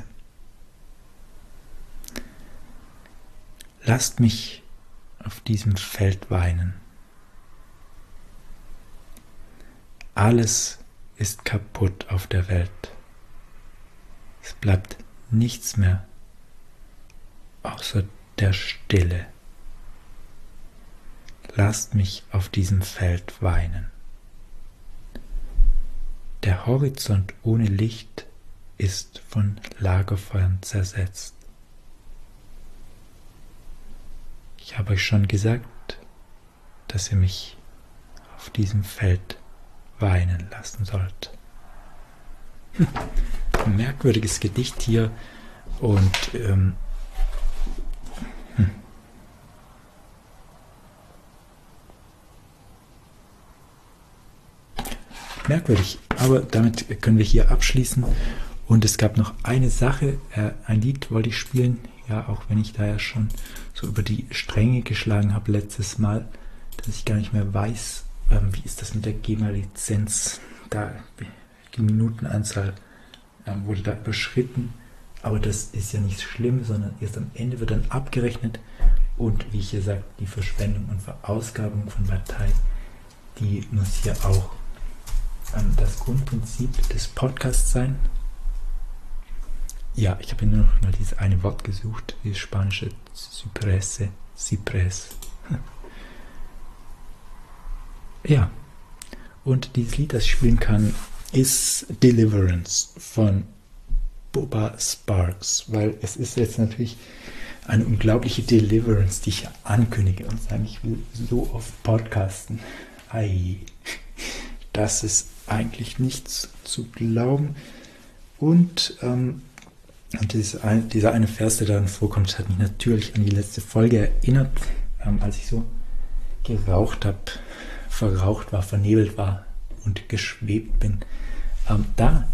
Lasst mich auf diesem Feld weinen. Alles ist kaputt auf der Welt. Es bleibt nichts mehr außer der Stille. Lasst mich auf diesem Feld weinen. Der Horizont ohne Licht ist von Lagerfeuern zersetzt. Ich habe euch schon gesagt, dass ihr mich auf diesem Feld weinen lassen sollt. Hm. Ein merkwürdiges Gedicht hier und ähm, hm. merkwürdig, aber damit können wir hier abschließen. Und es gab noch eine Sache, äh, ein Lied wollte ich spielen, ja, auch wenn ich da ja schon so über die Stränge geschlagen habe letztes Mal. dass ich gar nicht mehr weiß, ähm, wie ist das mit der GEMA-Lizenz. Da die Minutenanzahl ähm, wurde da überschritten, aber das ist ja nicht schlimm, sondern erst am Ende wird dann abgerechnet und wie ich hier sage, die Verschwendung und Verausgabung von Dateien, die muss hier auch ähm, das Grundprinzip des Podcasts sein. Ja, ich habe hier nur noch mal dieses eine Wort gesucht, dieses spanische Ciprese, Cypress. Ja, und dieses Lied, das ich spielen kann, ist Deliverance von Bubba Sparxxx, weil es ist jetzt natürlich eine unglaubliche Deliverance, die ich hier ankündige und sage, ich will so oft podcasten. Ei, das ist eigentlich nichts zu glauben. Und ähm, Und dieser eine, dieser eine Vers, der darin vorkommt, hat mich natürlich an die letzte Folge erinnert, ähm, als ich so geraucht habe, verraucht war, vernebelt war und geschwebt bin. Ähm, da,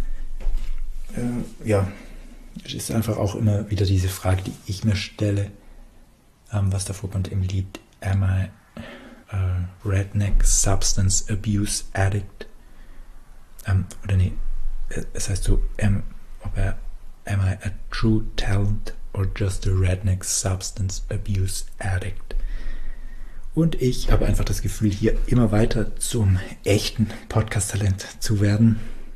äh, ja, ist einfach auch immer wieder diese Frage, die ich mir stelle, ähm, was da vorkommt im Lied, am I a Redneck Substance Abuse Addict? Ähm, oder nee, es heißt so, ähm, ob er Am I a true talent or just a redneck substance abuse addict? Und ich habe einfach das Gefühl, hier immer weiter zum echten Podcast-Talent zu werden.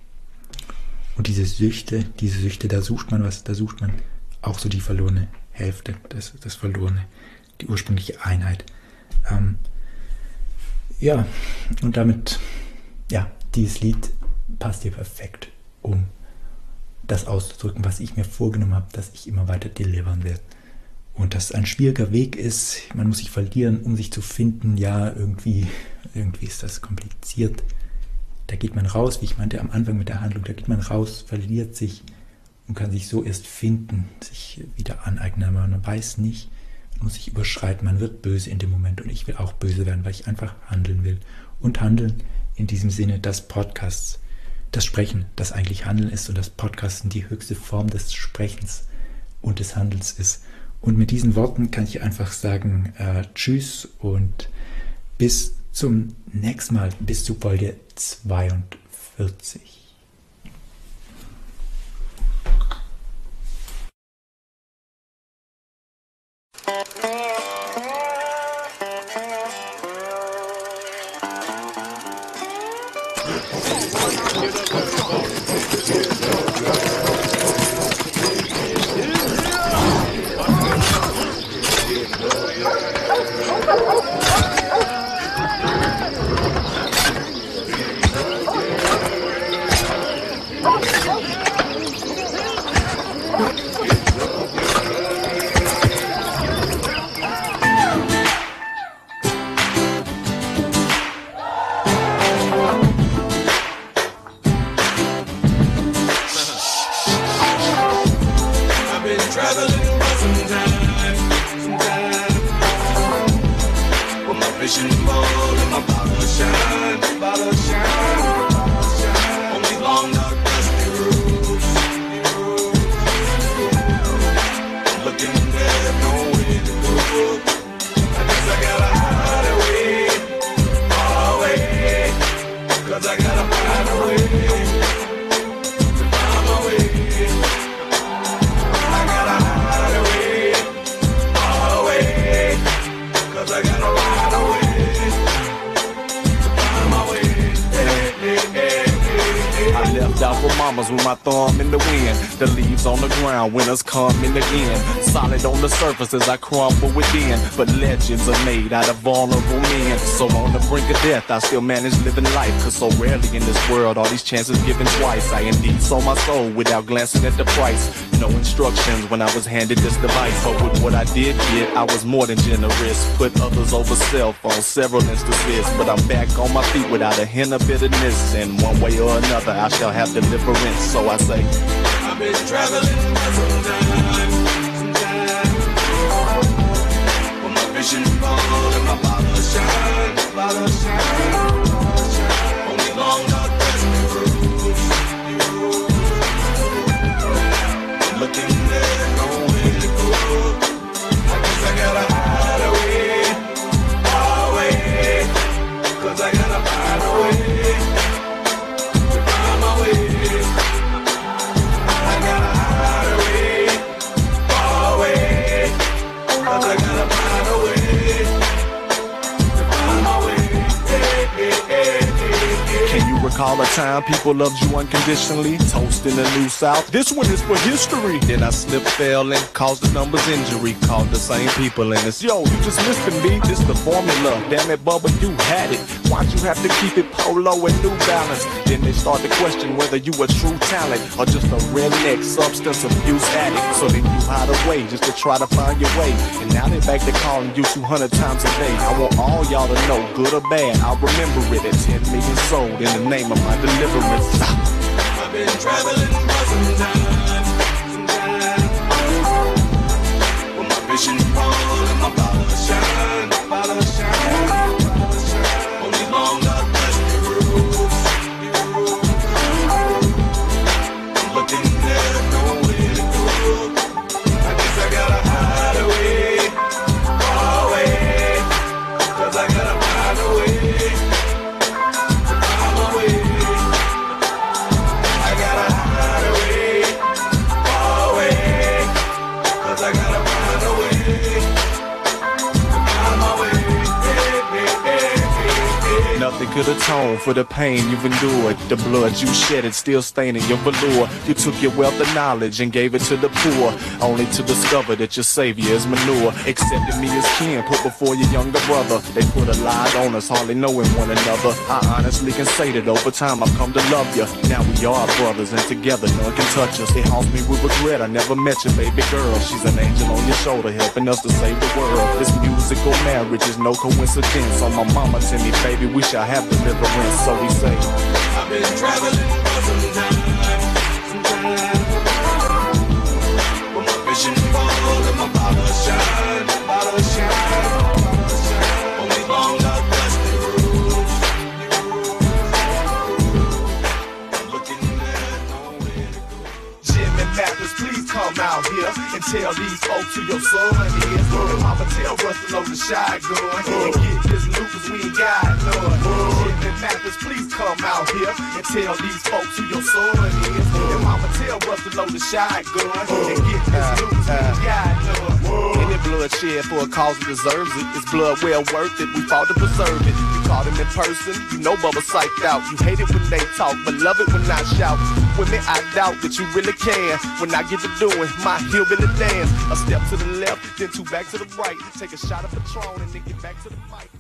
Und diese Süchte, diese Süchte, da sucht man was, da sucht man auch so die verlorene Hälfte, das, das verlorene, die ursprüngliche Einheit. Ähm, ja, und damit, ja, dieses Lied passt hier perfekt, um das auszudrücken, was ich mir vorgenommen habe, dass ich immer weiter delivern werde. Und dass es ein schwieriger Weg ist, man muss sich verlieren, um sich zu finden, ja, irgendwie, irgendwie ist das kompliziert. Da geht man raus, wie ich meinte am Anfang mit der Handlung, da geht man raus, verliert sich und kann sich so erst finden, sich wieder aneignen, aber man weiß nicht, man muss sich überschreiten, man wird böse in dem Moment und ich will auch böse werden, weil ich einfach handeln will. Und handeln in diesem Sinne des Podcasts, das Sprechen, das eigentlich Handeln ist und das Podcasten die höchste Form des Sprechens und des Handelns ist. Und mit diesen Worten kann ich einfach sagen, äh, tschüss und bis zum nächsten Mal, bis zu Folge zweiundvierzig. With my thumb in the wind, the leaves on the ground, winners coming again. Solid on the surface as I crumble within, but legends are made out of vulnerable men. So on the brink of death, I still manage living life, cause so rarely in this world are these chances given twice. I indeed sold my soul without glancing at the price. No instructions when I was handed this device, but with what I did get, I was more than generous. Put others over self on several instances, but I'm back on my feet without a hint of bitterness. And one way or another, I shall have deliverance. So I say, I've been traveling for some time, some time. When my vision fall and my bottle shine, bottle shine, bottle shine. Only long dark dusty roads, looking there, nowhere to go. I guess I gotta hide away, far away. recall a time people loved you unconditionally? Toast in the New South. This one is for history. Then I slipped, fell, and caused the numbers injury. Called the same people and it's, yo, you just missed me. This the formula. Damn it, Bubba, you had it. Why'd you have to keep it polo and New Balance? Then they start to question whether you a true talent or just a redneck substance abuse addict. So they knew how to way just to try to find your way. And now they back to calling you two hundred times a day. I want all y'all to know, good or bad, I'll remember it at ten million sold in the name of my deliverance. I've been traveling for some time, some time. With my vision full and my bottle shine, bottle shine, bottle shine. On these long dark dusty roads, I'm looking there, nowhere to go. I guess I gotta hide away, far away, 'cause I gotta find a way. Nothing could atone for the pain you've endured. The blood you shedded still staining your velour. You took your wealth of knowledge and gave it to the poor, only to discover that your savior is manure. Accepted me as kin, put before your younger brother. They put a lie on us, hardly knowing one another. I honestly can say that over time I've come to love you. Now we are brothers and together none can touch us. It haunts me with regret, I never met your baby girl. She's an angel on your shoulder helping us to save the world. This musical marriage is no coincidence. On my mama tell me, baby, we shall have deliverance, so we say. I've been traveling for some time, some time. With my vision full and my bottle shine, bottle shine, bottle shine. On these long dark dusty roads, I'm looking at nowhere to go. Jimmy Mathis, please come out here and tell these folks who your son is. And Mama tell Russ to load the shotgun and get this loot 'cause we ain't got none. Jimmy Mathis, please come out here and tell these folks who your son is. And Mama tell Russ to load the shotgun and get this loot 'cause we ain't got none. Any blood shed for a cause that deserves it. It's blood well worth it, we fought to preserve it. You caught him in person, you know Bubba psyched out. You hate it when they talk, but love it when I shout. With me, I doubt that you really can. When I get to doing my hillbilly dance, a step to the left, then two back to the right. Take a shot of Patron and then get back to the mic.